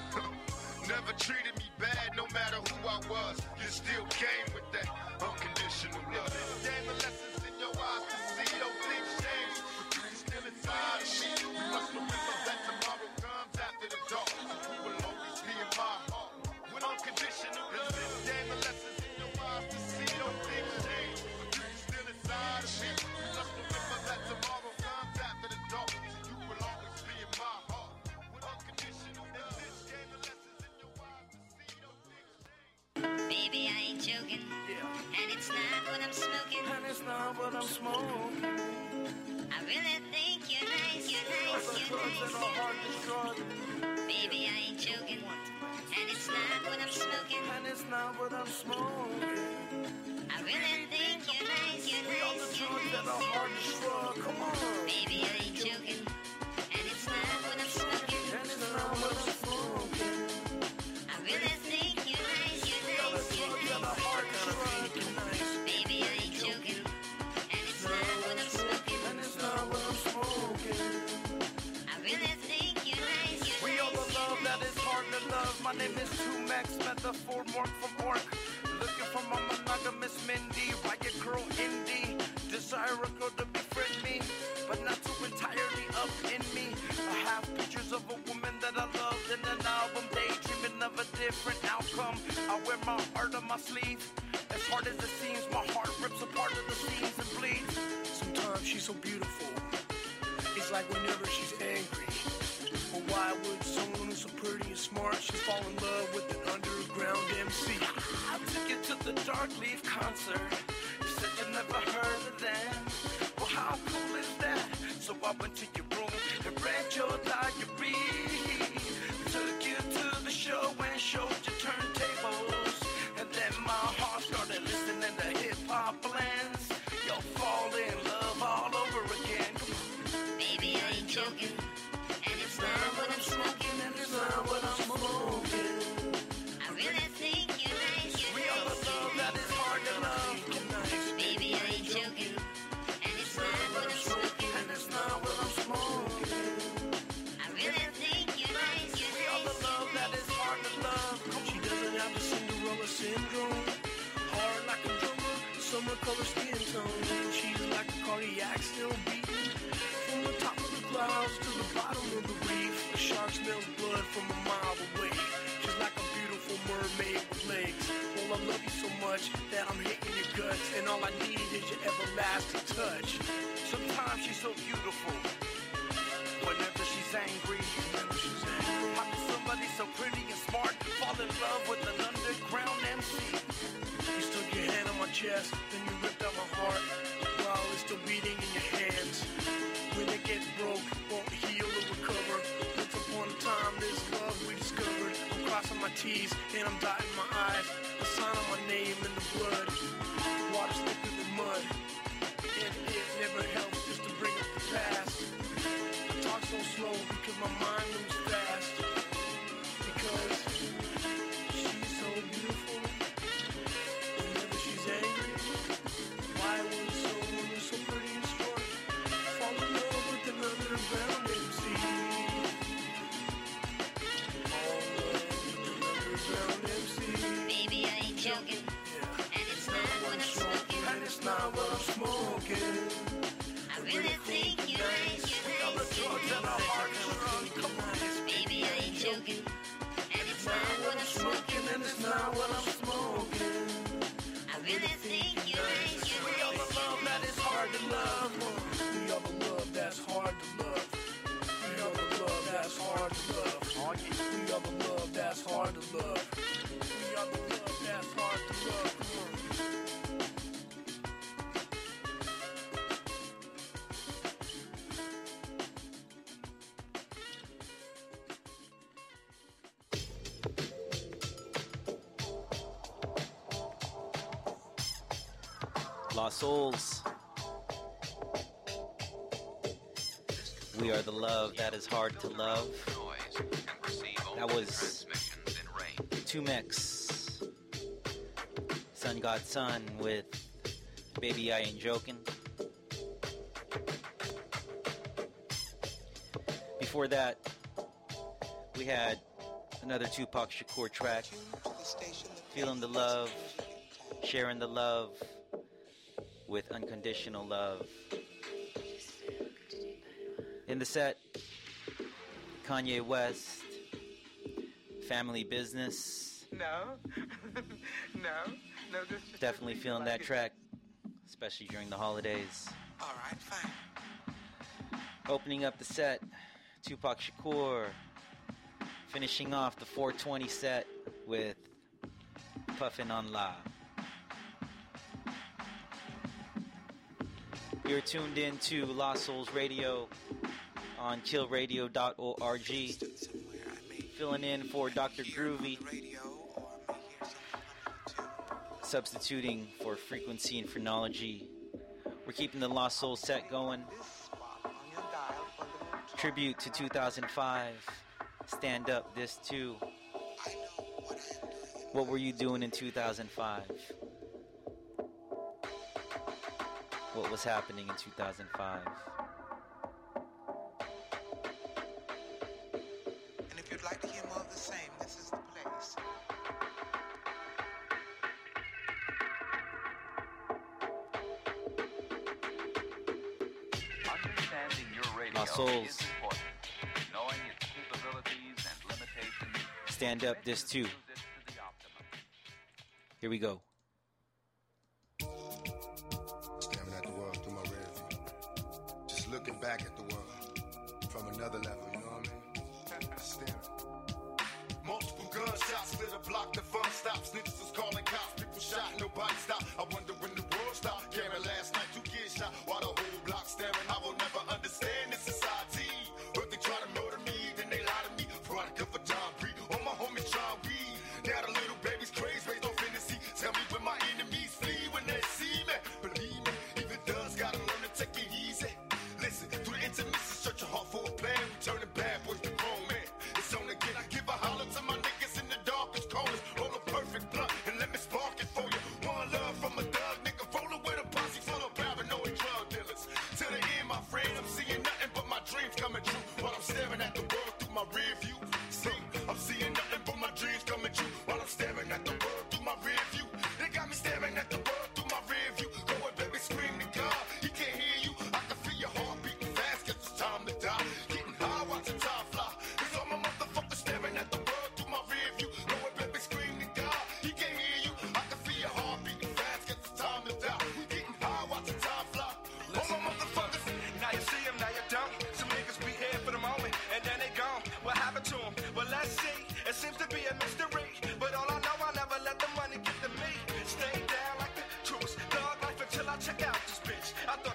Never treated me bad, no matter who I was. You still came with that unconditional love. Understand the lessons in your eyes to see, those things change, but you still inside of me. We must remember that tomorrow comes after the dark, so you will always be in my heart. With unconditional love. Understand the lessons in your eyes to see, those things change, but you still inside of me. We must remember that tomorrow comes after the dark, so you will always be in my heart. With unconditional love. Understand the lessons. Baby, I ain't joking, yeah. And it's not what I'm smoking, and it's not what I'm smoking. I really think you're nice, you're nice, you're nice, you're nice. Baby, I ain't joking, and it's not what I'm smoking, and it's not what I'm smoking. I really think you're nice, you're nice, you're nice, that are hard to shrug. Come on. Baby, I ain't joking, and it's not what I'm smoking, and it's not what I'm smoking. I really think you're nice, you're nice, you're nice. Baby, I ain't joking, and it's not what I'm smoking, and it's not what I'm smoking. I really think you're nice, you're we nice. all the love that is hard to love. My name is two Max, metaphor, mark for mark. Looking for my monogamous Mindy, riot girl indie. Desire a girl to befriend me, but not too entirely up in me. I have pictures of a woman that I loved in an album, daydreaming of a different outcome. I wear my heart on my sleeve. As hard as it seems, my heart rips apart of the seams and bleeds. Sometimes she's so beautiful, it's like whenever she's angry. But why would someone who's so pretty and smart, she fall in love with an underground M C? I took you to the Dark Leaf concert. You said you never heard of them. Well, how cool is that? So I went to your room and read your diary. close to the bottom of the reef. The shark smells blood from a mile away. She's like a beautiful mermaid with legs. Well, I love you so much that I'm hitting your guts, and all I need is your everlasting touch. Sometimes she's so beautiful. Whenever she's angry, whenever she's angry. How can somebody so pretty and smart fall in love with an underground M C? You stuck your hand on my chest, then you ripped out my heart while it's still beating in your hands. When it gets broke, won't heal or recover. Once upon a time, this love we discovered. I'm crossing my T's and I'm dotting my I's. The sign of my name in the blood. Water's thicker than mud. And it never helps just to bring up the past. I talk so slow because my mind moves fast. Because she's so beautiful. Whenever she's angry, why would someone who's so pretty and strong fall in love with another brown M C? Fall in love with another brown M C. Baby, I ain't joking. And it's not what I'm smoking. And it's not what I'm smoking. I really think you're nice, you're nice, you're nice. Baby, I ain't joking. And it's not what I'm smoking. And it's not what I'm smoking. I really think you're nice, you're We all the love that is hard to love. We all the love that's hard to love. We all the love that's hard to love. We all the love that's hard to love. We all the love that's hard to love. Come on. Lost Souls. We are the love that is hard to love. That was two mix. Sun God Sun with Baby I Ain't Joking. Before that, we had another Tupac Shakur track. Feeling the love, sharing the love with unconditional love. In the set, Kanye West, Family Business. No, no, no. This just Definitely feeling that track, especially during the holidays. All right, fine. Opening up the set, Tupac Shakur. Finishing off the four twenty set with Puffin' on La. You're tuned in to Lost Souls Radio on kill radio dot org. Filling in for Doctor Groovy. Substituting for Frequency and Phrenology. We're keeping the Lost Soul set going. Tribute to two thousand five. Stand Up, this too. What were you doing in two thousand five? What was happening in two thousand five? And if you'd like to hear more of the same, this is the place. Understanding your radio Lost Souls. is important. Knowing its capabilities and limitations. Stand Up, this too. Here we go. Staring at the world through my rear view. Just looking back at the world from another level, you know what I mean? Staring. Multiple gunshots lit a block, the fun stops. Snitches was calling cops, people shot, nobody stopped. I wonder when the world stopped. Cameron last night, two kids shot, while the whole block staring. I will never understand this society. But they try to murder me, then they lie to me. Veronica for John Breed, all my homies try weed. Now the little baby's crazy, raised on fantasy. Tell me when my enemies flee, when they see me. Believe me, even thugs gotta learn to take it easy. Listen, through the intermission, search your heart for a plan. We turning bad boys to grown men. It's on again, I give a holler to my niggas in the darkest corners. Roll a perfect blunt and let me spark it for you. One love from a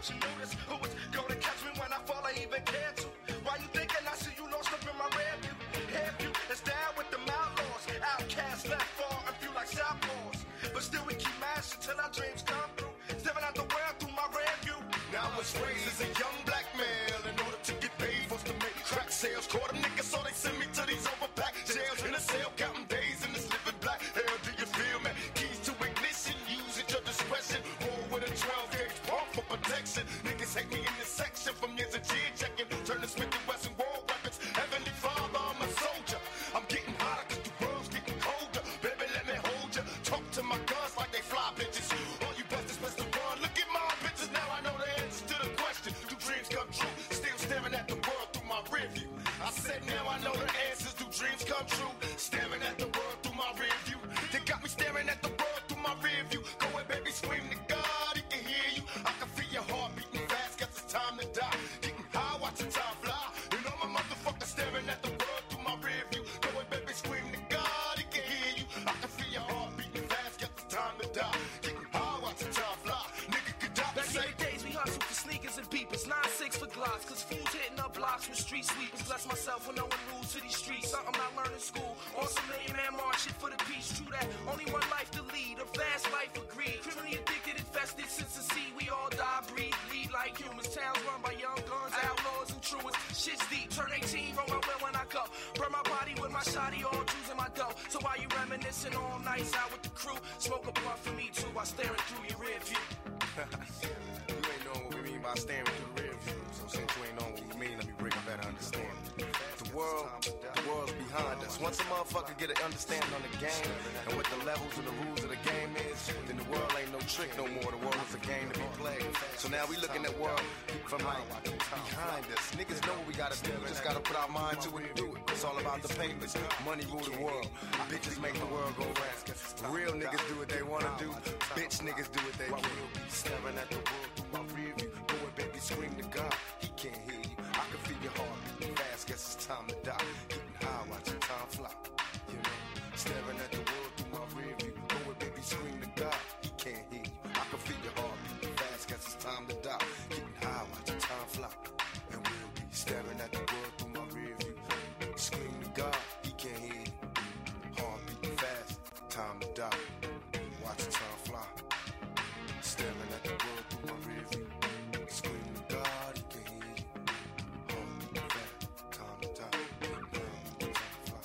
you notice who was gonna catch me when I fall or even care to. Why you thinking I see you lost up in my rear view? Hair view is down with the outlaws. Outcasts left far and few like southpaws. But still we keep mashing till our dreams come through. Stepping out the world through my rear view. Now I was raised as a young black male. In order to get paid, forced to make crack sales. Caught a nigga, so they send me to these overpacked jails. In a cell, counting days in this living black hell. Do you feel me? Keys to ignition, use at your discretion. Roll with a twelve gauge pump for protection. Niggas hate me in this section from years of G checking. Turn the Smith and Wesson war weapons. Heavenly Father, I'm a soldier. I'm getting hotter cause the world's getting colder. Baby, let me hold ya. Talk to my guns like they fly bitches. All you busters best to run. Look at my bitches, now I know the answer to the question. Do dreams come true? Still staring at the world through my rear view. I said now I know the answers. Do dreams come true? Staring at the world through my rear view. They got me staring at the world through my rear view. Go ahead, baby, scream to God, he can hear you. I can feel your heart beating fast, guess it's time to die. Getting high, watching time fly. And all my motherfuckers staring at the world through my rear view. Go ahead, baby, scream to God, he can hear you. I can feel your heart beating fast, guess it's time to die. Getting high, watching time fly. Nigga could die. Back in the days we hustled for sneakers and beepers, nine six for glocks, cause fools hitting up blocks with street sweepers. Bless myself with knowing rules to these streets. Something I learned in school. On some million man march shit for the peace. True that, only one life to lead, a fast life of greed. Criminally addicted, infested since the sea. We all die, breathe, lead like humans. Towns run by young guns, outlaws and truants. Shit's deep, turn eighteen, roll my will when I go. Burn my body with my shotty, all Jews in my dough. So while you reminiscing all nights out with the crew, smoke a blunt for me too while staring through your rear view. You ain't knowing what we mean by staring through the rear view. So since you ain't knowing what we mean, let me bring a better understanding. The world, the world's behind us. Once a motherfucker get an understanding on the game and what the levels and the rules of the game is, then the world ain't no trick no more. The world is a game to be played. So now we looking at world from like behind us. Niggas know what we gotta do. We just gotta put our mind to it and do it. It's all about the papers. Money rule the world. Bitches make the world go round. Real niggas do what they wanna do. Bitch niggas do what they can. Staring at the world through my rear view. Go and baby scream to God. He can't hear you. I can feel your heart beating fast. Guess it's time to die. Getting high, watching time fly. You know, staring at the world through my rear view. Go and baby scream to God. He can't hear you. I can feel your heart beating fast. Guess it's time to die. Getting high, watching time fly. And we'll be staring at the world through my rear view. Scream to God. He can't hear you. Heart beating fast. Time to die. Watching time fly. Staring at the world through my rear view. Scream to God. He can't hear you. Heart beating fast. Time to die. Getting high, watching time fly.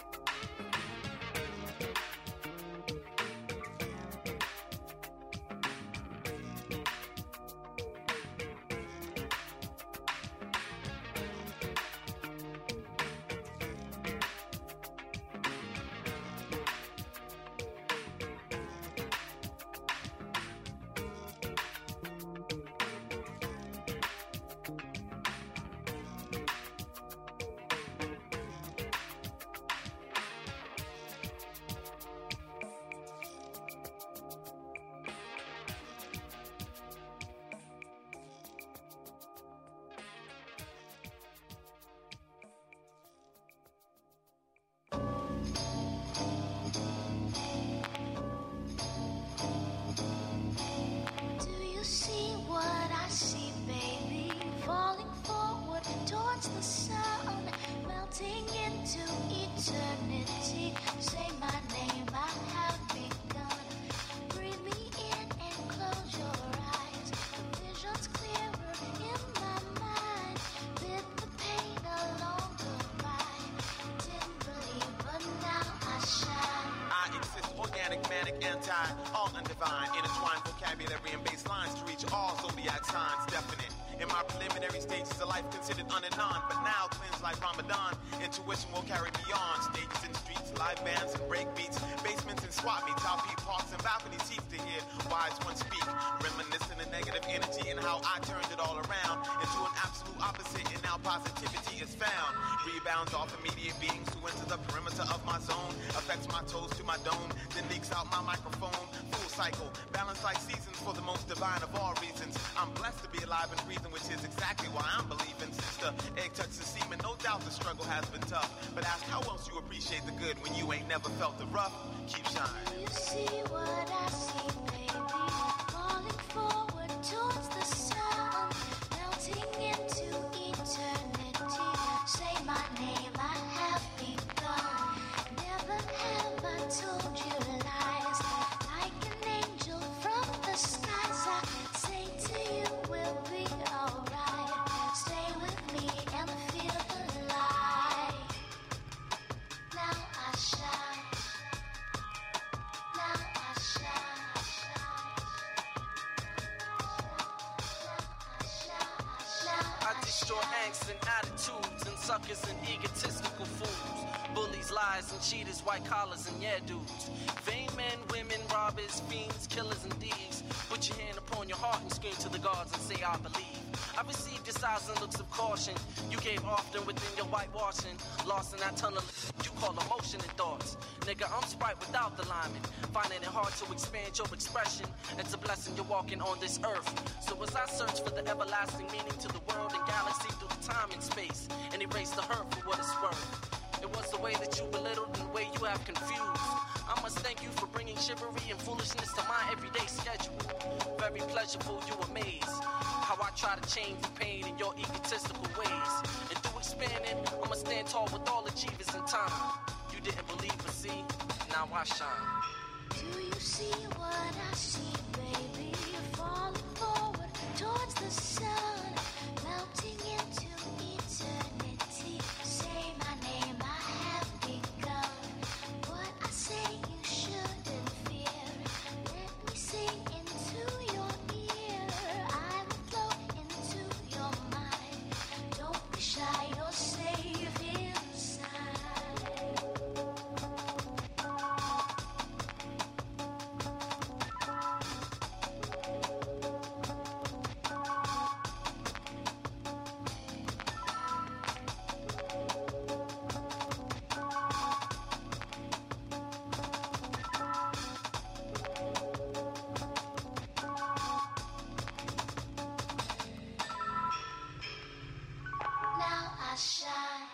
Do you see what I see, baby? Falling forward towards the sun, melting into eternity. Say my name, I have begun. Breathe me in and close your eyes. The vision's clearer in my mind. With the pain along the ride. Didn't believe, but now I shine. I exist, organic, manic, anti, all undivine, intertwined vocabulary and baselines to reach all zodiac signs, definite. In my preliminary stages of life considered un and non, but now cleansed like Ramadan. Intuition will carry me on. Stages and streets, live bands and break beats, basements and swap meets, how peep parks and balcony seats to hear wise ones speak. Reminiscing the negative energy and how I turned it all around into an absolute opposite, and now positivity is found. Rebounds off immediate beings who enter the perimeter of my zone, affects my toes to my dome, then leaks out my microphone. Full cycle, balanced like seasons for the most divine of all reasons. I'm blessed to be alive and breathing, which is exactly why I'm believing. Since the egg touched the semen, no doubt the struggle has been tough. But ask how else you appreciate the good when you ain't never felt the rough. Keep shining. Do you see what I see, baby? Falling forward towards the sun, immature angst and attitudes, and suckers and egotistical fools. Bullies, lies, and cheaters, white collars, and yeah dudes. Vain men, women, robbers, fiends, killers, and thieves. Put your hand upon your heart and scream to the gods and say, I believe. I received your sighs and looks of caution. You gave often within your whitewashing. Lost in that tunnel you call emotion and thoughts. Nigga, I'm Sprite without the lineman. Finding it hard to expand your expression. It's a blessing you're walking on this earth. So as I search for the everlasting meaning to the world and galaxy through the time and space, and erase the hurt for what it's worth. It was the way that you belittled and the way you have confused. I must thank you for bringing chivalry and foolishness to my everyday schedule. Very pleasurable, you amaze how I try to change the pain in your egotistical ways. And through expanding, I'ma stand tall with all achievers in time. You didn't believe, but see, now I shine. Do you see what I see, baby? You're falling forward towards the sun, melting into eternity. Say my name, I have begun. What I say you shouldn't fear. Let me sing into your ear. I will flow into your mind. Don't be shy, you're safe inside. Now I shine.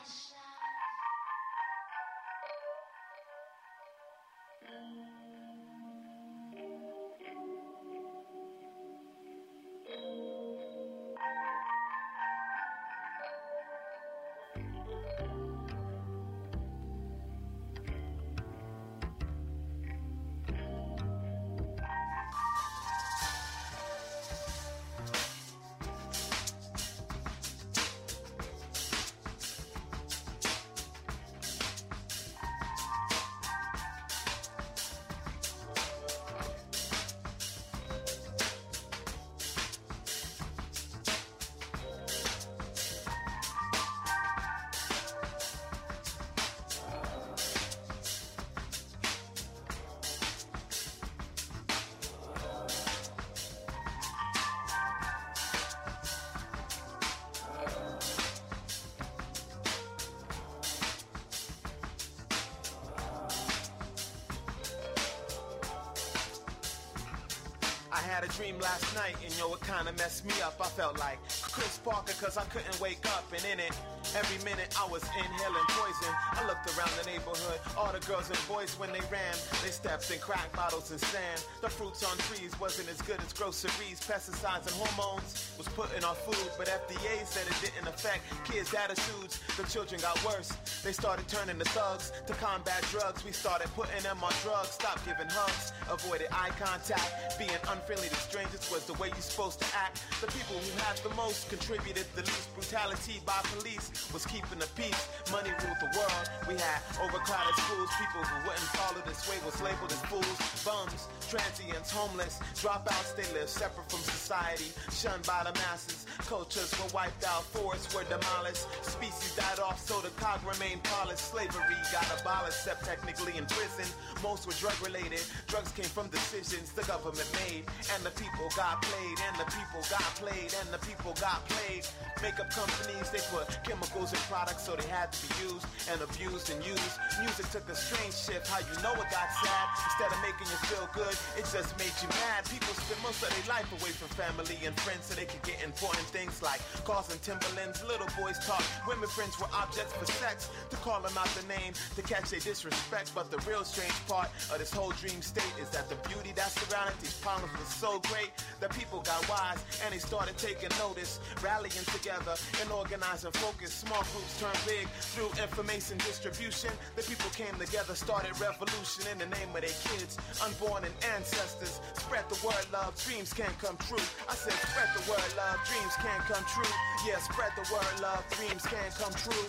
I had a dream last night, and yo, it kinda messed me up. I felt like Chris Parker, cause I couldn't wake up, and in it, every minute I was inhaling poison. I looked around the neighborhood, all the girls and boys when they ran, they stepped in crack bottles and sand. The fruits on trees wasn't as good as groceries. Pesticides and hormones was put in our food, but F D A said it didn't affect kids' attitudes. The children got worse. They started turning to thugs to combat drugs. We started putting them on drugs, stopped giving hugs, avoided eye contact. Being unfriendly to strangers was the way you're supposed to act. The people who had the most contributed the least. Brutality by police was keeping the peace. Money ruled the world. We had overcrowded schools. People who wouldn't follow this way was labeled as fools. Bums, transients, homeless, dropouts, they lived separate from society, shunned by the masses. Cultures were wiped out, forests were demolished. Species died off so the cog remained polished. Slavery got abolished, except technically in prison. Most were drug related. Drugs came from decisions the government made. And the people got played, and the people got played, and the people got played. Makeup companies, they put chemicals in products so they had to be used and abused and used. Music took a strange shift, how you know it got sad. Instead of making you feel good, it just made you mad. People spend most of their life away from family and friends so they could get important things like cars and Timberlands. Little boys talk, women friends were objects for sex. To call them out the name, to catch their disrespect. But the real strange part of this whole dream state is that the beauty that surrounded these problems was so great that people got wise and they started taking notice, rallying together and organizing focus. Small groups turned big through information distribution. The people came together, started revolution in the name of their kids, unborn and ancestors. Spread the word, love, dreams can come true. I said spread the word, love, dreams can come true. Yeah, spread the word, love, dreams can come true.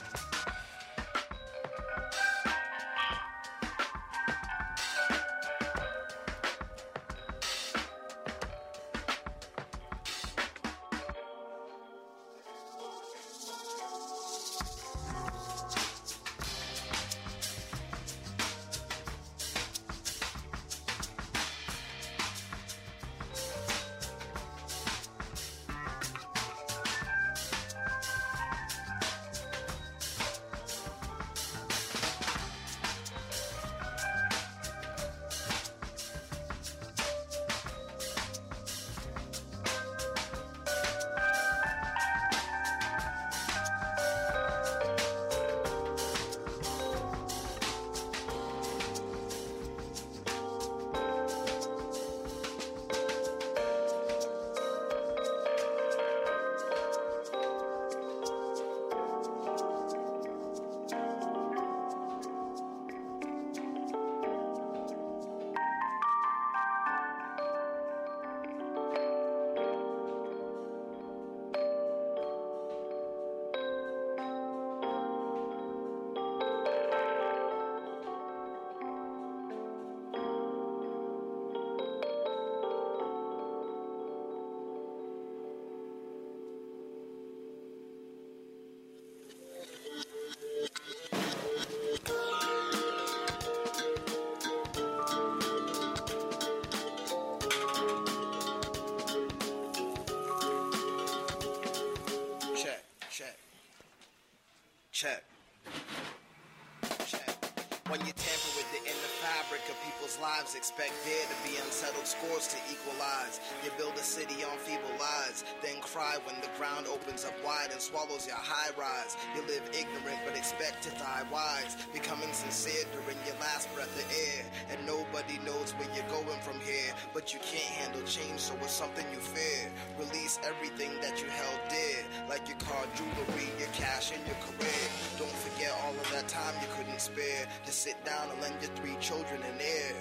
Check. Check. When you tamper with the inner fabric of people's lives, expect there to be unsettled scores to equalize. You build a city on feeble lies, then cry when the ground opens up wide and swallows your high rise. You live ignorant but expect to die wise, becoming sincere during your last breath of air. And nobody knows where you're going from here, but you can't handle change, so it's something you fear. Release everything that you held dear, like your car, jewelry, your cash, and your career. Don't forget all of that time you couldn't spare to sit down and lend your three children an ear.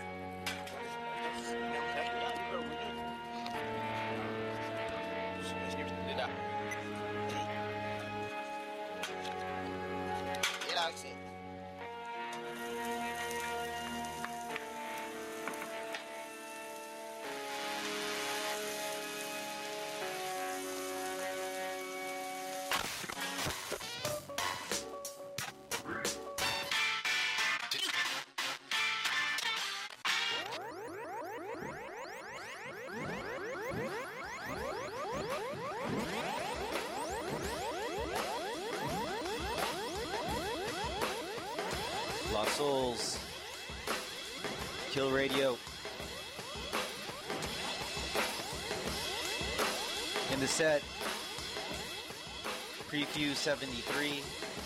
Lost Souls, Kill Radio. In the set, Preview seventy-three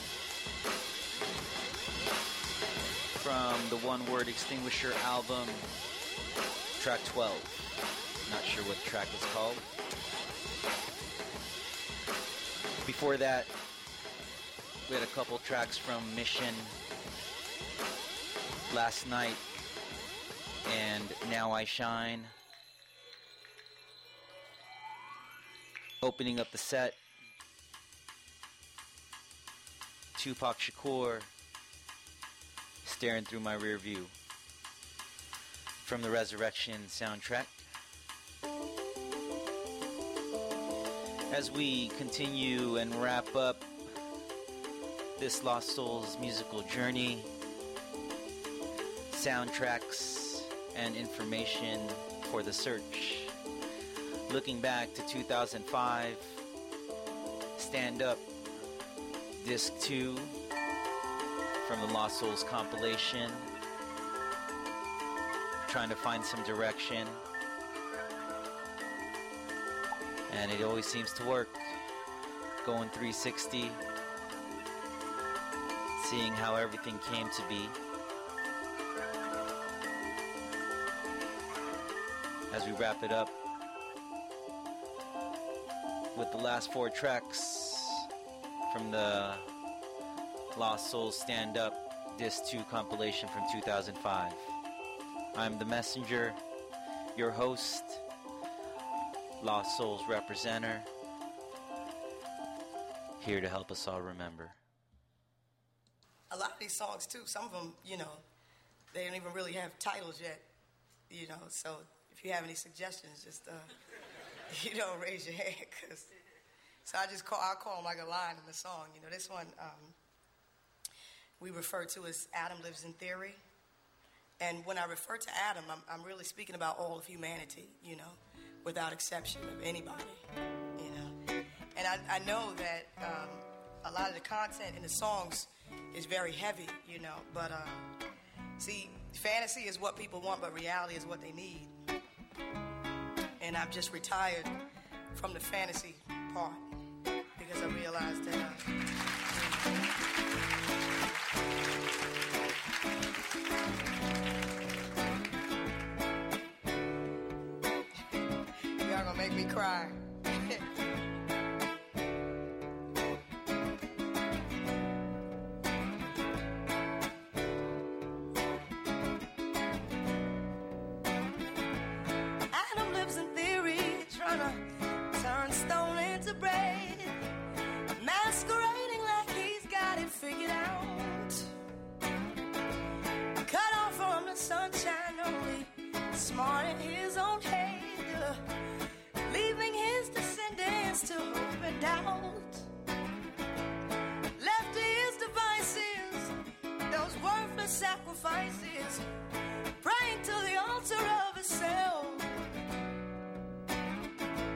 from the One Word Extinguisher album, track twelve. Not sure what the track was called. Before that, we had a couple tracks from Mission, Last Night, and Now I Shine. Opening up the set, Tupac Shakur, Staring Through My Rear View, from the Resurrection soundtrack. As we continue and wrap up this Lost Souls musical journey, soundtracks and information for the search. Looking back to two thousand five, Stand Up, Disc two from the Lost Souls compilation. Trying to find some direction. And it always seems to work. Going three sixty. Seeing how everything came to be. As we wrap it up with the last four tracks from the Lost Souls Stand Up Disc two compilation from two thousand five. I'm the messenger, your host, Lost Souls representer, here to help us all remember. A lot of these songs too, some of them, you know, they don't even really have titles yet, you know, so if you have any suggestions, just, uh, you know, raise your hand, cause, so I just call, I'll call them like a line in the song, you know. This one, um, we refer to as Adam Lives in Theory, and when I refer to Adam, I'm, I'm really speaking about all of humanity, you know, without exception of anybody, you know. And I, I know that um, a lot of the content in the songs is very heavy, you know, but uh, see, fantasy is what people want, but reality is what they need. And I've just retired from the fantasy part because I realized that uh, y'all gonna make me cry. Smart in his own head, uh, leaving his descendants to hope and doubt. Left to his devices, those worthless sacrifices, praying to the altar of himself,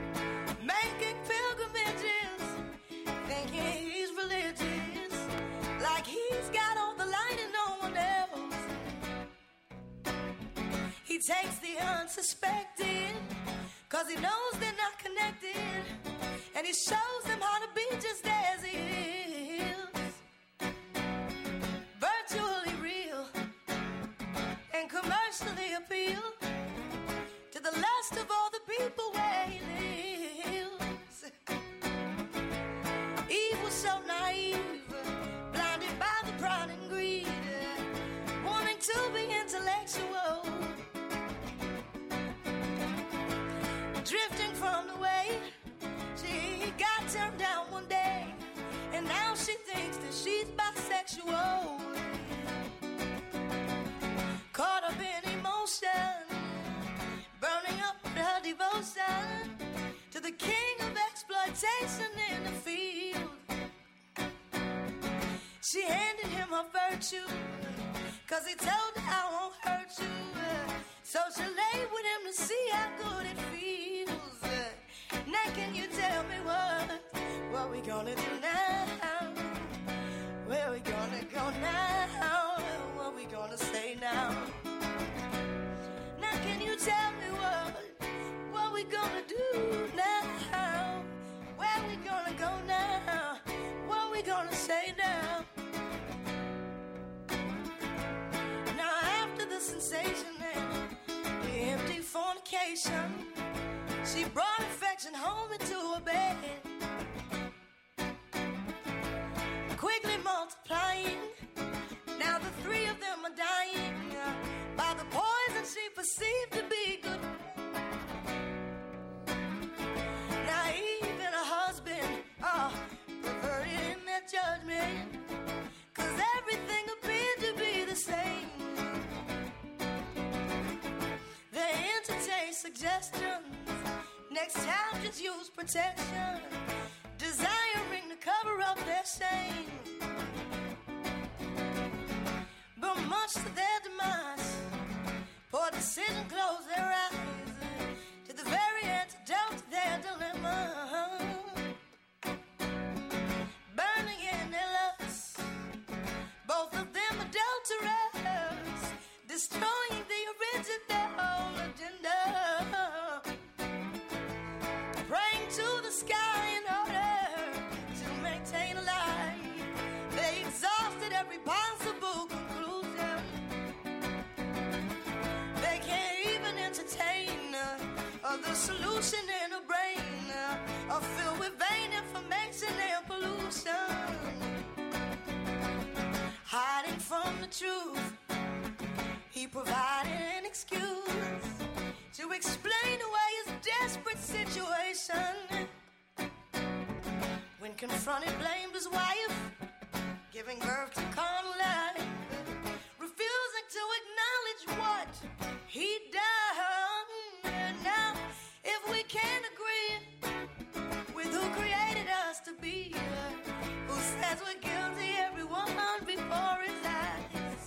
making pilgrimages, thinking he's religious, unsuspecting, cause he knows they're not connected, and he shows them how to be just as he is. Virtually real and commercially appeal to the lust of all the people where he lives. Eve was so naive, blinded by the pride and greed, wanting to be intellectual, drifting from the way. She got turned down one day, and now she thinks that she's bisexual. Caught up in emotion, burning up with her devotion to the king of exploitation in the field. She handed him her virtue, cause he told her I won't hurt you. So she laid with him to see how good it feels. Now can you tell me what, what we gonna do now? Where we gonna go now? What we gonna say now? Now can you tell me what, what we gonna do now? Where we gonna go now? What we gonna say now? Now after the sensation and the empty fornication, she brought affection home into her bed, quickly multiplying. Now the three of them are dying by the poison she perceived to be good. Now even her husband, oh, perverted in their judgment, cause everything appeared to be the same. They entertain suggestions, next time just use protection, desiring to cover up their shame. But much to their demise, poor decision closed their eyes to the very antidote to their dilemma. Burning in their lusts, both of them adulterers, destroying the original agenda. Praying to the sky in order to maintain a lie, they exhausted every possible conclusion. They can't even entertain uh, the solution in a brain uh, are filled with vain information and pollution. Hiding from the truth, he provided an excuse to explain away his desperate situation. When confronted, blamed his wife, giving birth to carnal life, refusing to acknowledge what he'd done. And now, if we can't agree with who created us to be, who says we're guilty, everyone before his eyes,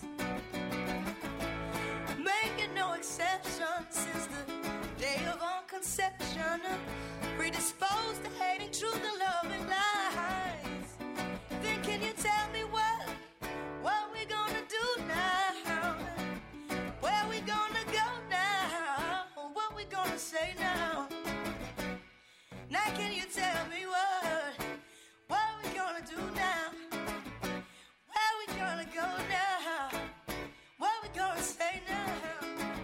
making no exception since the day of our conception, predisposed to hating truth and loving lies. Then can you tell me what, what we gonna do now? Where we gonna go now? What we gonna say now? Now can you tell me what, what we gonna do now? Where we gonna go now? What we gonna say now?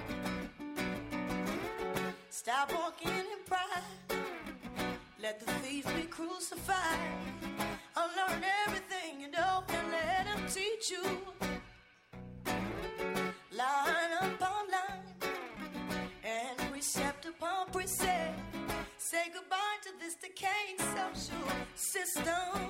Stop walking in pride, let the thief be crucified. Unlearn everything you know and let him teach you. Line upon line and precept upon precept, say goodbye to this decaying social system.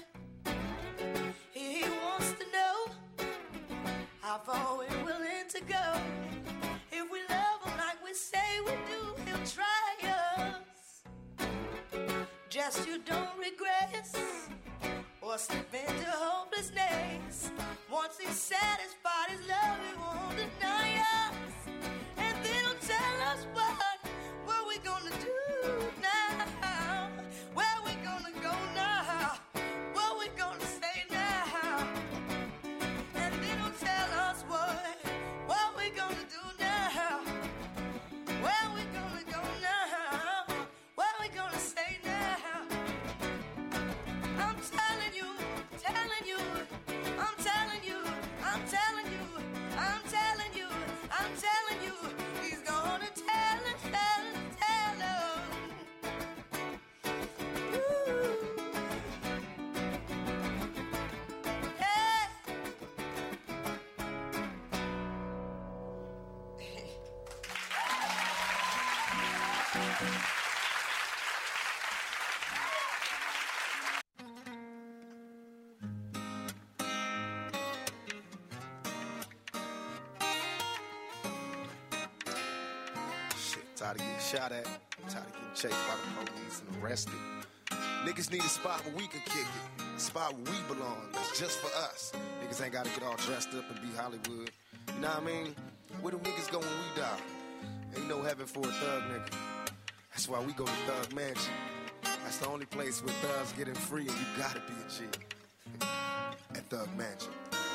He wants to know how far we're willing to go. If we love him like we say we do, he'll try us. Just you don't regress or slip into hopelessness. Once he's satisfied his love, he won't deny us. And then he'll tell us what, what we gonna do now. Where we gonna go now? What we gonna say now? And then he'll tell us what, what we gonna do now. Where Shit, tired of getting shot at, tired of getting chased by the police and arrested. Niggas need a spot where we can kick it, a spot where we belong, that's just for us. Niggas ain't gotta get all dressed up and be Hollywood. You know what I mean? Where do niggas go when we die? Ain't no heaven for a thug nigga. That's why we go to Thug Mansion. That's the only place where thugs getting free and you gotta be a G. At Thug Mansion.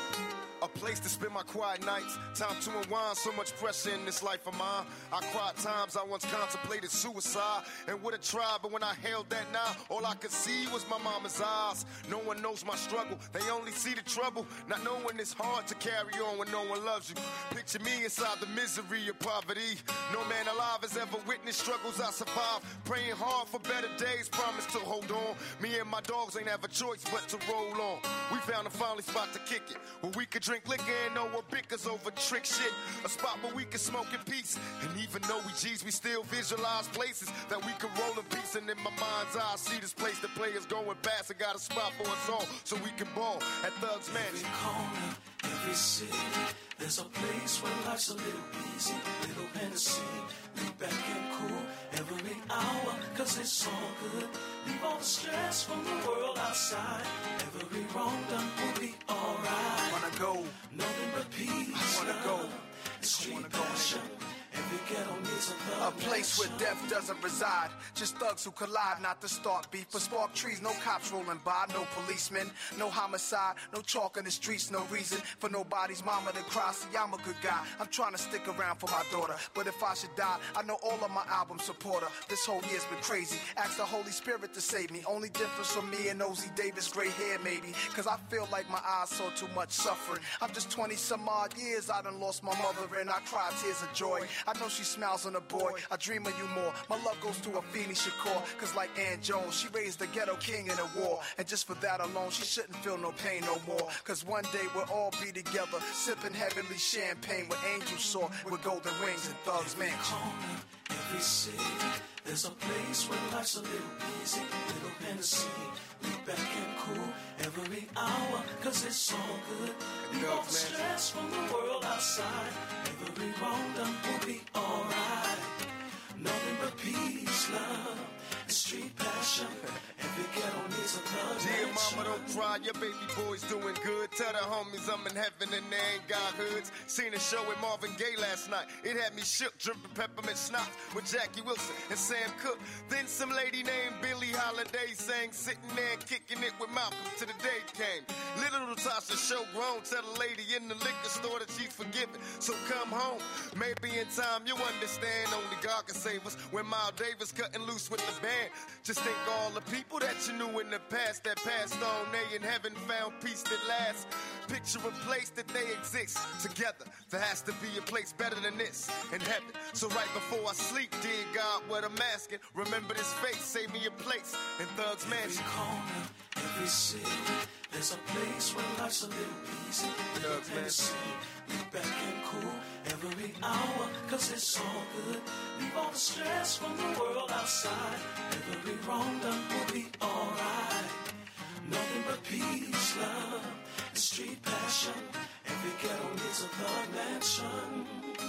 A place to spend my quiet nights. Time to unwind, so much pressure in this life of mine. I cried times I once contemplated suicide and would have tried, but when I held that now, all I could see was my mama's eyes. No one knows my struggle, they only see the trouble. Not knowing it's hard to carry on when no one loves you. Picture me inside the misery of poverty. No man alive has ever witnessed struggles I survived. Praying hard for better days, promise to hold on. Me and my dogs ain't have a choice but to roll on. We found a finally spot to kick it, where we could drink liquor and know what bickers over trick shit. A spot where we can smoke in peace. And even though we G's, we still visualize places that we can roll in peace. And in my mind's eye, I see this place that players going past and got a spot for us all so we can ball at Thug's Mansion. Every corner, every city, there's a place where life's a little easy, little Hennessy, lean back and cool every hour, cause it's all good. Leave all the stress from the world outside. Every wrong done will be alright. Wanna go, nothing but peace. I wanna go, street passion. Every ghetto needs a thug. A place where death doesn't reside. Just thugs who collide, not to start beef. For spark trees, no cops rolling by, no policemen, no homicide, no chalk in the streets, no reason for nobody's mama to cry. See, I'm a good guy. I'm trying to stick around for my daughter. But if I should die, I know all of my album support her. This whole year's been crazy. Ask the Holy Spirit to save me. Only difference from me and Ozzy Davis, gray hair maybe. Cause I feel like my eyes saw too much suffering. I'm just twenty some odd years, I done lost my mother and I cry tears of joy. I know she smiles on a boy, I dream of you more. My love goes to Afeni Shakur, cause like Ann Jones, she raised the ghetto king in a war. And just for that alone, she shouldn't feel no pain no more. Cause one day we'll all be together, sipping heavenly champagne with angels soar, with golden wings and Thug's Mansion. Every city, there's a place where life's a little easy, little Hennessy, lean back and cool every hour, cause it's all good. Leave all the stress from the world outside. Every wrong done will be alright. Nothing but peace, love, and street passion. Every ghetto needs a thug. Dear mama, don't cry, your baby boy's doing good. Tell the homies I'm in heaven and they ain't got hoods. Seen a show with Marvin Gaye last night. It had me shook, dripping peppermint schnapps with Jackie Wilson and Sam Cooke. Then some lady named Billie Holiday sang, sitting there kicking it with Malcolm till the day came. Little Natasha show grown, tell the lady in the liquor store that she's forgiven. So come home, maybe in time you'll understand. Only God can save us. When Miles Davis cutting loose with the band. Just think all the people that you knew in the past that passed on, they in heaven found peace that lasts. Picture a place that they exist together. There has to be a place better than this in heaven. So right before I sleep, dear God, what I'm asking, remember this face, save me a place in Thug's Mansion. Every corner, every city, there's a place where life's a little easy, little Hennessy, lean back and cool every hour, cause it's all good. Leave all the stress from the world outside. Every wrong done will be alright. Nothing but peace, love, and street passion. Every ghetto needs a thug mansion.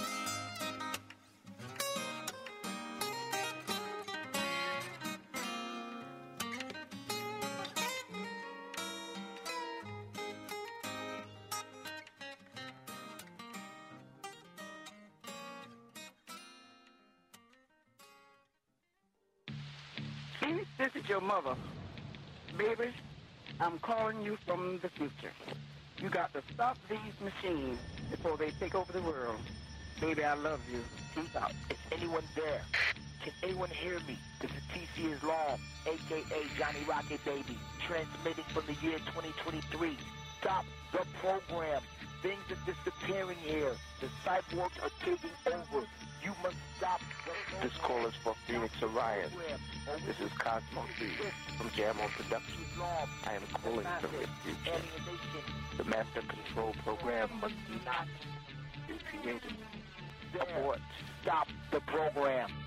Phoenix, this is your mother. Baby, I'm calling you from the future. You got to stop these machines before they take over the world. Baby, I love you. Peace out. Is anyone there? Can anyone hear me? This is T C Islam, a k a. Johnny Rocket Baby, transmitting from the year twenty twenty-three. Stop the program. Things are disappearing here. The cyborgs are taking over. You must stop. This call is for Phoenix Orion. This is Cosmo C from Jammo Productions. I am calling from the future. The Master Control Program must not be created. Abort. Stop the program.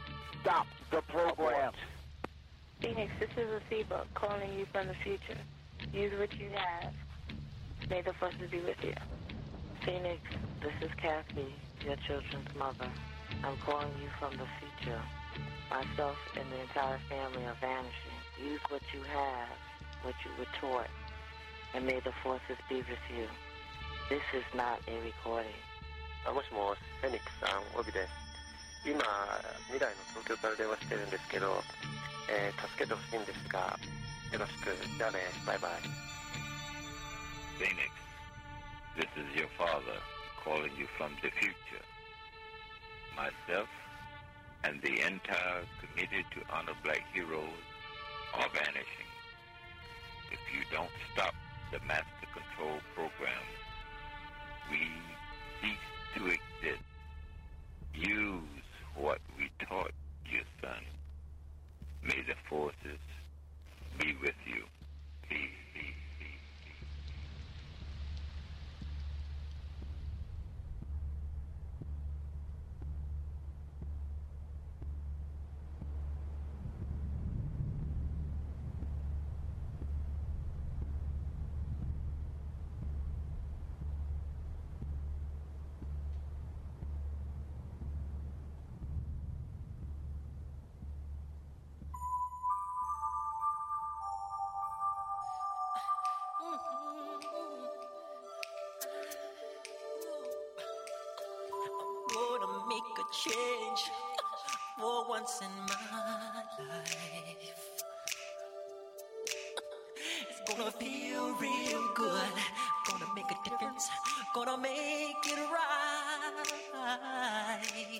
Stop the program. Phoenix, this is Asiba calling you from the future. Use what you have. May the forces be with you. Phoenix, this is Kathy, your children's mother. I'm calling you from the future. Myself and the entire family are vanishing. Use what you have, what you were taught, and may the forces be with you. This is not a recording. あ、もしもし、フェニックスさん、オビです。今、未来の東京から電話してるんですけど、えー、助けてほしいんですが、よろしく。じゃあね、バイバイ。 Phoenix, this is your father calling you from the future. Myself and the entire committed to honor black heroes are vanishing. If you don't stop the master control program, we cease to exist. Use what we taught you, son. May the forces be with you. Peace. Gonna make a change for once in my life. It's gonna feel real good. Gonna make a difference. Gonna make it right.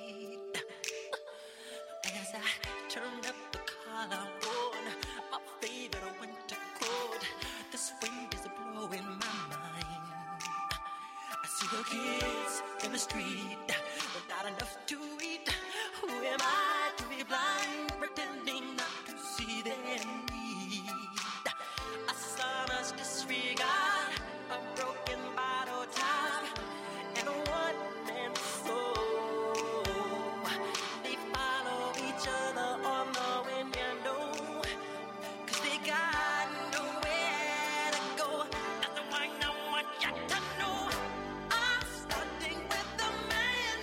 As I turn up the collar on my favorite winter coat, this wind is blowing my mind. I see the kids in the street, not enough to eat. Who am I to be blind, pretending not to see their need? A sonorous disregard, a broken bottle top, and a one-man soul. They follow each other on the window, 'cause they got nowhere to go. That's why I want you to know I'm starting with the man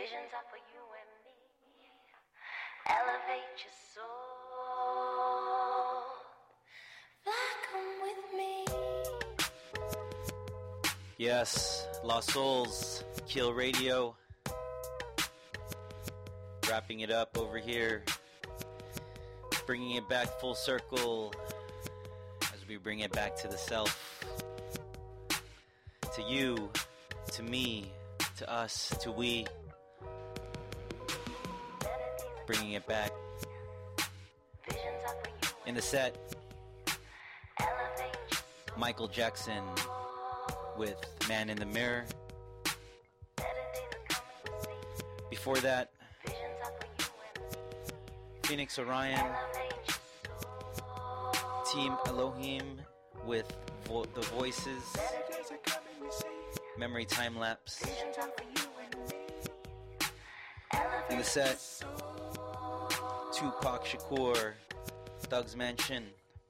Visions are for you and me. Elevate your soul. Fly, come with me. Yes, Lost Souls, Kill Radio. Wrapping it up over here. Bringing it back full circle as we bring it back to the self. To you, to me, to us, to we. Bringing it back. In the set, Michael Jackson with Man in the Mirror. Before that, Phoenix Orion, Team Elohim with vo- The Voices, Memory Time Lapse. In the set, Tupac Shakur, Thug's Mansion,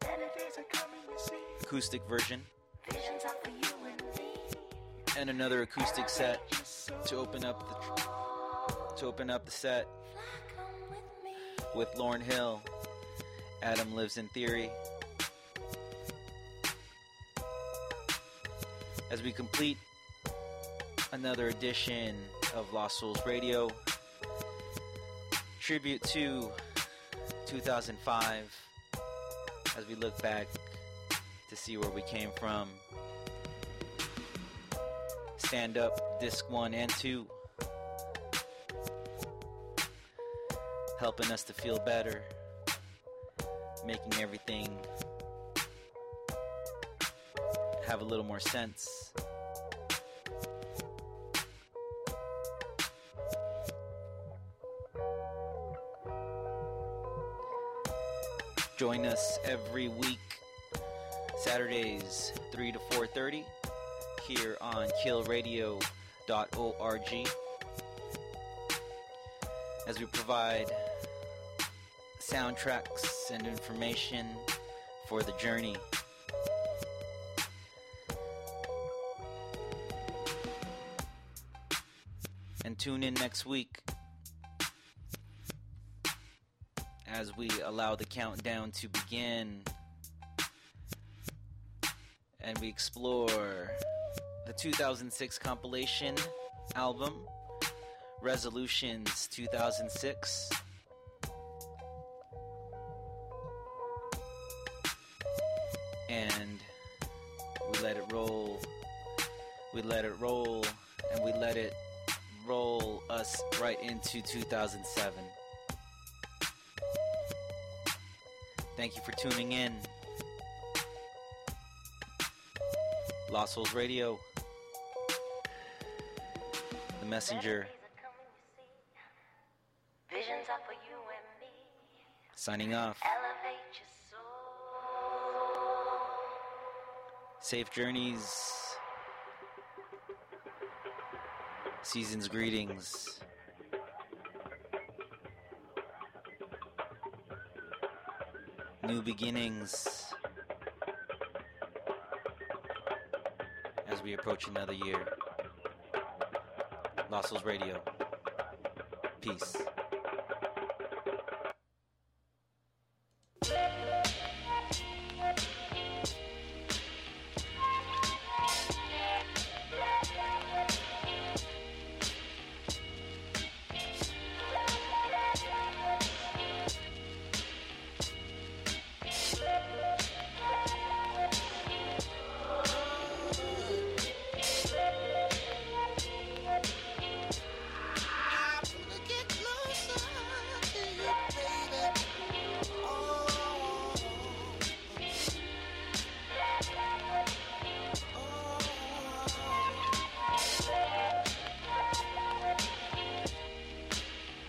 acoustic version. And another acoustic set to open up the to open up the set with Lauryn Hill, Adam Lives in Theory. As we complete another edition of Lost Souls Radio, tribute to two thousand five, as we look back to see where we came from. Stand Up, disc one and two, helping us to feel better, making everything have a little more sense. Join us every week, Saturdays, three to four thirty, here on kill radio dot org, as we provide soundtracks and information for the journey. And tune in next week as we allow the countdown to begin and we explore the two thousand six compilation album, Resolutions two thousand six. And we let it roll, we let it roll, and we let it roll us right into two thousand seven. Thank you for tuning in. Lost Souls Radio, The Messenger, Visions are for you and me. signing off. Elevate your soul. Safe journeys. Season's greetings. New beginnings as we approach another year. Lost Souls Radio. Peace.